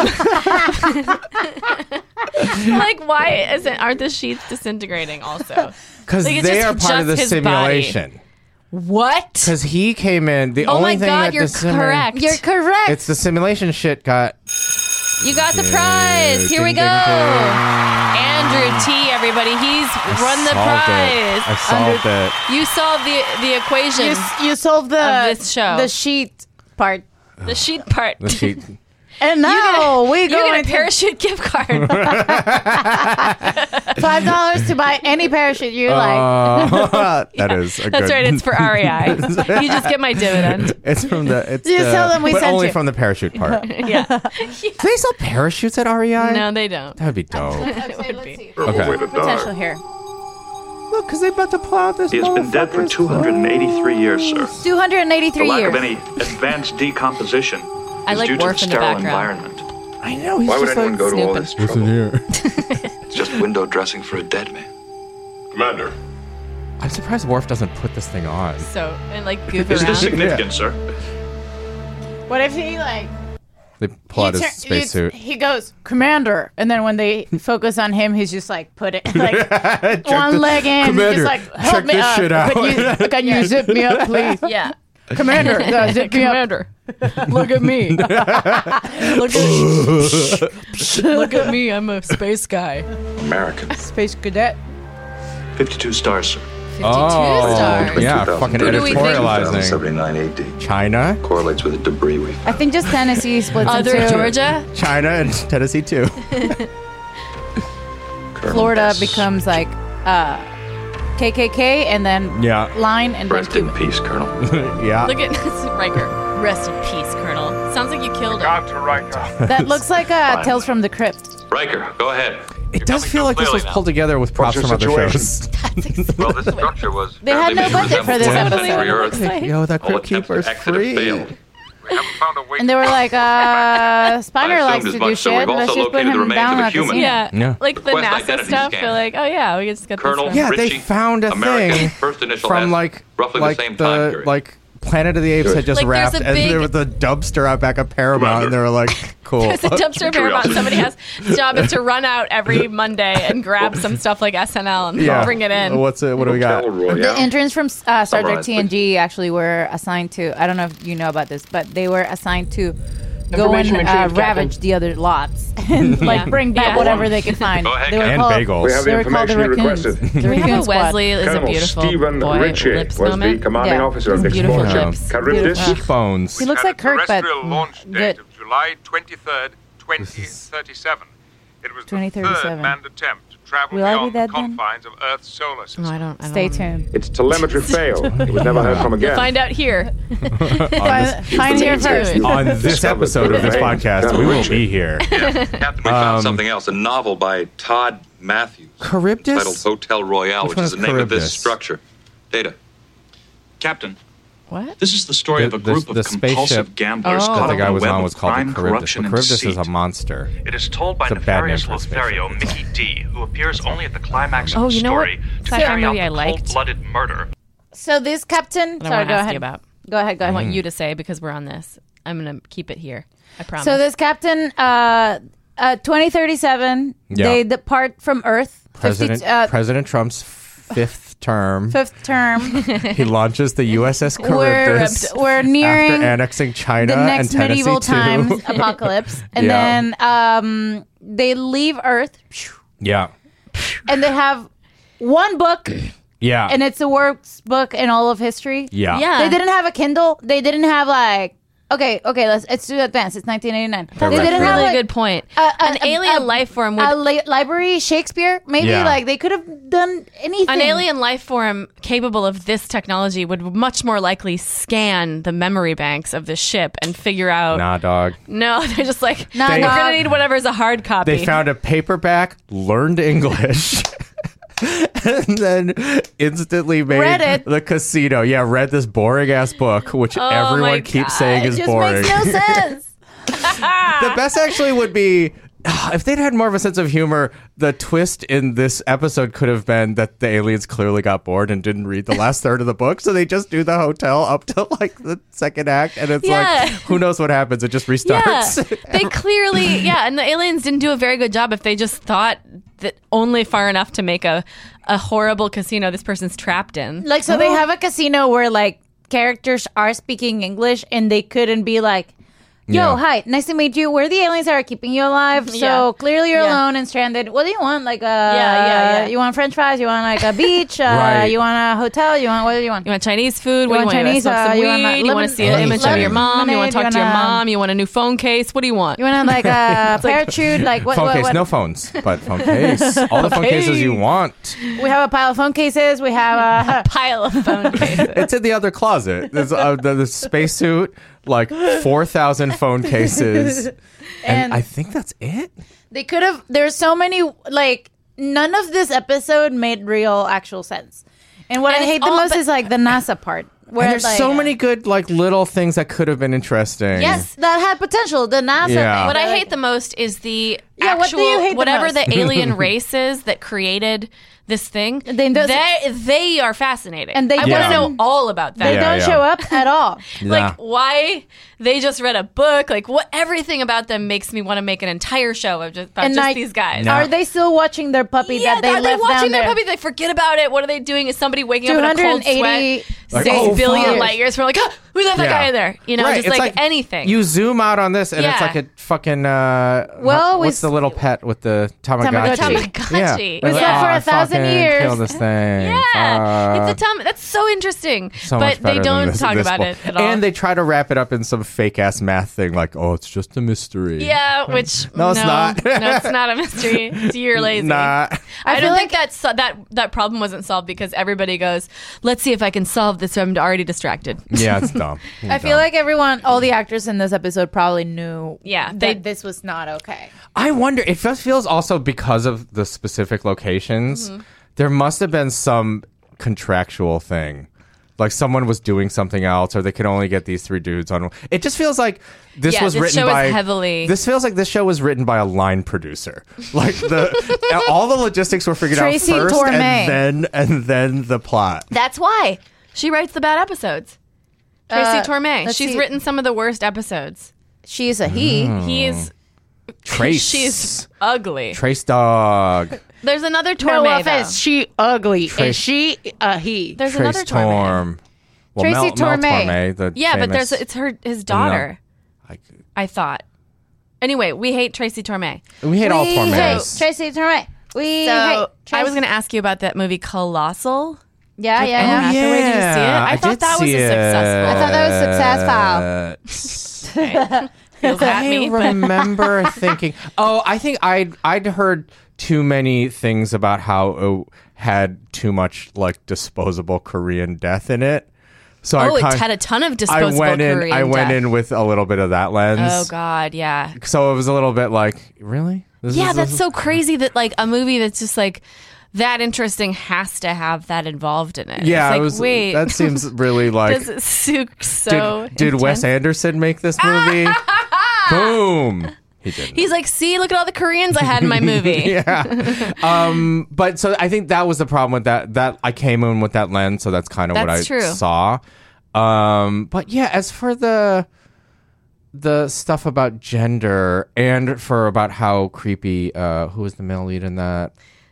S4: um, like, why isn't aren't the sheets disintegrating also?
S5: Because
S4: Like, it's
S5: they
S4: just-
S5: are part of the
S4: just his body.
S5: simulation.
S4: What?
S5: Because he came in. The
S4: Oh
S5: only
S4: my
S5: thing
S4: God,
S5: that
S4: you're
S5: the simu-
S4: correct.
S3: You're correct.
S5: It's the simulation shit got.
S4: You got the prize. Here we
S5: Ding,
S4: go.
S5: ding, ding.
S4: Andrew T. Everybody, he's run the
S5: solved it.
S4: prize.
S5: I solved it.
S4: You solved the the equation.
S3: you, s- you solved the
S4: Of this show.
S3: the sheet part.
S4: The sheet part.
S5: The sheet.
S3: And now we
S4: You
S3: go
S4: get a
S3: into
S4: parachute gift card.
S3: five dollars to buy any parachute you like.
S5: Uh, that is a
S4: That's
S5: good.
S4: right. It's for R E I. You just get my dividend.
S5: It's from the. It's
S3: You
S5: the,
S3: tell them we
S5: but
S3: sent
S5: only
S3: you.
S5: from the parachute part.
S4: Yeah.
S5: Do they sell parachutes at R E I?
S4: No, they don't.
S5: That would be dope.
S3: Okay,
S4: would
S3: let's
S4: be.
S3: see.
S5: Okay.
S10: Way to
S3: Potential
S10: die.
S3: here.
S5: Look, because they about to plow this.
S7: He has been dead for two hundred eighty-three years, sir.
S3: Two hundred and
S7: The
S3: eighty-three
S7: lack
S3: years.
S7: of any advanced decomposition
S4: I
S7: is
S4: like
S7: due to the
S4: Worf in the
S7: sterile
S4: background.
S7: environment.
S5: I know. He's
S10: Why would
S5: just
S10: anyone
S5: like,
S10: go to all
S4: snooping.
S10: this
S5: Listen
S10: trouble?
S5: here.
S10: It's just window dressing for a dead man. Commander.
S5: I'm surprised Worf doesn't put this thing on.
S4: So, and like goof
S7: Is this
S4: around.
S7: significant, sir?
S3: What if he like
S5: They pull out
S3: he
S5: his
S3: tur-
S5: spacesuit.
S3: He, he goes commander, and then when they focus on him, he's just like put it like one
S5: the-
S3: leg in,
S5: Commander,
S3: just like help
S5: check
S3: me
S5: this
S3: up.
S5: shit out.
S3: Can you, can you zip me up, please?
S4: Yeah.
S3: Commander, uh, zip me up. Look at me. Look at
S4: Look at me. I'm a space guy.
S10: American.
S3: space cadet.
S7: fifty-two stars, sir.
S5: Oh,
S4: stars.
S5: yeah, fucking
S4: Who do we think?
S5: editorializing.
S10: seventy-nine A D.
S5: China,
S10: Correlates with the debris we
S3: I
S10: found.
S3: think just Tennessee splits
S4: Other
S3: into
S4: Georgia.
S5: China, and Tennessee too.
S10: Colonel
S3: Florida
S10: S.
S3: becomes like uh, K K K, and then
S5: Yeah,
S3: line, and then
S10: Rest in
S3: Cuba.
S10: peace, Colonel.
S5: yeah.
S4: Look at Riker. Rest in peace, Colonel. Sounds like you killed him.
S13: to Riker.
S3: That looks like uh, Tales from the Crypt.
S10: Riker, go ahead.
S5: It does feel like this was pulled together with props
S10: What's
S5: from
S10: your
S5: other
S10: situation?
S5: shows.
S10: Well, this structure was.
S3: They had no budget for this episode.
S5: Yo, that
S10: All
S5: Crypt
S10: attempts to
S5: Keeper's
S10: exit have
S5: free.
S10: failed.
S13: We haven't found a way.
S3: And they were like, uh, Spiner
S10: I
S3: likes
S10: assumed
S3: to
S10: as
S3: do
S10: much, so
S3: shit.
S10: we've
S3: Let's
S10: also
S3: just put
S10: located the
S3: him
S10: remains
S3: down
S10: of a
S3: like a
S10: human.
S3: casino.
S4: Yeah.
S5: Yeah.
S4: Like the
S10: Request
S4: NASA
S10: identity
S4: stuff.
S10: scan.
S4: They're like, oh yeah, we just got
S10: Colonel
S4: this
S5: Yeah,
S4: one.
S5: they
S10: Richie,
S5: found a
S10: American,
S5: thing
S10: first initial
S5: from
S10: S,
S5: like
S10: roughly the
S5: like
S10: same time
S5: the
S10: period.
S5: like Planet of the Apes
S10: Good.
S5: had just
S4: Like, there's
S5: wrapped,
S4: a
S5: and
S4: big-
S5: there was a dumpster out back at Paramount, and they were like, "Cool."
S4: There's a dumpster Paramount.
S10: Curiosity.
S4: Somebody has job is to run out every Monday and grab some stuff like S N L and
S5: yeah.
S4: bring it in.
S5: What's it? What do we got?
S10: Hotel Royale.
S3: The interns from uh, Star Trek
S10: Summarize,
S3: T N G actually were assigned to, I don't know if you know about this, but they were assigned to go and
S9: Information
S3: uh,
S9: retrieved,
S3: ravage
S9: Captain.
S3: the other lots and like
S4: Yeah.
S3: bring back
S4: Yeah.
S3: whatever they could find.
S10: Go ahead,
S3: They were
S5: And
S3: called,
S5: bagels.
S13: We have the
S3: They were called the
S13: information you
S3: raccoons.
S13: requested.
S3: The
S4: We have
S3: raccoon
S4: a
S3: squad.
S4: Wesley is a
S13: Colonel
S4: beautiful
S13: Stephen
S4: boy.
S13: Ritchie
S4: Lips
S13: was
S4: moment.
S13: the commanding
S3: Yeah.
S13: officer of the
S4: Beautiful
S13: explosion.
S4: lips.
S13: Charybdis.
S5: Cheekbones.
S3: He looks
S13: had
S3: like Kirk,
S13: a
S3: but
S13: terrestrial launch date
S3: good.
S13: of July twenty-third, twenty thirty-seven. It was the
S3: twenty
S13: third
S3: thirty-seven.
S13: manned attempt to travel
S3: Will I be
S13: beyond the
S3: dead then?
S13: confines of Earth's solar system.
S4: No, I don't. I
S3: Stay
S4: don't
S3: tuned.
S13: Its telemetry failed. It was never heard from again.
S4: Find out here.
S3: Find, find here first.
S5: On this episode of this podcast, we will be here.
S10: Captain, we found something else. A novel by Todd Matthews.
S5: Charybdis?
S10: Titled Hotel Royale,
S5: Which
S10: which,
S5: one
S10: is
S5: is
S10: the name of this
S5: Charybdis?
S10: structure. Data.
S7: Captain,
S4: What?
S7: this is the story
S5: The-
S7: of a
S5: the-
S7: group
S5: the
S7: of compulsive
S5: spaceship
S7: gamblers
S3: Oh.
S5: that
S7: caught
S5: the
S7: up
S5: guy
S7: in a
S5: was
S7: web
S5: on
S7: of
S5: was called
S7: crime,
S5: the Charybdis.
S7: corruption,
S5: The
S7: and
S5: Charybdis is
S7: deceit.
S5: a monster.
S7: It is told by
S5: It's a bad name
S7: nefarious
S5: for a spaceship.
S7: Lothario Mickey D, who appears only at the climax of
S4: Oh,
S7: the
S4: you know what
S7: story to
S4: sci-fi
S7: carry out
S4: movie I
S7: the
S4: liked?
S7: cold-blooded murder.
S3: So this captain,
S4: That I
S3: sorry,
S4: want
S3: go
S4: to ask
S3: ahead.
S4: you about.
S3: Go ahead, go
S4: I
S3: ahead.
S4: want you to say because we're on this. I'm gonna keep it here. I promise.
S3: So this captain, uh, uh, twenty thirty-seven,
S5: Yeah.
S3: they depart from Earth.
S5: President
S3: fifty, uh,
S5: President Trump's fifth term.
S3: fifth term.
S5: He launches the U S S
S3: We're,
S5: Charybdis
S3: we're nearing
S5: after annexing China
S3: the next
S5: and Tennessee
S3: medieval
S5: too.
S3: times apocalypse, and
S5: Yeah.
S3: then um, they leave Earth,
S5: Yeah.
S3: and they have one book
S5: Yeah.
S3: And it's the worst book in all of history.
S5: Yeah.
S4: Yeah.
S3: They didn't have a Kindle. They didn't have like. Okay, okay, let's let's do advance. It's nineteen eighty-nine.
S4: That's
S3: they
S4: a
S3: didn't
S4: really
S3: have, like,
S4: good point.
S3: a- a-
S4: An
S3: a-
S4: alien
S3: a-
S4: life form would
S3: a li- library, Shakespeare, maybe
S5: Yeah.
S3: like they could have done anything.
S4: An alien life form capable of this technology would much more likely scan the memory banks of the ship and figure out.
S5: Nah, dog.
S4: No, they're just like,
S3: Nah,
S4: we're
S3: dog.
S4: going to need whatever's a hard copy.
S5: They found a paperback, learned English, and then instantly made
S3: Read it.
S5: the casino. Yeah, read this boring ass book, which
S4: Oh my
S5: everyone keeps
S4: God.
S5: saying
S3: It
S5: is
S3: just
S5: boring.
S3: makes no sense.
S5: The best actually would be if they'd had more of a sense of humor. The twist in this episode could have been that the aliens clearly got bored and didn't read the last third of the book, so they just do the hotel up to like the second act, and it's
S4: Yeah.
S5: like who knows what happens? It just
S4: yeah,
S5: restarts.
S4: they clearly, yeah, and the aliens didn't do a very good job if they just thought that only far enough to make a, a horrible casino this person's trapped in.
S3: Like, so they have a casino where like characters are speaking English and they couldn't be like, yo,
S5: Yeah.
S3: hi, nice to meet you. We're the aliens that are keeping you alive. So
S4: Yeah.
S3: clearly you're
S4: Yeah.
S3: alone and stranded. What do you want? Like, uh,
S4: yeah, yeah.
S3: You want French fries? You want like a beach? Uh,
S5: Right.
S3: You want a hotel? You want what do you want?
S4: You want Chinese food? What
S3: You
S4: do
S3: want
S4: you want?
S3: Chinese,
S4: You want,
S3: uh,
S4: some
S3: you want, like,
S4: weed? You want to see an
S3: lemon-
S4: image of your mom? You want to talk to your
S3: lemonade, you wanna-
S4: mom? You want a new phone case? What do you want?
S3: You want like a parachute? Like what?
S5: phone
S3: what,
S5: case,
S3: what?
S5: no phones, but phone case. All the phone cases you want.
S3: We have a pile of phone cases. We have a.
S4: Pile of phone cases.
S5: It's in the other closet. There's uh, the, the spacesuit, like four thousand phone cases, and,
S3: And-
S5: I think that's it.
S3: They could have. There's so many. Like none of this episode made real actual sense. And what
S4: And
S3: I
S4: it's
S3: hate the
S4: all
S3: most
S4: but-
S3: is like the NASA part. Where
S5: And there's
S3: like,
S5: so many good like little things that could have been interesting.
S3: Yes, that had potential. The NASA
S5: Yeah.
S3: thing.
S4: What I
S3: Like,
S4: hate the most is the
S3: Yeah, what
S4: actual
S3: do you hate the
S4: whatever
S3: most?
S4: the alien race is that created this thing.
S3: They does-
S4: they they are fascinating,
S3: And they
S4: I want
S5: Yeah.
S4: to know all about them.
S3: They
S5: Yeah,
S3: don't
S5: yeah.
S3: show up at all.
S4: Like
S5: Nah.
S4: why they just read a book. Like what everything about them makes me want to make an entire show of just, about
S3: And
S4: just
S3: like,
S4: these guys.
S5: No.
S3: Are they still watching their puppy
S4: Yeah,
S3: that they
S4: are they
S3: left
S4: watching
S3: down
S4: their
S3: there?
S4: puppy? They forget about it. What are they doing? Is somebody waking up in a cold sweat?
S3: two hundred eighty
S5: Like,
S4: Six
S5: oh,
S4: billion
S5: fuck.
S4: light years. We're like, oh, who let that
S5: Yeah.
S4: guy in there? You know,
S5: Right,
S4: just
S5: it's
S4: like, anything.
S5: You zoom out on this, and it's
S4: Yeah.
S5: like a fucking. Uh,
S3: Well,
S5: what's
S3: we-
S5: the little pet with the Tamagotchi?
S4: Tamagotchi.
S5: Yeah.
S4: We
S5: It's
S3: slept for
S5: "Oh,
S3: a thousand
S5: fucking
S3: years."
S5: Kill this thing.
S4: Yeah,
S5: Fuck.
S4: it's a Tom. That's so interesting.
S5: So
S4: but
S5: much better
S4: they
S5: than
S4: don't
S5: this-
S4: talk
S5: this
S4: about
S5: book.
S4: it at all.
S5: And they try to wrap it up in some fake ass math thing, like, oh, it's just a mystery.
S4: yeah, which
S5: No, it's not.
S4: no, it's not a mystery. It's you're lazy.
S5: Nah.
S4: I,
S3: I
S4: don't
S3: feel
S4: think that's that that problem wasn't solved because everybody goes, let's see if I can solve this. So I'm already distracted.
S5: Yeah, it's dumb.
S3: I feel like everyone, all the actors in this episode probably knew
S4: Yeah,
S3: that
S4: they-
S3: this was not okay.
S5: I wonder. It just feels also because of the specific locations.
S4: Mm-hmm.
S5: There must have been some contractual thing, like someone was doing something else, or they could only get these three dudes on. It just feels like this
S4: Yeah,
S5: was
S4: this
S5: written
S4: show is
S5: by
S4: heavily-
S5: This feels like this show was written by a line producer. Like the all the logistics were figured
S3: Tracy
S5: out first,
S3: Torme.
S5: and then and then the plot.
S4: That's why she writes the bad episodes. Tracy
S3: Uh,
S4: Torme.
S3: let's
S4: She's
S3: see.
S4: written some of the worst episodes.
S3: She's a he.
S5: Mm.
S4: He's
S5: Trace.
S4: she's ugly.
S5: Trace dog.
S4: There's another
S3: No
S4: Torme.
S3: offense,
S4: though.
S3: she ugly.
S5: Trace-
S3: Is she a he?
S4: There's
S5: Trace
S4: another Torme.
S5: Torm. Well,
S3: Tracy
S5: Mel, Mel
S3: Torme.
S5: Torme, the
S4: Yeah, but
S5: famous-
S4: there's it's her his daughter.
S5: Like,
S4: I thought. Anyway, we hate Tracy Torme.
S5: we hate all
S3: We
S5: Tormes.
S3: hate Tracy Torme. We
S4: So
S3: hate
S4: I was
S3: Tracy-
S4: going to ask you about that movie Colossal.
S3: Yeah,
S4: With
S3: yeah,
S4: Anne
S3: yeah.
S4: Hathaway. Did you see it?
S5: Yeah,
S4: I, thought
S5: did
S4: that was
S5: see
S4: a
S5: it.
S4: successful.
S3: I thought that was successful.
S4: Feels at
S5: I
S4: me, but-
S5: remember thinking, oh, I think I'd I'd heard too many things about how it had too much like disposable Korean death in it. So
S4: Oh,
S5: I
S4: it
S5: kind,
S4: had a ton of
S5: I
S4: disposable
S5: went in.
S4: Korean
S5: I went
S4: death.
S5: in with a little bit of that lens.
S4: Oh God, yeah.
S5: So it was a little bit like, really? This
S4: Yeah,
S5: is-
S4: that's so crazy that like a movie that's just like that interesting has to have that involved in it.
S5: Yeah,
S4: it's like,
S5: it was.
S4: wait,
S5: That seems really like.
S4: does it so, so
S5: did, did Wes
S4: intense?
S5: Anderson make this movie? Boom. He didn't.
S4: He's like, see, look at all the Koreans I had in my movie.
S5: yeah. Um, but so I think that was the problem with that. That I came in with that lens, so that's kind of what I
S4: That's true.
S5: saw. Um, but yeah, as for the the stuff about gender and for about how creepy, uh, who was the male lead in that?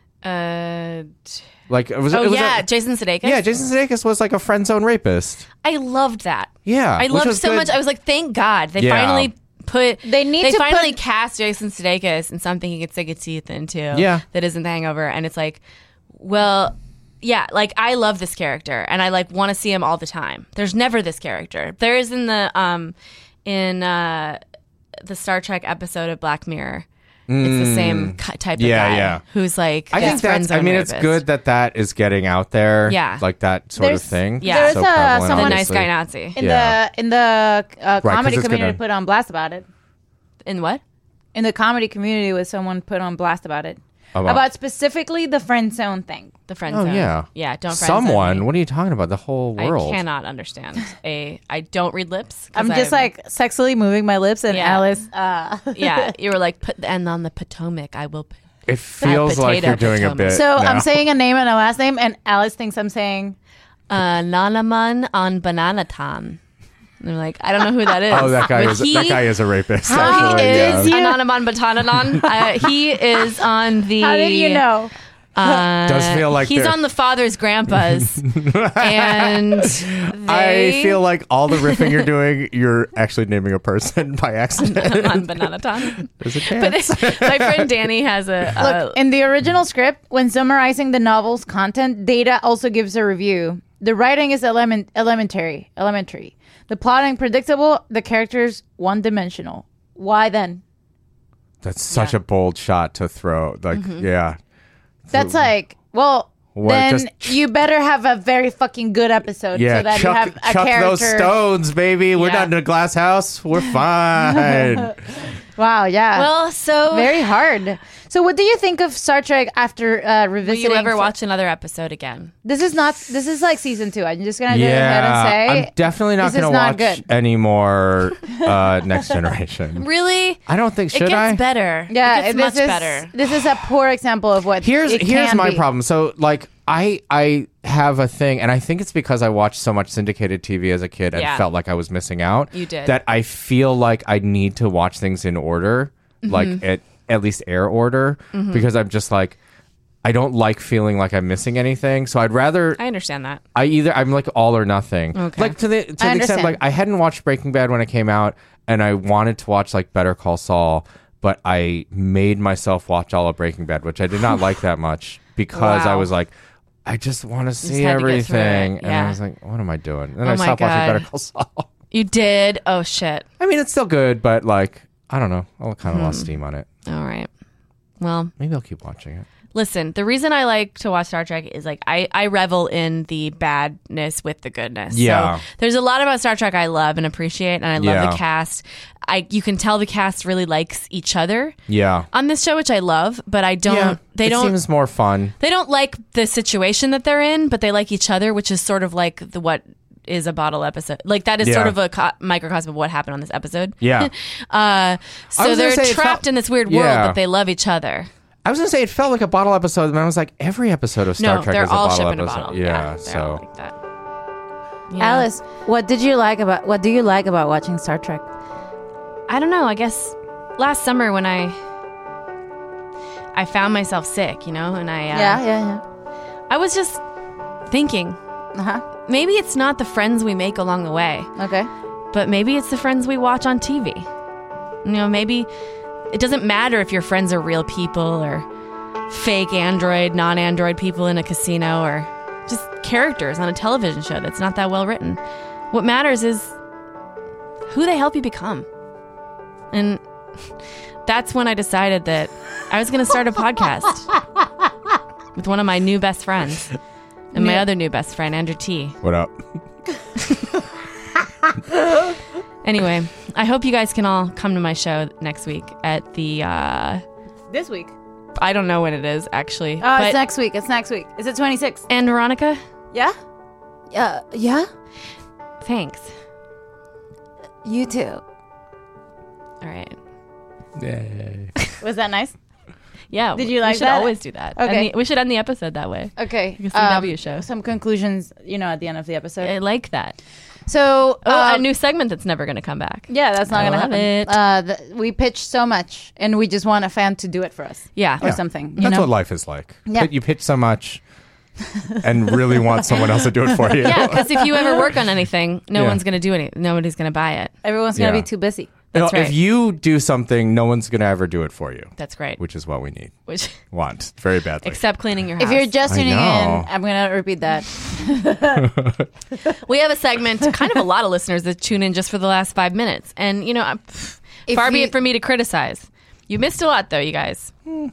S4: Uh,
S5: Like, it was.
S4: oh
S5: it was
S4: yeah,
S5: a-
S4: Jason Sudeikis.
S5: yeah, Jason Sudeikis was like a friend zone rapist.
S4: I loved that.
S5: Yeah,
S4: I
S5: which
S4: loved
S5: was
S4: so
S5: good.
S4: much. I was like, thank God they
S5: Yeah.
S4: finally put.
S3: They need
S4: They
S3: to
S4: finally
S3: put-
S4: cast Jason Sudeikis in something he could sink his teeth into.
S5: Yeah.
S4: that isn't The Hangover, and it's like, well, yeah, like I love this character and I like want to see him all the time. There's never this character. There is in the um in uh the Star Trek episode of Black Mirror. Mm. It's the same type of
S5: yeah,
S4: guy
S5: yeah.
S4: who's like
S5: I think that's I mean it's good that that is getting out there.
S4: Yeah.
S5: Like that sort
S3: There's,
S5: of thing.
S4: Yeah.
S3: There's
S5: so
S3: uh,
S5: prevalent,
S3: someone
S4: the nice
S5: obviously.
S4: guy Nazi.
S3: in
S5: Yeah.
S3: the in the uh,
S5: Right,
S3: comedy
S5: 'cause it's
S3: community
S5: gonna-
S3: put on blast about it.
S4: In what?
S3: In the comedy community was someone put on blast about it.
S5: About-
S3: About specifically the friend zone thing.
S4: The friend
S5: Oh
S4: zone.
S5: yeah.
S4: Yeah, don't friend zone
S5: Someone.
S4: me.
S5: What are you talking about? The whole world.
S4: I cannot understand. A I don't read lips. 'cause
S3: I'm just
S4: I'm-
S3: like sexually moving my lips and
S4: Yeah.
S3: Alice. Uh,
S4: yeah, you were like put the end on the Potomac. I will. Put
S5: It feels like
S4: potato
S5: you're doing a
S4: Potomac.
S5: bit.
S3: So
S5: now.
S3: I'm saying a name and a last name, and Alice thinks I'm saying.
S4: Uh, Nanaman on Banana Tom. And they're like, I don't know who that is.
S5: Oh, that guy
S4: But
S5: is
S4: he,
S5: that guy is a rapist.
S3: How
S5: Actually,
S3: is
S5: yeah.
S3: you-
S4: Ananaman Batananon. Uh, he is on the.
S3: How did you know?
S4: Uh,
S5: Does feel like
S4: he's
S5: they're-
S4: on the father's grandpas, and they,
S5: I feel like all the riffing you're doing, you're actually naming a person by accident.
S4: on Banana Tom.
S5: There's a chance.
S4: But my friend Danny has a. Uh,
S3: Look, in the original script, when summarizing the novel's content, Data also gives a review. The writing is element, elementary, elementary. The plotting predictable. The characters one-dimensional. Why then?
S5: That's such a bold shot to throw. Like,
S4: Mm-hmm.
S5: yeah.
S3: That's like, well,
S5: What,
S3: then
S5: just-
S3: you better have a very fucking good episode
S5: Yeah,
S3: so that
S5: chuck,
S3: you have a
S5: chuck
S3: character.
S5: those stones, baby. We're
S4: Yeah.
S5: not in a glass house. We're fine.
S3: Wow, yeah.
S4: well, so
S3: very hard. So, what do you think of Star Trek after uh,
S4: will
S3: revisiting?
S4: you ever watch another episode again?
S3: This is not. This is like season two. I'm just gonna go
S5: yeah,
S3: ahead and say
S5: I'm definitely not
S3: this
S5: going
S3: is
S5: to
S3: not
S5: watch
S3: good.
S5: any more uh, Next Generation.
S4: Really?
S5: I don't think
S4: It
S5: should
S4: gets
S5: I?
S4: better.
S3: Yeah,
S4: it gets
S3: this
S4: much
S3: is
S4: better.
S3: this is a poor example of what.
S5: Here's
S3: it
S5: here's
S3: can
S5: my
S3: be.
S5: problem. So like I I have a thing, and I think it's because I watched so much syndicated T V as a kid and
S4: Yeah.
S5: felt like I was missing out.
S4: You did.
S5: That I feel like I need to watch things in order, like at at least air order, because I'm just like I don't like feeling like I'm missing anything. So I'd rather
S4: I understand that.
S5: I either I'm like all or nothing.
S4: Okay.
S5: Like to the to the extent
S3: understand.
S5: like I hadn't watched Breaking Bad when it came out, and I wanted to watch like Better Call Saul, but I made myself watch all of Breaking Bad, which I did not like that much because I
S3: Wow.
S5: was like, I just want to see
S4: had to get through it,
S5: everything, and
S4: yeah.
S5: I was like, what am I doing? And
S4: Oh
S5: I
S4: my
S5: stopped watching
S4: God.
S5: Better Call Saul.
S4: You did? Oh shit.
S5: I mean, it's still good, but like I don't know, I kind of
S4: Hmm.
S5: lost steam on it.
S4: All right. Well,
S5: Maybe I'll keep watching it.
S4: listen, the reason I like to watch Star Trek is like I, I revel in the badness with the goodness.
S5: Yeah.
S4: So there's a lot about Star Trek I love and appreciate, and I love
S5: Yeah.
S4: the cast. I you can tell the cast really likes each other
S5: Yeah,
S4: on this show, which I love, but I don't
S5: yeah.
S4: they
S5: it
S4: don't
S5: seems more fun.
S4: they don't like the situation that they're in, but they like each other, which is sort of like the what is a bottle episode. Like that is
S5: Yeah.
S4: sort of a co- microcosm of what happened on this episode.
S5: Yeah.
S4: uh, so
S5: was gonna
S4: they're
S5: say it
S4: trapped
S5: felt-
S4: in this weird world,
S5: Yeah.
S4: but they love each other.
S5: I was gonna say it felt like a bottle episode, and I was like, every episode of Star
S4: No,
S5: Trek
S4: they're
S5: is a
S4: all
S5: bottle
S4: shipping a
S5: episode.
S4: bottle.
S5: Yeah,
S4: they're
S5: so
S4: all like that. Yeah.
S3: Alice, what did you like about? What do you like about watching Star Trek?
S4: I don't know. I guess last summer when I I found myself sick, you know, and I uh,
S3: yeah, yeah, yeah.
S4: I was just thinking
S3: Uh huh.
S4: maybe it's not the friends we make along the way,
S3: Okay.
S4: but maybe it's the friends we watch on T V. You know, maybe it doesn't matter if your friends are real people or fake android, non-android people in a casino or just characters on a television show that's not that well written. What matters is who they help you become. And that's when I decided that I was going to start a podcast with one of my new best friends and my other new best friend, Andrew T.
S5: what up?
S4: Anyway, I hope you guys can all come to my show next week at the, uh,
S3: This week.
S4: I don't know when it is, actually.
S3: Oh,
S4: but-
S3: it's next week. It's next week. Is it twenty-sixth?
S4: And Veronica,
S3: Yeah. Yeah. Yeah.
S4: thanks.
S3: You too.
S4: All right.
S5: Yay.
S3: Was that nice?
S4: Yeah.
S3: Did you like
S4: we should
S3: that?
S4: always do that.
S3: Okay.
S4: End the- we should end the episode that way.
S3: Okay.
S4: Like a C W show.
S3: Some conclusions, you know, at the end of the episode.
S4: I like that.
S3: So,
S4: Oh,
S3: um,
S4: a new segment that's never going to come back.
S3: yeah, that's not
S4: I
S3: gonna
S4: love
S3: happen.
S4: it.
S3: Uh, the, we pitch so much, and we just want a fan to do it for us.
S4: Yeah.
S3: or
S5: Yeah.
S3: something. You
S5: That's
S3: know?
S5: what life is like.
S3: Yeah.
S5: But you pitch so much and really want someone else to do it for you.
S4: Yeah, because if you ever work on anything, no
S5: Yeah.
S4: one's going to do anything. Nobody's going to buy it.
S3: Everyone's gonna
S5: Yeah.
S3: be too busy.
S4: That's
S5: know,
S4: right.
S5: If you do something, no one's going to ever do it for you.
S4: That's great.
S5: Which is what we need.
S4: Which
S5: want very badly.
S4: Except cleaning your house.
S3: If you're just
S5: I
S3: tuning in,
S5: know.
S3: I'm going to repeat that.
S4: We have a segment, kind of a lot of listeners that tune in just for the last five minutes. And, you know, I'm- pff,
S3: If
S4: far be
S3: you-
S4: it for me to criticize. You missed a lot, though, you guys.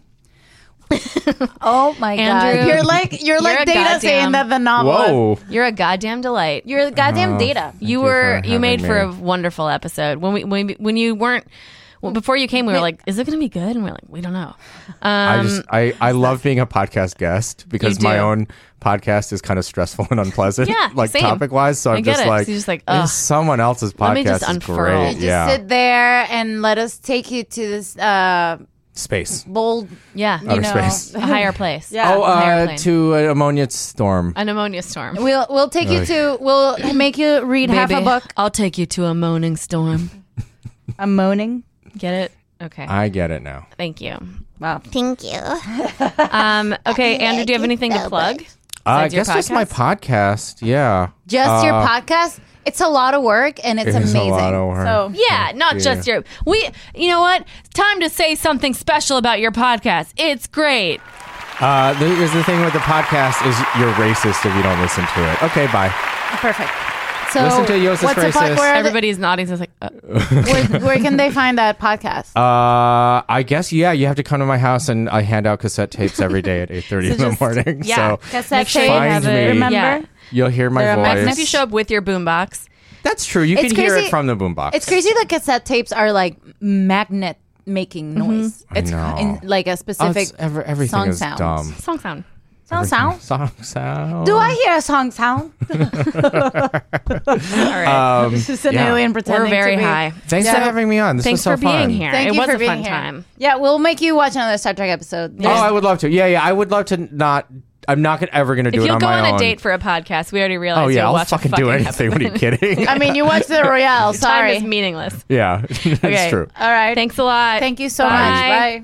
S3: Oh my
S4: Andrew,
S3: god! You're like you're, like
S4: a
S3: Data
S4: goddamn-
S3: saying that the novel.
S5: Whoa.
S4: You're a goddamn delight.
S3: You're a goddamn
S5: Oh,
S3: Data.
S5: thank
S4: You
S5: you
S4: were
S5: for
S4: you made
S5: having
S4: for
S5: me.
S4: a wonderful episode. When we when, when you weren't well, before you came, we were like, "Is it going to be good?" And we're like, "We don't know." Um,
S5: I just I, I love being a podcast guest because
S4: You
S5: my
S4: do.
S5: own podcast is kind of stressful and unpleasant.
S4: Yeah,
S5: like
S4: same.
S5: topic wise. So
S4: I
S5: I'm
S4: get
S5: just
S4: it.
S5: like,
S4: So you're just like,
S5: this
S4: ugh.
S5: is someone else's
S4: Let me
S5: podcast
S4: just
S5: is
S4: unfurl.
S5: great.
S3: Just
S5: Yeah,
S3: sit there and let us take you to this uh,
S5: space.
S3: bold,
S4: yeah,
S3: you
S5: Outer
S3: know.
S5: space.
S4: a higher place.
S3: Yeah.
S5: Oh,
S4: higher
S5: uh,
S4: plane.
S5: to an ammonia storm.
S4: A pneumonia storm.
S3: We'll we'll take you
S5: Oy.
S3: to we'll make you read half a
S4: Baby,
S3: book.
S4: I'll take you to a moaning storm.
S3: A moaning.
S4: Get it? Okay.
S5: I get it now.
S4: Thank you.
S3: Wow.
S12: Thank you.
S4: Um, okay, Andrew, do you have anything to plug?
S5: I
S4: Besides your
S5: guess just my podcast. Yeah,
S3: Just your
S5: Uh,
S3: podcast. It's a lot of work and it's
S5: It is a
S3: amazing.
S5: lot of work.
S3: So
S4: Yeah, not
S5: Yeah.
S4: just your. We. You know what? Time to say something special about your podcast. It's great.
S5: Uh, the, here's the thing with the podcast is you're racist if you don't listen to it. Okay, bye.
S3: perfect. So
S5: Listen to Yosis
S3: what's the po-
S5: Racist.
S3: where, are the-
S4: Everybody's nodding. So it's like, uh,
S3: where, where can they find that podcast?
S5: Uh, I guess yeah. You have to come to my house, and I hand out cassette tapes every day at eight thirty
S4: So
S5: in the
S4: just-
S5: morning.
S4: yeah.
S5: So
S3: Cassette
S4: make sure you
S3: tape.
S4: have
S5: Find
S4: it.
S5: me.
S3: Remember?
S4: Yeah.
S5: you'll hear my
S3: They're
S5: voice.
S3: amazing.
S4: Imagine if you show up with your boombox.
S5: That's true. You
S3: It's
S5: can hear
S3: crazy-
S5: it from the boombox.
S3: It's crazy that cassette tapes are like magnet making noise.
S5: I
S3: It's
S5: know.
S3: in, like a
S5: Oh,
S3: specific
S5: it's- every- everything
S3: song
S5: is
S3: sounds.
S5: dumb.
S4: Song sound.
S3: Song sound.
S5: Song sound.
S3: Do I hear a song sound?
S4: All right.
S5: Um,
S3: This is an
S5: yeah.
S3: alien pretending
S4: We're very
S3: to be.
S4: high.
S5: Thanks
S3: Yeah.
S5: for having me on. This
S4: Thanks
S5: was so
S4: for being
S5: fun.
S4: here.
S3: Thank
S4: it
S3: you
S4: was
S3: for
S4: a
S3: being
S4: fun
S3: here.
S4: time.
S3: Yeah, we'll make you watch another Star Trek episode.
S5: Oh, I would love to. Yeah, yeah. I would love to not. I'm not gonna, ever going to do
S4: If
S5: it
S4: you'll
S5: on
S4: go
S5: my
S4: on
S5: own.
S4: a date for a podcast, we already realized.
S5: Oh yeah,
S4: you'll
S5: I'll
S4: watch a
S5: fucking do anything.
S4: episode.
S5: What are you kidding?
S3: I mean, you watched the Royale.
S4: Time
S3: Sorry.
S4: is meaningless.
S5: yeah, that's
S4: Okay.
S5: true.
S3: All right.
S4: Thanks a lot.
S3: Thank you so
S4: Bye.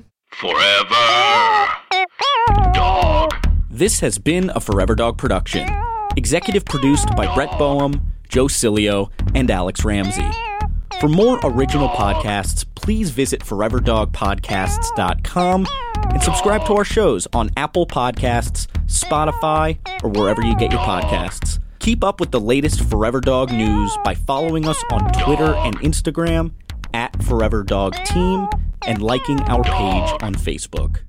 S3: much. Bye.
S10: Forever Dog.
S14: This has been a Forever Dog production. Executive produced by Brett Boehm, Joe Cilio, and Alex Ramsey. For more original podcasts, please visit forever dog podcasts dot com and subscribe to our shows on Apple Podcasts, Spotify, or wherever you get your podcasts. Keep up with the latest Forever Dog news by following us on Twitter and Instagram at Forever Dog Team and liking our page on Facebook.